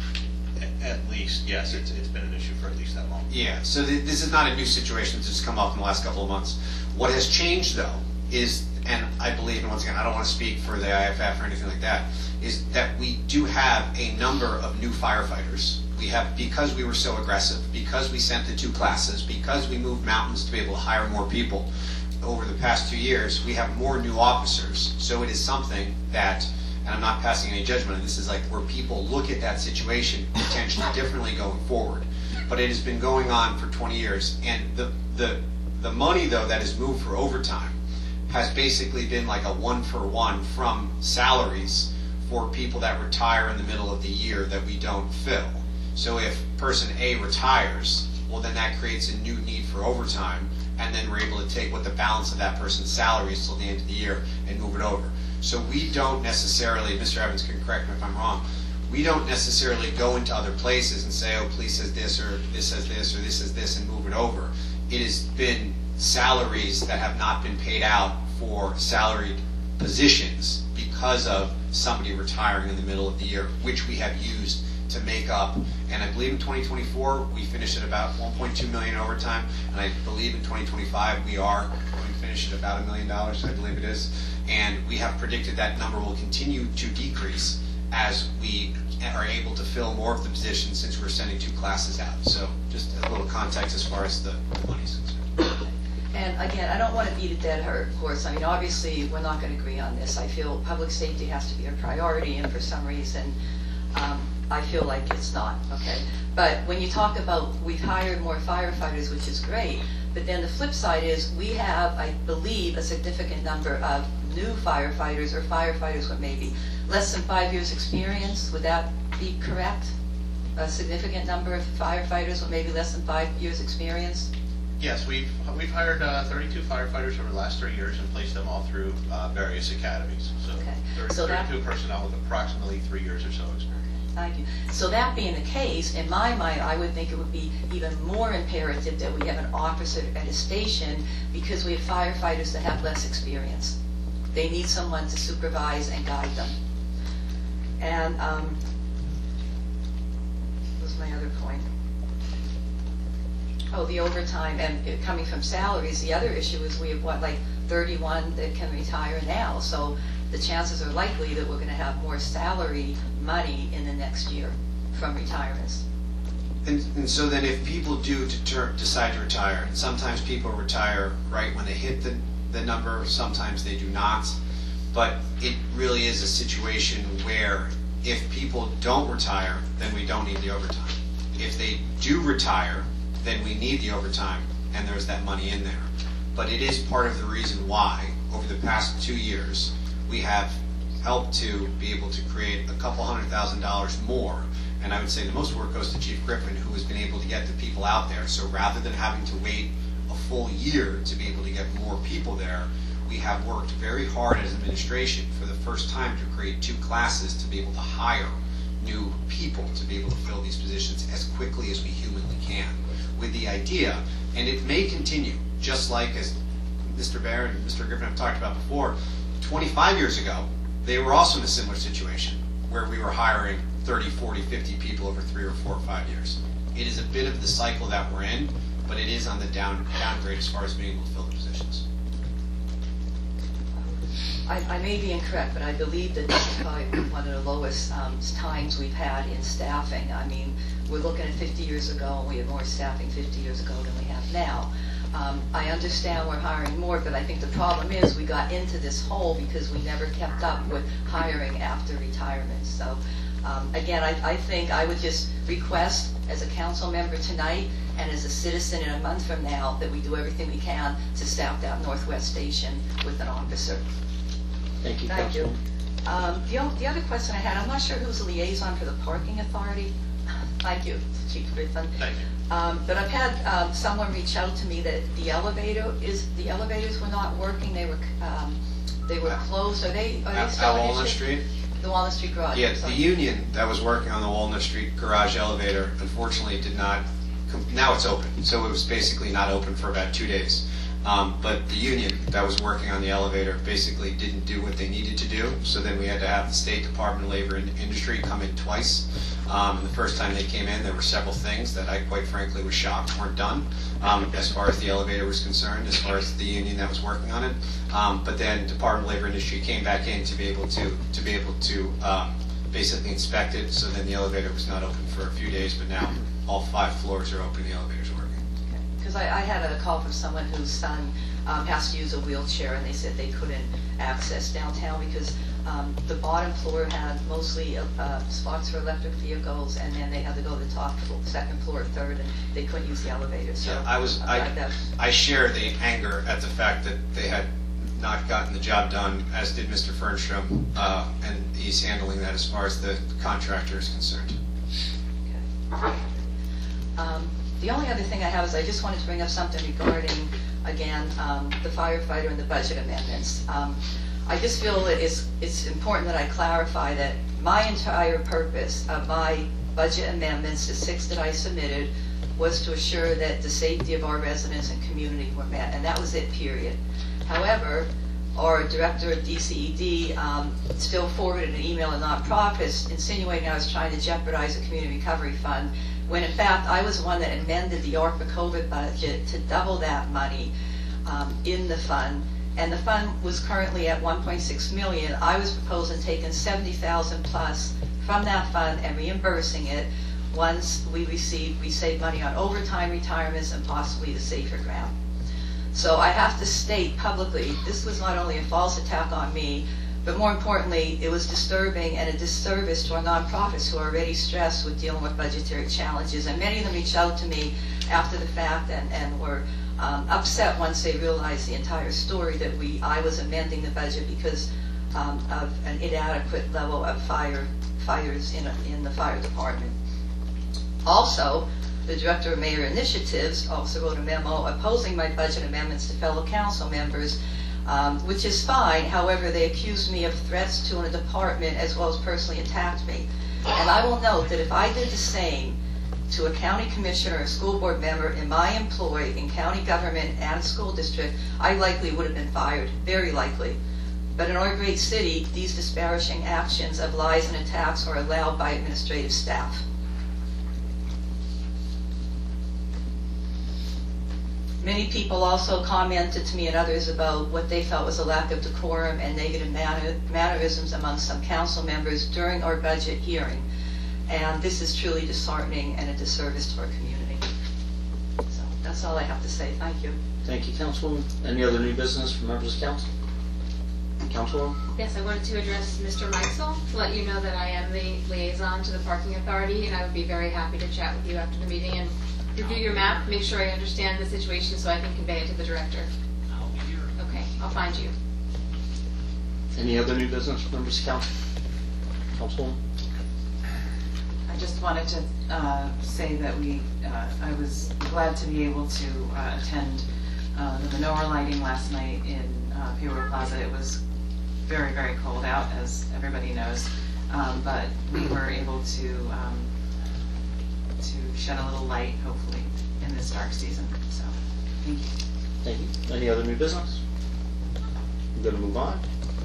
At least, yes, it's been an issue for at least that long. Yeah, so this is not a new situation that's just come up in the last couple of months. What has changed, though, is, and I believe, and once again, I don't want to speak for the IFF or anything like that, is that we do have a number of new firefighters. We have, because we were so aggressive, because we sent the 2 classes, because we moved mountains to be able to hire more people over the past 2 years, we have more new officers. So it is something that, and I'm not passing any judgment on this, is like where people look at that situation potentially differently going forward. But it has been going on for 20 years. And the money, though, that is moved for overtime has basically been like a 1-for-1 from salaries for people that retire in the middle of the year that we don't fill. So if person A retires, well, then that creates a new need for overtime, and then we're able to take what the balance of that person's salary is till the end of the year and move it over. So we don't necessarily, Mr. Evans can correct me if I'm wrong, we don't necessarily go into other places and say, oh, police says this, or this says this, or this says this, and move it over. It has been salaries that have not been paid out for salaried positions because of somebody retiring in the middle of the year, which we have used to make up. And I believe in 2024 we finished at about 1.2 million overtime, and I believe in 2025 we are going to finish at about $1 million, I believe it is. And we have predicted that number will continue to decrease as we are able to fill more of the positions since we're sending 2 classes out. So just a little context as far as the money's concerned. And again, I don't want to beat a dead horse. I mean, obviously, we're not going to agree on this. I feel public safety has to be a priority, and for some reason, I feel like it's not, okay? But when you talk about we've hired more firefighters, which is great, but then the flip side is we have, I believe, a significant number of new firefighters or firefighters with maybe less than 5 years experience. Would that be correct? A significant number of firefighters with maybe less than 5 years experience? Yes, we've hired 32 firefighters over the last 3 years and placed them all through various academies. So, okay. 32 personnel with approximately 3 years or so experience. Thank you. So that being the case, in my mind, I would think it would be even more imperative that we have an officer at a station because we have firefighters that have less experience. They need someone to supervise and guide them. And what was my other point? Oh, the overtime and coming from salaries. The other issue is we have, what, like 31 that can retire now. So the chances are likely that we're going to have more salary money in the next year from retirements. And so then if people do decide to retire, and sometimes people retire right when they hit the number, sometimes they do not, but it really is a situation where if people don't retire, then we don't need the overtime. If they do retire, then we need the overtime, and there's that money in there. But it is part of the reason why, over the past 2 years, we have helped to be able to create a couple $100,000 more. And I would say the most work goes to Chief Griffin, who has been able to get the people out there. So rather than having to wait a full year to be able to get more people there, we have worked very hard as administration for the first time to create 2 classes to be able to hire new people to be able to fill these positions as quickly as we humanly can, with the idea, and it may continue, just like as Mr. Barrett and Mr. Griffin have talked about before, 25 years ago, they were also in a similar situation where we were hiring 30, 40, 50 people over 3 or 4 or 5 years. It is a bit of the cycle that we're in, but it is on the downgrade as far as being able to fill the positions. I may be incorrect, but I believe that this is probably one of the lowest times we've had in staffing. I mean, we're looking at 50 years ago, and we had more staffing 50 years ago than we have now. I understand we're hiring more, but I think the problem is we got into this hole because we never kept up with hiring after retirement. So again, I think I would just request as a council member tonight and as a citizen in a month from now that we do everything we can to staff that Northwest Station with an officer. Thank you, Thank you. Councilman. The other question I had, I'm not sure who's the liaison for the parking authority. Thank you, Chief Griffin. Thank you. But I've had someone reach out to me that the elevators were not working. They were closed. Are they still At an Walnut issue? Street? The Walnut Street garage. Yeah, I'm the sorry. union that was working on the Walnut Street garage elevator unfortunately did not, now it's open, so it was basically not open for about 2 days. But the union that was working on the elevator basically didn't do what they needed to do, so then we had to have the State Department of Labor and Industry come in twice. And the first time they came in, there were several things that I quite frankly was shocked weren't done, as far as the elevator was concerned, as far as the union that was working on it. But then Department of Labor and Industry came back in to be able to basically inspect it, so then the elevator was not open for a few days, but now all 5 floors are open, the elevator's working. Because I had a call from someone whose son has to use a wheelchair, and they said they couldn't access downtown because the bottom floor had mostly spots for electric vehicles, and then they had to go to the top floor, second floor, third, and they couldn't use the elevator. So Yeah, I share the anger at the fact that they had not gotten the job done, as did Mr. Fernstrom, and he's handling that as far as the contractor is concerned. The only other thing I have is I just wanted to bring up something regarding, again, the firefighter and the budget amendments. I just feel that it's important that I clarify that my entire purpose of my budget amendments, the 6 that I submitted, was to assure that the safety of our residents and community were met, and that was it, period. However, our director of DCED still forwarded an email to nonprofits insinuating I was trying to jeopardize the Community Recovery Fund, when in fact I was the one that amended the ARPA COVID budget to double that money in the fund. And the fund was currently at 1.6 million. I was proposing taking 70,000 plus from that fund and reimbursing it once we save money on overtime, retirements, and possibly the Safer Grant. So I have to state publicly, this was not only a false attack on me, but more importantly, it was disturbing and a disservice to our nonprofits who are already stressed with dealing with budgetary challenges. And many of them reached out to me after the fact and were upset once they realized the entire story that I was amending the budget because of an inadequate level of fighters in the fire department. Also, the Director of Mayor Initiatives also wrote a memo opposing my budget amendments to fellow council members, which is fine. However, they accused me of threats to a department as well as personally attacked me. And I will note that if I did the same to a county commissioner or school board member in my employ in county government and school district, I likely would have been fired, very likely. But in our great city, these disparaging actions of lies and attacks are allowed by administrative staff. Many people also commented to me and others about what they felt was a lack of decorum and negative mannerisms among some council members during our budget hearing. And this is truly disheartening and a disservice to our community. So that's all I have to say. Thank you. Thank you, Councilwoman. Any other new business from members of council? Councilwoman? Yes, I wanted to address Mr. Meisel to let you know that I am the liaison to the parking authority, and I would be very happy to chat with you after the meeting and review your map, make sure I understand the situation so I can convey it to the director. I'll be here. Okay, I'll find you. Any other new business from members of council? Councilwoman? I just wanted to say that I was glad to be able to attend the menorah lighting last night in Piero Plaza. It was very, very cold out, as everybody knows, but we were able to shed a little light, hopefully, in this dark season. So, thank you. Thank you. Any other new business? I'm going to move on.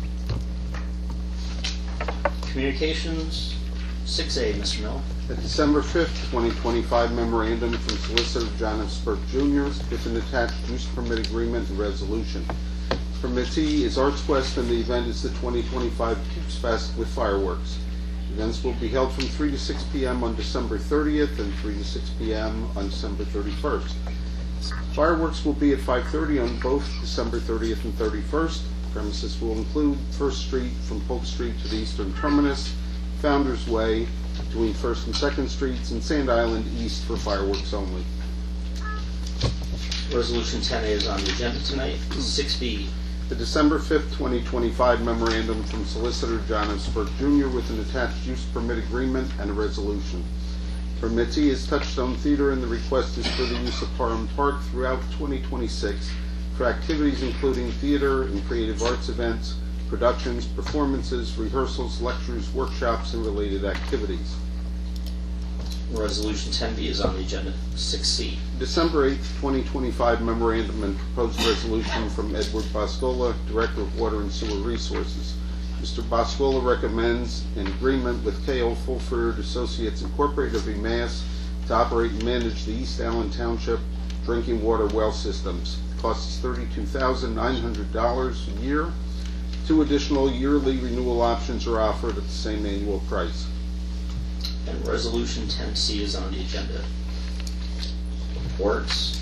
Communications, 6A, Mr. Miller. A December 5th, 2025 memorandum from Solicitor John F. Spurk Jr. with an attached use permit agreement and resolution. Permittee is Arts Quest, and the event is the 2025 Toops Fest with fireworks. Events will be held from 3 to 6 p.m. on December 30th and 3 to 6 p.m. on December 31st. Fireworks will be at 5:30 on both December 30th and 31st. Premises will include 1st Street from Polk Street to the eastern terminus, Founders Way between 1st and 2nd Streets, and Sand Island East for fireworks only. Resolution 10A is on the agenda tonight. 6B. The December 5th, 2025 memorandum from Solicitor John F. Spurk Jr. with an attached use permit agreement and a resolution. Permittee is Touchstone Theater, and the request is for the use of Parham Park throughout 2026 for activities including theater and creative arts events, productions, performances, rehearsals, lectures, workshops, and related activities. Resolution 10B is on the agenda. 6C. December 8, 2025 memorandum and proposed resolution from Edward Boscola, Director of Water and Sewer Resources. Mr. Boscola recommends an agreement with K.O. Fulford Associates Incorporated of Emmaus to operate and manage the East Allen Township drinking water well systems. The cost is $32,900 a year. 2 additional yearly renewal options are offered at the same annual price. And Resolution 10C is on the agenda. Reports.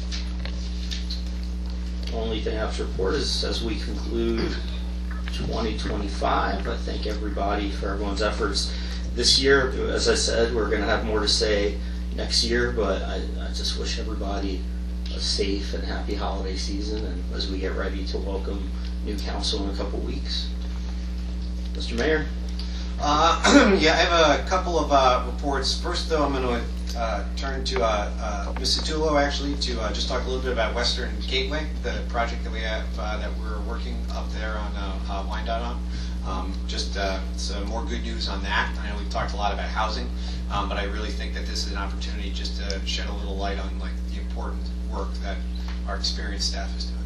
Only thing I have to report is as we conclude 2025, I thank everybody for everyone's efforts this year. As I said, we're going to have more to say next year, but I just wish everybody a safe and happy holiday season, and as we get ready to welcome new council in a couple weeks. Mr. Mayor? Yeah, I have a couple of reports. First, though, I'm going to turn to Ms. Satullo, actually, to just talk a little bit about Western Gateway, the project that we have that we're working up there on Wyandotte on. Just some more good news on that. I know we've talked a lot about housing, but I really think that this is an opportunity just to shed a little light on like the important work that our experienced staff is doing.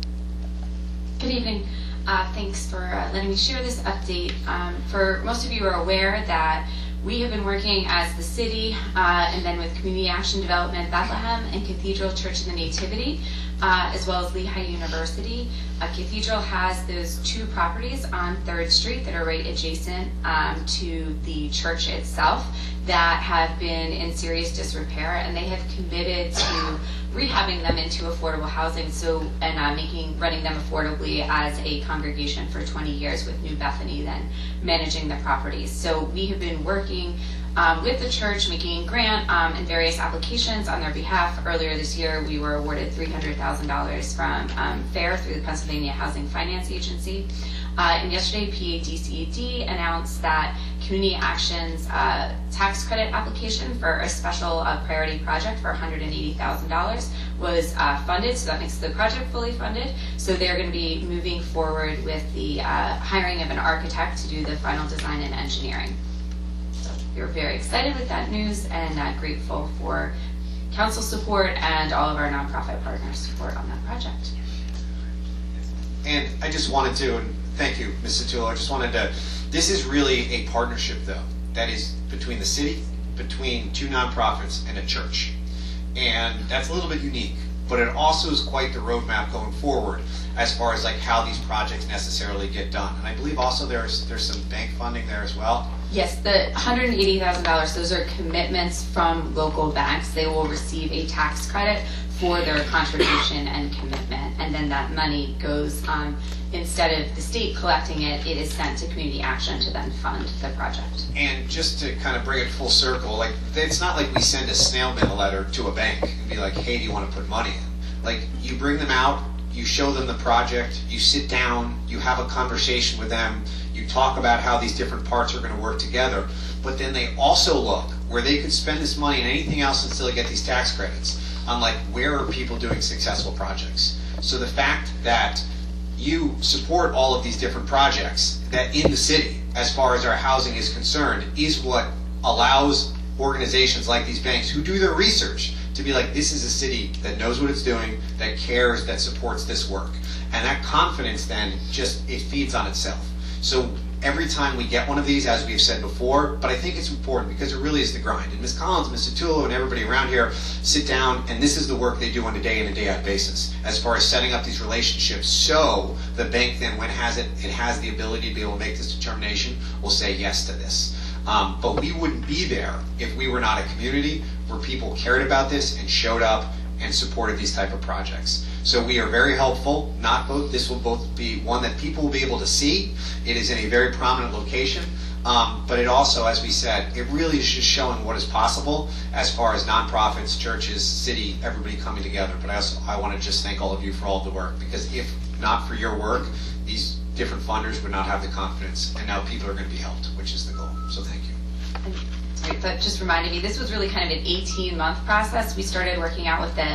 Good evening. Thanks for letting me share this update. For most of you are aware that we have been working as the city and then with Community Action Development Bethlehem and Cathedral Church of the Nativity, as well as Lehigh University. Cathedral has those 2 properties on 3rd Street that are right adjacent to the church itself that have been in serious disrepair, and they have committed to rehabbing them into affordable housing, and running them affordably as a congregation for 20 years, with New Bethany then managing the properties. So we have been working with the church, making grant and various applications on their behalf. Earlier this year, we were awarded $300,000 from FAIR through the Pennsylvania Housing Finance Agency. And yesterday, PADCAD announced that Community Action's tax credit application for a special priority project for $180,000 was funded, so that makes the project fully funded. So they're going to be moving forward with the hiring of an architect to do the final design and engineering. So we're very excited with that news and grateful for council support and all of our nonprofit partners' support on that project. And I just wanted to, and thank you, Ms. Satullo, I just wanted to, this is really a partnership, though, that is between the city, between 2 nonprofits, and a church. And that's a little bit unique, but it also is quite the roadmap going forward as far as like how these projects necessarily get done. And I believe also there's some bank funding there as well. Yes, the $180,000, those are commitments from local banks. They will receive a tax credit for their contribution and commitment, and then that money goes instead of the state collecting it, it is sent to Community Action to then fund the project. And just to kind of bring it full circle, like it's not like we send a snail mail letter to a bank and be like, hey, do you want to put money in? Like you bring them out, you show them the project, you sit down, you have a conversation with them, you talk about how these different parts are going to work together, but then they also look where they could spend this money on anything else and still get these tax credits on like where are people doing successful projects. So the fact that you support all of these different projects that in the city, as far as our housing is concerned, is what allows organizations like these banks who do their research to be like, this is a city that knows what it's doing, that cares, that supports this work. And that confidence then just, it feeds on itself. So every time we get one of these, as we've said before, but I think it's important because it really is the grind. And Ms. Collins, Ms. Satullo, and everybody around here sit down, and this is the work they do on a day in and day out basis as far as setting up these relationships. So the bank then, when it has the ability to be able to make this determination, will say yes to this. But we wouldn't be there if we were not a community where people cared about this and showed up and supported these type of projects. So we are very helpful. This will both be one that people will be able to see. It is in a very prominent location, but it also, as we said, it really is just showing what is possible as far as nonprofits, churches, city, everybody coming together. But I want to just thank all of you for all of the work, because if not for your work, these different funders would not have the confidence, and now people are going to be helped, which is the goal. So thank you. And that just reminded me, this was really kind of an 18-month process. We started working with the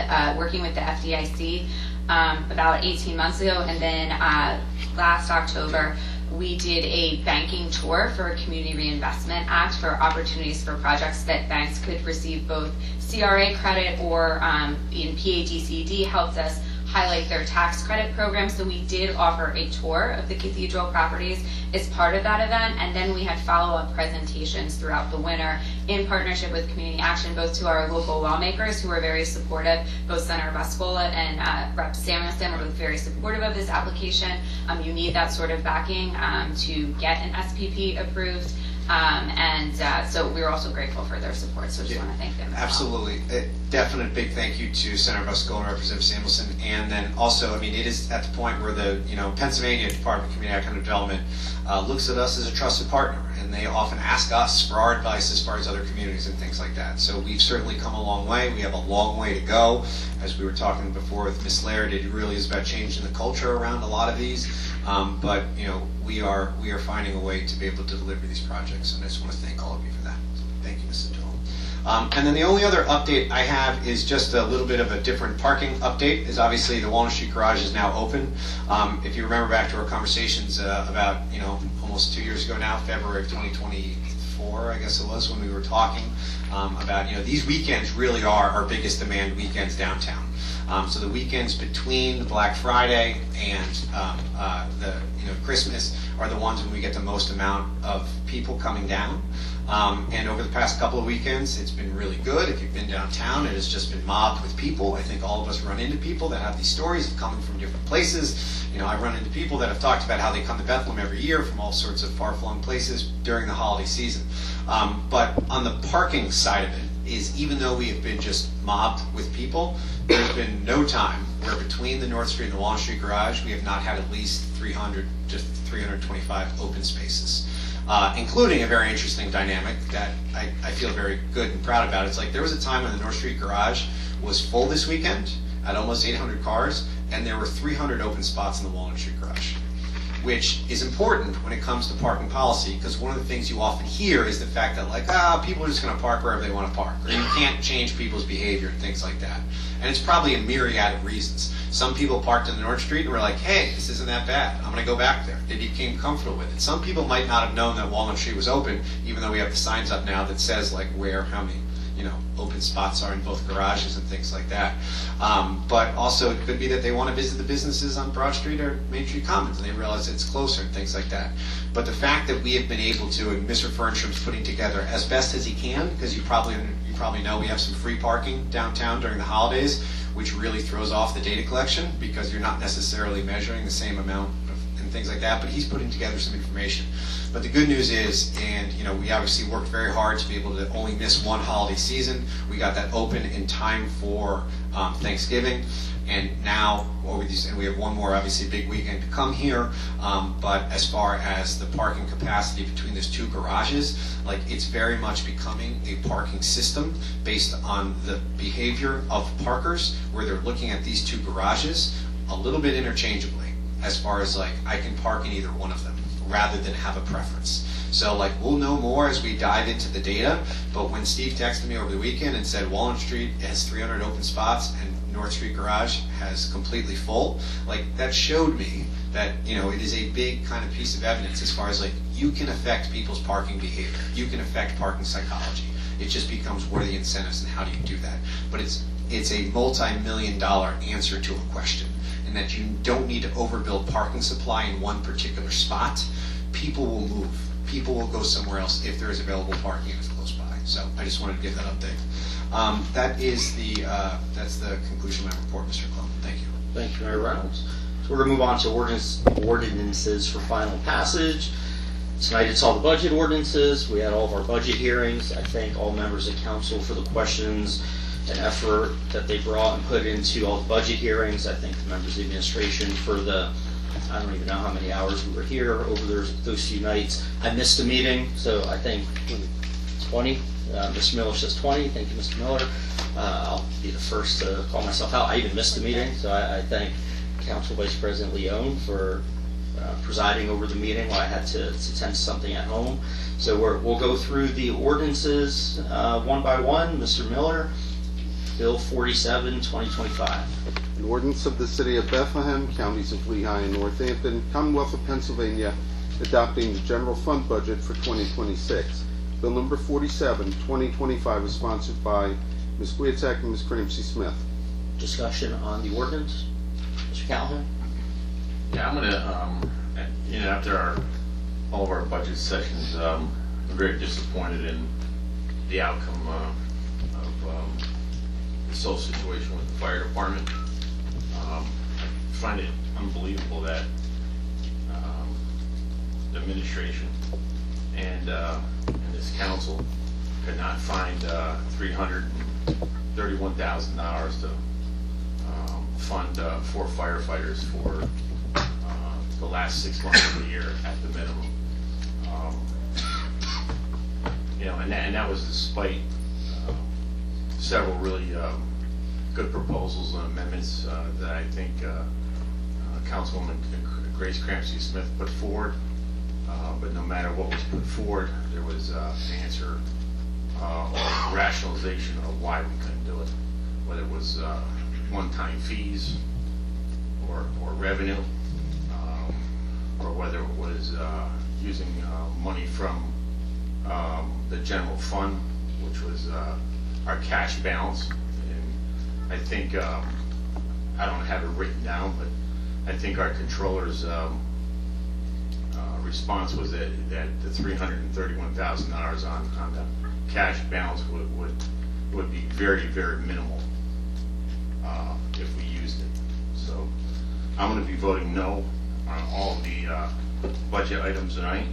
FDIC about 18 months ago, and then last October we did a banking tour for Community Reinvestment Act for opportunities for projects that banks could receive both CRA credit or in PADCD helped us highlight their tax credit program. So we did offer a tour of the Cathedral properties as part of that event, and then we had follow-up presentations throughout the winter in partnership with Community Action, both to our local lawmakers who were very supportive. Both Senator Vascola and Rep. Samuelson were both very supportive of this application. You need that sort of backing to get an SPP approved. So we were also grateful for their support, so I just want to thank them as Absolutely. A definite big thank you to Senator Vascola and Representative Samuelson. And then also, I mean, it is at the point where the Pennsylvania Department of Community Economic Development looks at us as a trusted partner, and they often ask us for our advice as far as other communities and things like that. So we've certainly come a long way. We have a long way to go. As we were talking before with Ms. Laird, it really is about changing the culture around a lot of these. But we are finding a way to be able to deliver these projects, and I just want to thank all of you for that. Thank you, Mr. Dolan. And then the only other update I have is just a little bit of a different parking update. Is obviously the Walnut Street Garage is now open. If you remember back to our conversations about almost 2 years ago now, February of 2024, I guess it was, when we were talking about these weekends really are our biggest demand weekends downtown. So the weekends between Black Friday and the Christmas are the ones when we get the most amount of people coming down. And over the past couple of weekends, it's been really good. If you've been downtown, it has just been mobbed with people. I think all of us run into people that have these stories of coming from different places. I run into people that have talked about how they come to Bethlehem every year from all sorts of far-flung places during the holiday season. But on the parking side of it, is even though we have been just mobbed with people, there's been no time where between the North Street and the Walnut Street Garage, we have not had at least 300 to 325 open spaces, including a very interesting dynamic that I feel very good and proud about. It's like there was a time when the North Street Garage was full this weekend at almost 800 cars, and there were 300 open spots in the Walnut Street Garage, which is important when it comes to parking policy, because one of the things you often hear is the fact that people are just going to park wherever they want to park, or you can't change people's behavior and things like that. And it's probably a myriad of reasons. Some people parked in the North Street and were like, hey, this isn't that bad, I'm going to go back there. They became comfortable with it. Some people might not have known that Walnut Street was open, even though we have the signs up now that says where, how many open spots are in both garages and things like that. But also it could be that they want to visit the businesses on Broad Street or Main Street Commons, and they realize it's closer and things like that. But the fact that we have been able to, and Mr. Fernstrom's putting together as best as he can, because you probably know we have some free parking downtown during the holidays, which really throws off the data collection because you're not necessarily measuring the same amount and things like that, but he's putting together some information. But the good news is, and we obviously worked very hard to be able to only miss one holiday season. We got that open in time for Thanksgiving, and now we have one more obviously big weekend to come here. But as far as the parking capacity between those two garages, it's very much becoming a parking system based on the behavior of parkers, where they're looking at these two garages a little bit interchangeably, as far as I can park in either one of them rather than have a preference. So we'll know more as we dive into the data, but when Steve texted me over the weekend and said Walnut Street has 300 open spots and North Street Garage has completely full, that showed me that it is a big kind of piece of evidence as far as you can affect people's parking behavior, you can affect parking psychology. It just becomes what are the incentives and how do you do that? But it's a multi-million-dollar answer to a question, and that you don't need to overbuild parking supply in one particular spot. People will move. People will go somewhere else if there is available parking and it's close by. So I just wanted to give that update. That's the conclusion of my report, Mr. Clum. Thank you. Thank you, Mayor Reynolds. So we're going to move on to ordinances for final passage. Tonight it's all the budget ordinances. We had all of our budget hearings. I thank all members of council for the questions and effort that they brought and put into all the budget hearings. I thank the members of the administration for I don't even know how many hours we were here over those few nights. I missed a meeting, so I think 20. Mr. Miller says 20. Thank you, Mr. Miller. I'll be the first to call myself out. I even missed a meeting, so I thank Council Vice President Leone for presiding over the meeting while I had to attend something at home. So we'll go through the ordinances one by one. Mr. Miller, Bill 47, 2025. An ordinance of the City of Bethlehem, Counties of Lehigh and Northampton, Commonwealth of Pennsylvania, adopting the general fund budget for 2026. Bill number 47, 2025 is sponsored by Ms. Guiatek and Ms. Cramsey Smith. Discussion on the ordinance. Mr. Callahan? Yeah, I'm gonna, after all of our budget sessions, I'm very disappointed in the outcome of this whole situation with the fire department. I find it unbelievable that the administration and this council could not find $331,000 to fund 4 firefighters for the last 6 months of the year at the minimum. And that was despite several really good proposals and amendments that I think Councilwoman Grace Cramsey Smith put forward. But no matter what was put forward, there was an answer or rationalization of why we couldn't do it, whether it was one-time fees or revenue, or whether it was using money from the general fund, which was our cash balance. And I think, I don't have it written down, but I think our controller's response was that the $331,000 on the cash balance would be very, very minimal if we used it. So I'm going to be voting no on all the budget items tonight.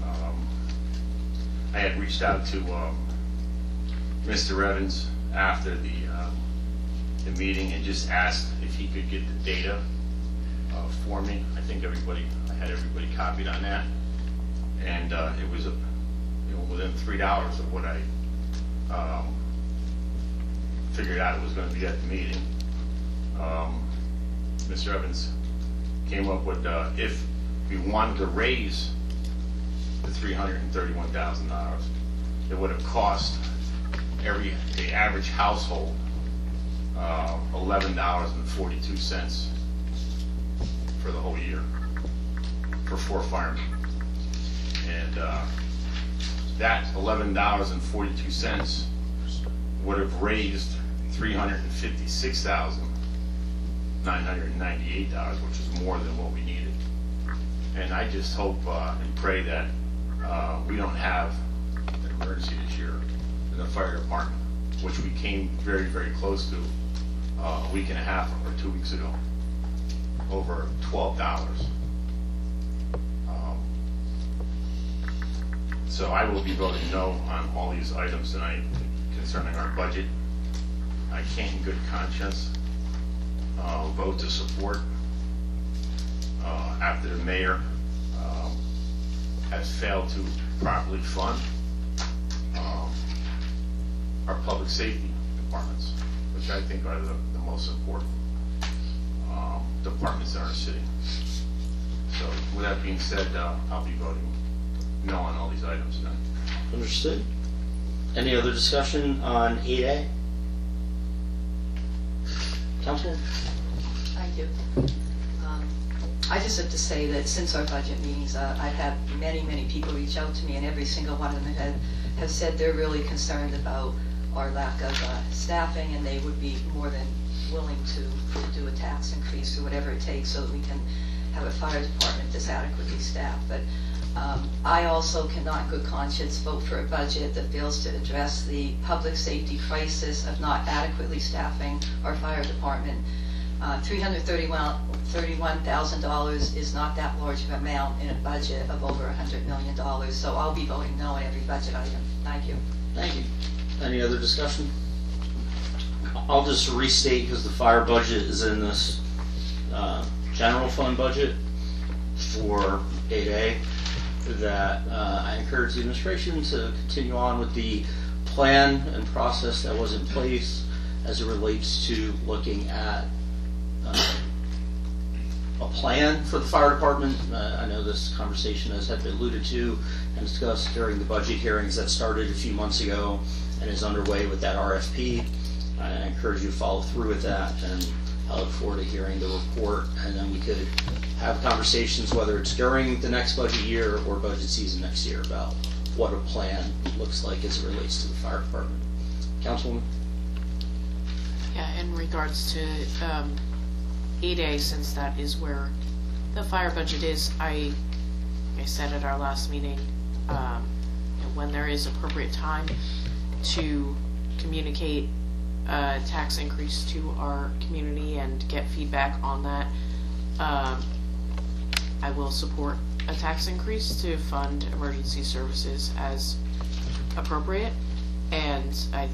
I had reached out to Mr. Evans after the meeting and just asked if he could get the data for me. I think I had everybody copied on that, and it was within $3 of what I figured out it was going to be at the meeting. Mr. Evans came up with if we wanted to raise the $331,000, it would have cost the average household $11.42 for the whole year for 4 firemen. And that $11.42 would have raised $356,998, which is more than what we needed. And I just hope and pray that we don't have an emergency this year in the fire department, which we came very, very close to a week and a half or 2 weeks ago, over $12. So I will be voting no on all these items tonight concerning our budget. I can't in good conscience vote to support after the mayor has failed to properly fund our public safety departments, which I think are the most important departments in our city. So with that being said, I'll be voting no on all these items tonight. Understood. Any other discussion on 8A? Councilman? Thank you. I just have to say that since our budget meetings, I've had many, many people reach out to me, and every single one of them have said they're really concerned about our lack of staffing, and they would be more than willing to do a tax increase or whatever it takes so that we can have a fire department that's adequately staffed. But I also cannot in good conscience vote for a budget that fails to address the public safety crisis of not adequately staffing our fire department. $331,000 is not that large of an amount in a budget of over $100 million. So I'll be voting no on every budget item. Thank you. Thank you. Any other discussion? I'll just restate, because the fire budget is in this general fund budget for 8A, that I encourage the administration to continue on with the plan and process that was in place as it relates to looking at a plan for the fire department. I know this conversation has had been alluded to and discussed during the budget hearings that started a few months ago and is underway with that RFP. I encourage you to follow through with that, and I look forward to hearing the report, and then we could have conversations, whether it's during the next budget year or budget season next year, about what a plan looks like as it relates to the fire department. Councilwoman? Yeah, in regards to 8A, since that is where the fire budget is, I said at our last meeting, when there is appropriate time to communicate a tax increase to our community and get feedback on that, I will support a tax increase to fund emergency services as appropriate, and I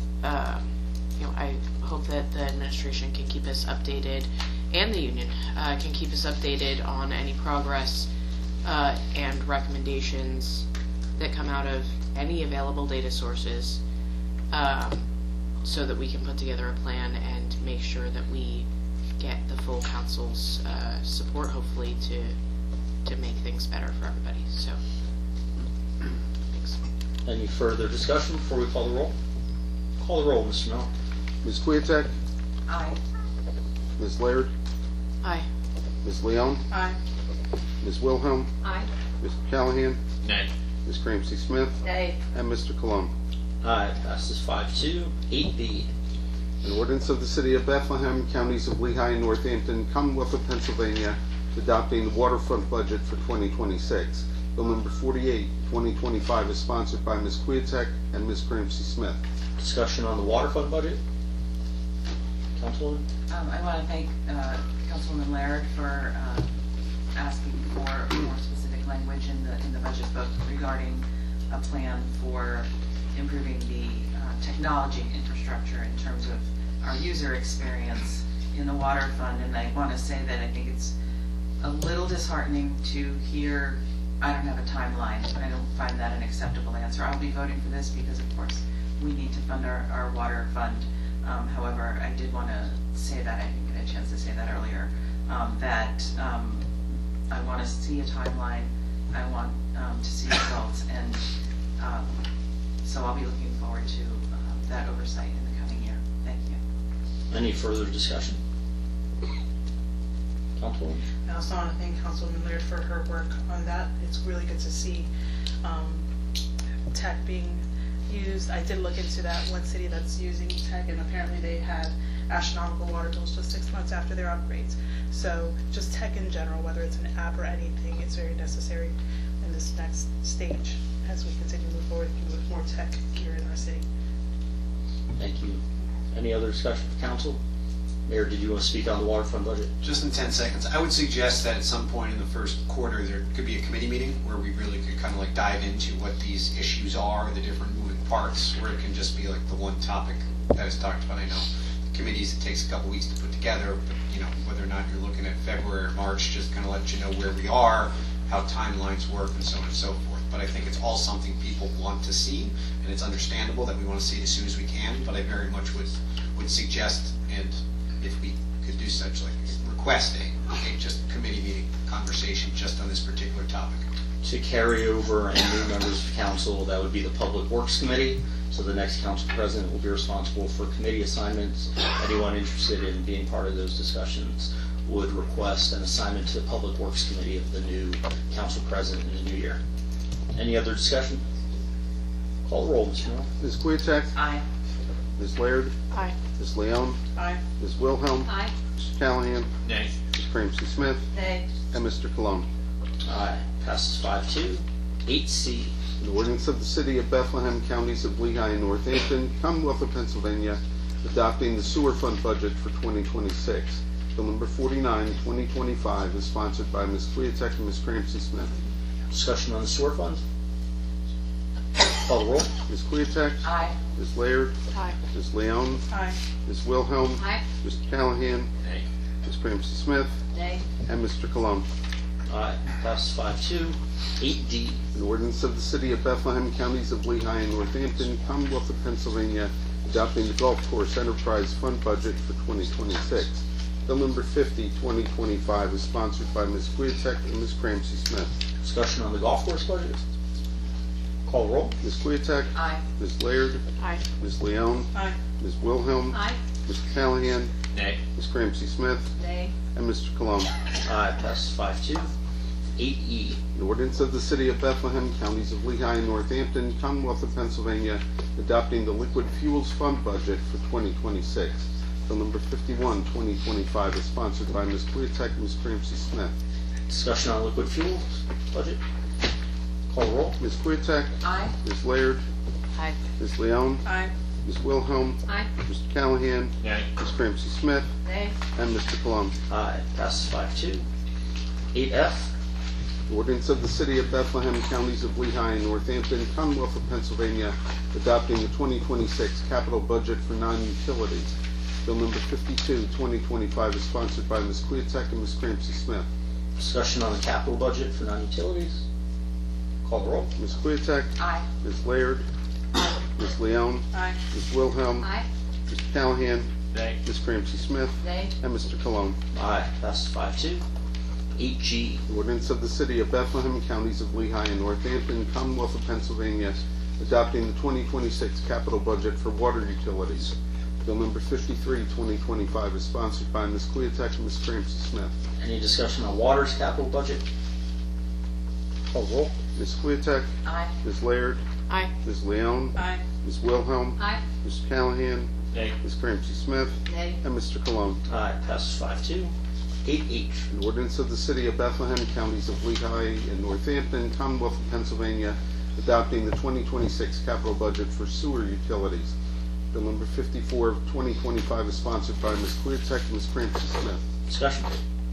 hope that the administration can keep us updated, and the union can keep us updated on any progress and recommendations that come out of any available data sources, so that we can put together a plan and make sure that we get the full council's support, hopefully, to make things better for everybody. So, thanks. Any further discussion before we call the roll? Call the roll, Mr. Miller. Ms. Kwiatek? Aye. Ms. Laird? Aye. Ms. Leon? Aye. Ms. Wilhelm? Aye. Mr. Callahan? Nay. Ms. Cramsey Smith? Nay. And Mr. Cologne. Aye, passes 5-2. 8B. An ordinance of the City of Bethlehem, Counties of Lehigh and Northampton, Commonwealth of Pennsylvania, adopting the waterfront budget for 2026. Bill number 48, 2025 is sponsored by Ms. Kwiatek and Ms. Cramsey Smith. Discussion on the waterfront budget. Councilwoman? I want to thank Councilwoman Laird for asking for more specific language in the budget book regarding a plan for improving the technology infrastructure in terms of our user experience in the water fund. And I want to say that I think it's a little disheartening to hear, I don't have a timeline. I don't find that an acceptable answer. I'll be voting for this because, of course, we need to fund our water fund. However, I did want to say that, I didn't get a chance to say that earlier, that I want to see a timeline. I want to see results, and so I'll be looking forward to that oversight in the coming year. Thank you. Any further discussion? Councilwoman? I also want to thank Councilwoman Laird for her work on that. It's really good to see tech being used. I did look into that one city that's using tech, and apparently they had astronomical water bills just 6 months after their upgrades. So just tech in general, whether it's an app or anything, it's very necessary in this next stage as we continue to move forward with more tech here in our city. Thank you. Any other discussion for council? Mayor, did you want to speak on the waterfront budget? Just in 10 seconds. I would suggest that at some point in the first quarter there could be a committee meeting where we really could kind of like dive into what these issues are, the different moving parts, where it can just be like the one topic that is talked about. I know the committees, it takes a couple weeks to put together, but you know, whether or not you're looking at February or March, just kind of let you know where we are, how timelines work, and so on and so forth. But I think it's all something people want to see, and it's understandable that we want to see it as soon as we can, but I very much would suggest, and if we could do such, like request a just committee meeting conversation just on this particular topic. To carry over any new members of council, that would be the Public Works Committee. So the next council president will be responsible for committee assignments. Anyone interested in being part of those discussions would request an assignment to the Public Works Committee of the new council president in the new year. Any other discussion? Call the roll, Mr. Miller. Ms. Kwiatek? Aye. Ms. Laird? Aye. Ms. Leon? Aye. Ms. Wilhelm? Aye. Mr. Callahan? Nay. Ms. Cramsey Smith? Nay. And Mr. Cologne. Aye. Passes 5-2. 8C. An ordinance of the City of Bethlehem, Counties of Lehigh and Northampton, Commonwealth of Pennsylvania, adopting the sewer fund budget for 2026. Bill number 49, 2025 is sponsored by Ms. Kwiatek and Ms. Cramsey Smith. Discussion on the sewer fund. Call the roll. Ms. Kwiatek? Aye. Ms. Laird? Aye. Ms. Leon? Aye. Ms. Wilhelm? Aye. Mr. Callahan? Nay. Ms. Cramsey Smith? Nay. And Mr. Cologne. Aye. Passes 5-2. 8D. An ordinance of the City of Bethlehem, Counties of Lehigh and Northampton, Commonwealth of Pennsylvania, adopting the Golf Course Enterprise Fund budget for 2026. Bill number 50, 2025 is sponsored by Ms. Kwiatek and Ms. Ramsey Smith. Discussion on the golf course budget. Call roll. Ms. Kwiatek? Aye. Ms. Laird? Aye. Ms. Leone? Aye. Ms. Wilhelm? Aye. Mr. Callahan? Nay. Ms. Ramsey Smith? Nay. And Mr. Cologne. Aye, passes 5-2. 8E. An ordinance of the City of Bethlehem, Counties of Lehigh and Northampton, Commonwealth of Pennsylvania, adopting the Liquid Fuels Fund budget for 2026. Bill number 51, 2025 is sponsored by Ms. Kwiatek and Ms. Ramsey Smith. Discussion on liquid fuels budget. Call roll. Ms. Kwiatek? Aye. Ms. Laird? Aye. Ms. Leone? Aye. Ms. Wilhelm? Aye. Mr. Callahan? Nay. Ms. Ramsey Smith? Nay. And Mr. Cologne. Aye, passes 5-2. 8F. Ordinance of the City of Bethlehem, Counties of Lehigh and Northampton, Commonwealth of Pennsylvania, adopting the 2026 capital budget for non-utilities. Bill number 52, 2025 is sponsored by Ms. Kwiatek and Ms. Ramsey Smith. Discussion on the capital budget for non-utilities. Call the roll. Ms. Kwiatek? Aye. Ms. Laird? Ms. Leone? Aye. Ms. Wilhelm? Aye. Mr. Callahan? Nay. Ms. Ramsey Smith? Nay. And Mr. Cologne. Aye, passes 5-2. 8G. Ordinance of the City of Bethlehem, Counties of Lehigh and Northampton, Commonwealth of Pennsylvania, adopting the 2026 capital budget for water utilities. Bill number 53, 2025 is sponsored by Ms. Kwiatek and Ms. Ramsey Smith. Any discussion on water's capital budget? Call roll. Ms. Kwiatek? Aye. Ms. Laird? Aye. Ms. Leone? Aye. Ms. Wilhelm? Aye. Mr. Callahan? Nay. Ms. Ramsey Smith? Nay. And Mr. Cologne. Aye, passes 5-2. 8H. An ordinance of the City of Bethlehem, Counties of Lehigh and Northampton, Commonwealth of Pennsylvania, adopting the 2026 capital budget for sewer utilities. Bill number 54 of 2025 is sponsored by Ms. Kwiatek and Ms. Ramsey Smith. Discussion.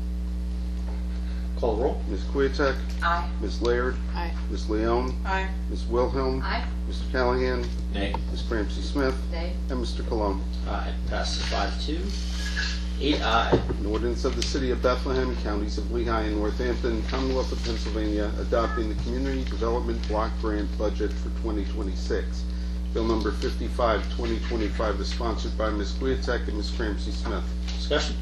Call roll. Ms. Kwiatek? Aye. Ms. Laird? Aye. Ms. Leone? Aye. Ms. Wilhelm? Aye. Mr. Callahan? Nay. Ms. Ramsey Smith? Nay. And Mr. Cologne. Aye, passes 5-2. 8I. An ordinance of the City of Bethlehem, Counties of Lehigh and Northampton, Commonwealth of Pennsylvania, adopting the Community Development Block Grant Budget for 2026. Bill number 55, 2025 is sponsored by Ms. Kwiatek and Ms. Ramsey Smith. Discussion.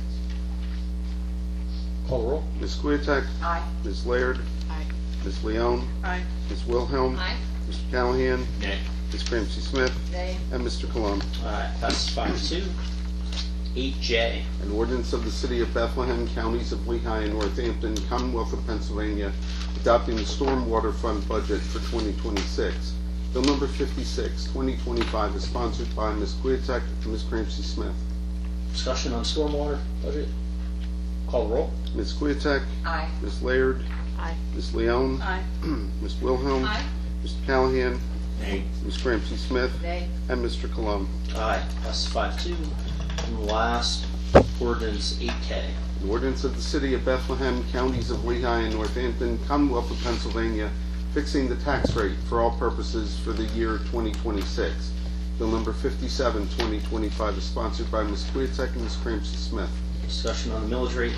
Call roll. Ms. Kwiatek? Aye. Ms. Laird? Aye. Ms. Leone? Aye. Ms. Wilhelm? Aye. Mr. Callahan? Nay. Ms. Ramsey Smith? Nay. And Mr. Cologne. Aye, passes 5-2. 8J. An ordinance of the City of Bethlehem, Counties of Lehigh and Northampton, Commonwealth of Pennsylvania, adopting the Stormwater Fund budget for 2026. Bill number 56, 2025 is sponsored by Ms. Kwiatek and Ms. Ramsey Smith. Discussion on stormwater budget. Call roll. Ms. Kwiatek? Aye. Ms. Laird? Aye. Ms. Leone? Aye. Ms. Wilhelm? Aye. Mr. Callahan? Nay. Ms. Ramsey Smith? Nay. And Mr. Cologne. Aye, passes 5-2. And last, ordinance 8K. An ordinance of the City of Bethlehem, Counties of Lehigh and Northampton, Commonwealth of Pennsylvania, fixing the tax rate for all purposes for the year 2026. Bill number 57, 2025 is sponsored by Ms. Kwiatek and Ms. Ramsey Smith. Discussion on the millage rates.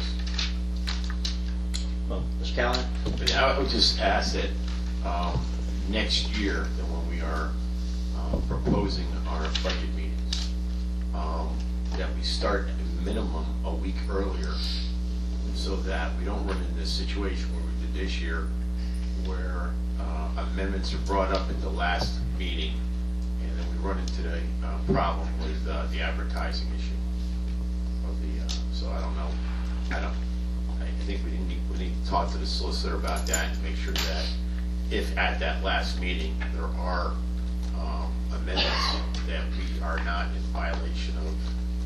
Well, Mr. Callahan? But I would just ask that next year, that when we are proposing our budget meetings, that we start at minimum a week earlier, so that we don't run into this situation where we did this year, where amendments are brought up at the last meeting, and then we run into the problem with the advertising issue of the. So I don't know. I think we need to talk to the solicitor about that and make sure that if at that last meeting there are amendments, that we are not in violation of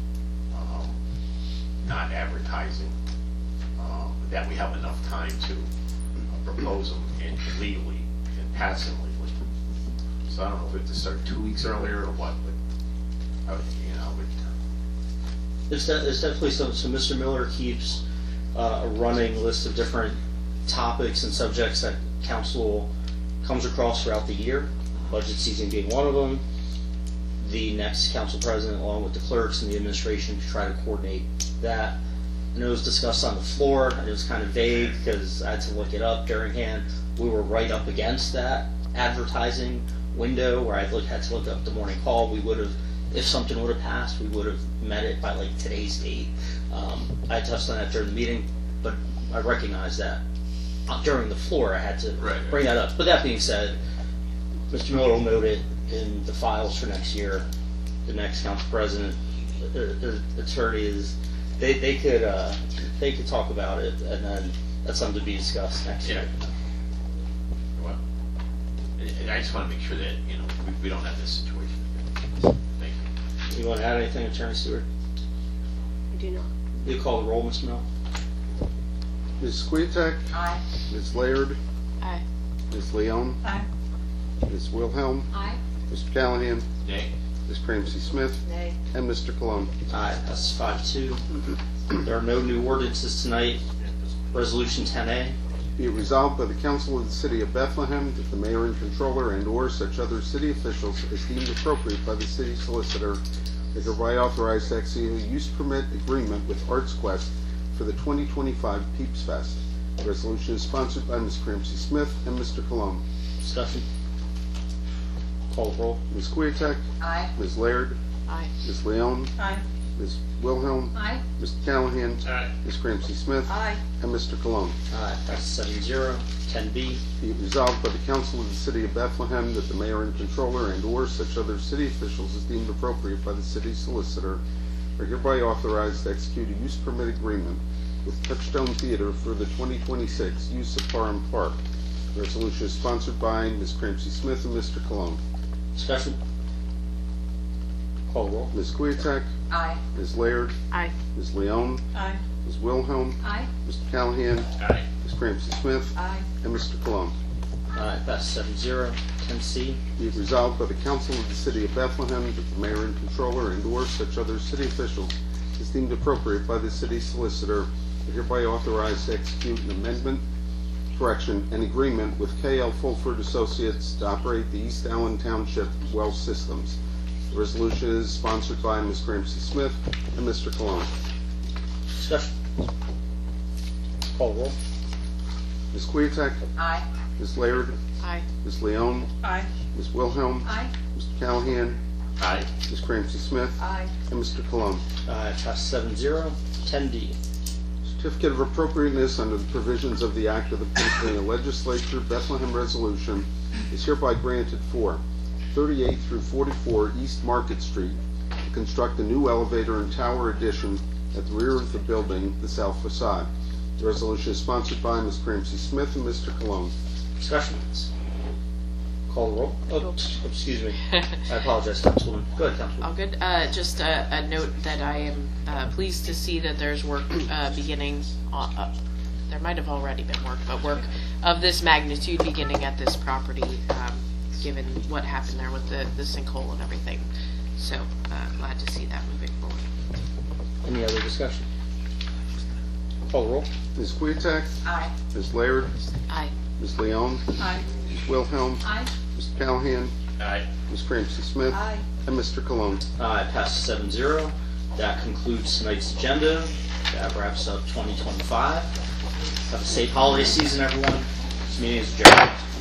not advertising, that we have enough time to propose them and legally and pass them legally. So I don't know if we have to start 2 weeks earlier or what, but I would, It's definitely so Mr. Miller keeps a running list of different topics and subjects that council comes across throughout the year, budget season being one of them. The next council president, along with the clerks and the administration, to try to coordinate that. I know it was discussed on the floor, and it was kind of vague because I had to look it up during hand. We were right up against that advertising window where I had to look up the morning call. We would have, if something would have passed, we would have met it by like today's date. I touched on that during the meeting, but I recognize that during the floor I had to bring that up. But that being said, Mr. Miller will note it in the files for next year. The next council president, their attorney is, they could talk about it, and then that's something to be discussed next year. Well, and I just want to make sure that, we don't have this situation again. Thank you. You want to add anything, Attorney Stewart? I do not. You call the roll, Mr. Miller. Ms. Squeatek? Aye. Ms. Laird? Aye. Ms. Leon? Aye. Ms. Wilhelm? Aye. Mr. Callahan? Nay. Ms. Ramsey Smith? Nay. And Mr. Cologne? Aye, that's 5-2. There are no new ordinances tonight. Resolution 10A. Be it resolved by the Council of the City of Bethlehem that the mayor and controller and/or such other city officials as deemed appropriate by the city solicitor are hereby authorized to execute a use permit agreement with Arts Quest for the 2025 Peeps Fest. The resolution is sponsored by Ms. Ramsey Smith and Mr. Cologne. Discussion. Call the roll. Ms. Squeatek? Aye. Ms. Laird? Aye. Ms. Leon? Aye. Ms. Wilhelm? Aye. Mr. Callahan? Aye. Ms. Ramsey Smith? Aye. And Mr. Cologne. Aye, that's 7-0. 10B. Be it resolved by the Council of the City of Bethlehem that the mayor and controller and/or such other city officials as deemed appropriate by the city solicitor are hereby authorized to execute a use permit agreement with Touchstone Theater for the 2026 use of Parham Park. The resolution is sponsored by Ms. Ramsey Smith and Mr. Cologne. Discussion. Call the roll. Ms. Squeatek? Aye. Ms. Laird? Aye. Ms. Leon? Aye. Ms. Wilhelm? Aye. Mr. Callahan? Aye. Ms. Ramsey Smith? Aye. And Mr. Cologne. Aye, that's 7-0. 10C. Be it resolved by the Council of the City of Bethlehem that the mayor and controller and/or such other city officials as deemed appropriate by the city solicitor are hereby authorized to execute an an agreement with KL Fulford Associates to operate the East Allen Township well systems. The resolution is sponsored by Ms. Ramsey Smith and Mr. Cologne. Discussion. Call the roll. Ms. Squeatek? Aye. Ms. Laird? Aye. Ms. Leon? Aye. Ms. Wilhelm? Aye. Mr. Callahan? Aye. Ms. Ramsey Smith? Aye. And Mr. Cologne. Aye, that's 7-0. 10D. Certificate of appropriateness under the provisions of the Act of the Pennsylvania Legislature, Bethlehem Resolution, is hereby granted for 38 through 44 East Market Street to construct a new elevator and tower addition at the rear of the building, the south facade. The resolution is sponsored by Ms. Ramsey Smith and Mr. Cologne. Discussion. Call the roll. Oh, excuse me. I apologize, Councilwoman. Go ahead, Councilwoman. All good. Just a note that I am pleased to see that there's work beginning. There might have already been work, but work of this magnitude beginning at this property, given what happened there with the sinkhole and everything. So glad to see that moving forward. Any other discussion? Call the roll. Ms. Squeatek? Aye. Ms. Laird? Aye. Ms. Leon? Aye. Ms. Wilhelm? Aye. Mr. Callahan? Aye. Ms. Ramsey Smith? Aye. And Mr. Cologne. Aye, passes 7-0. That concludes tonight's agenda. That wraps up 2025. Have a safe holiday season, everyone. This meeting is adjourned.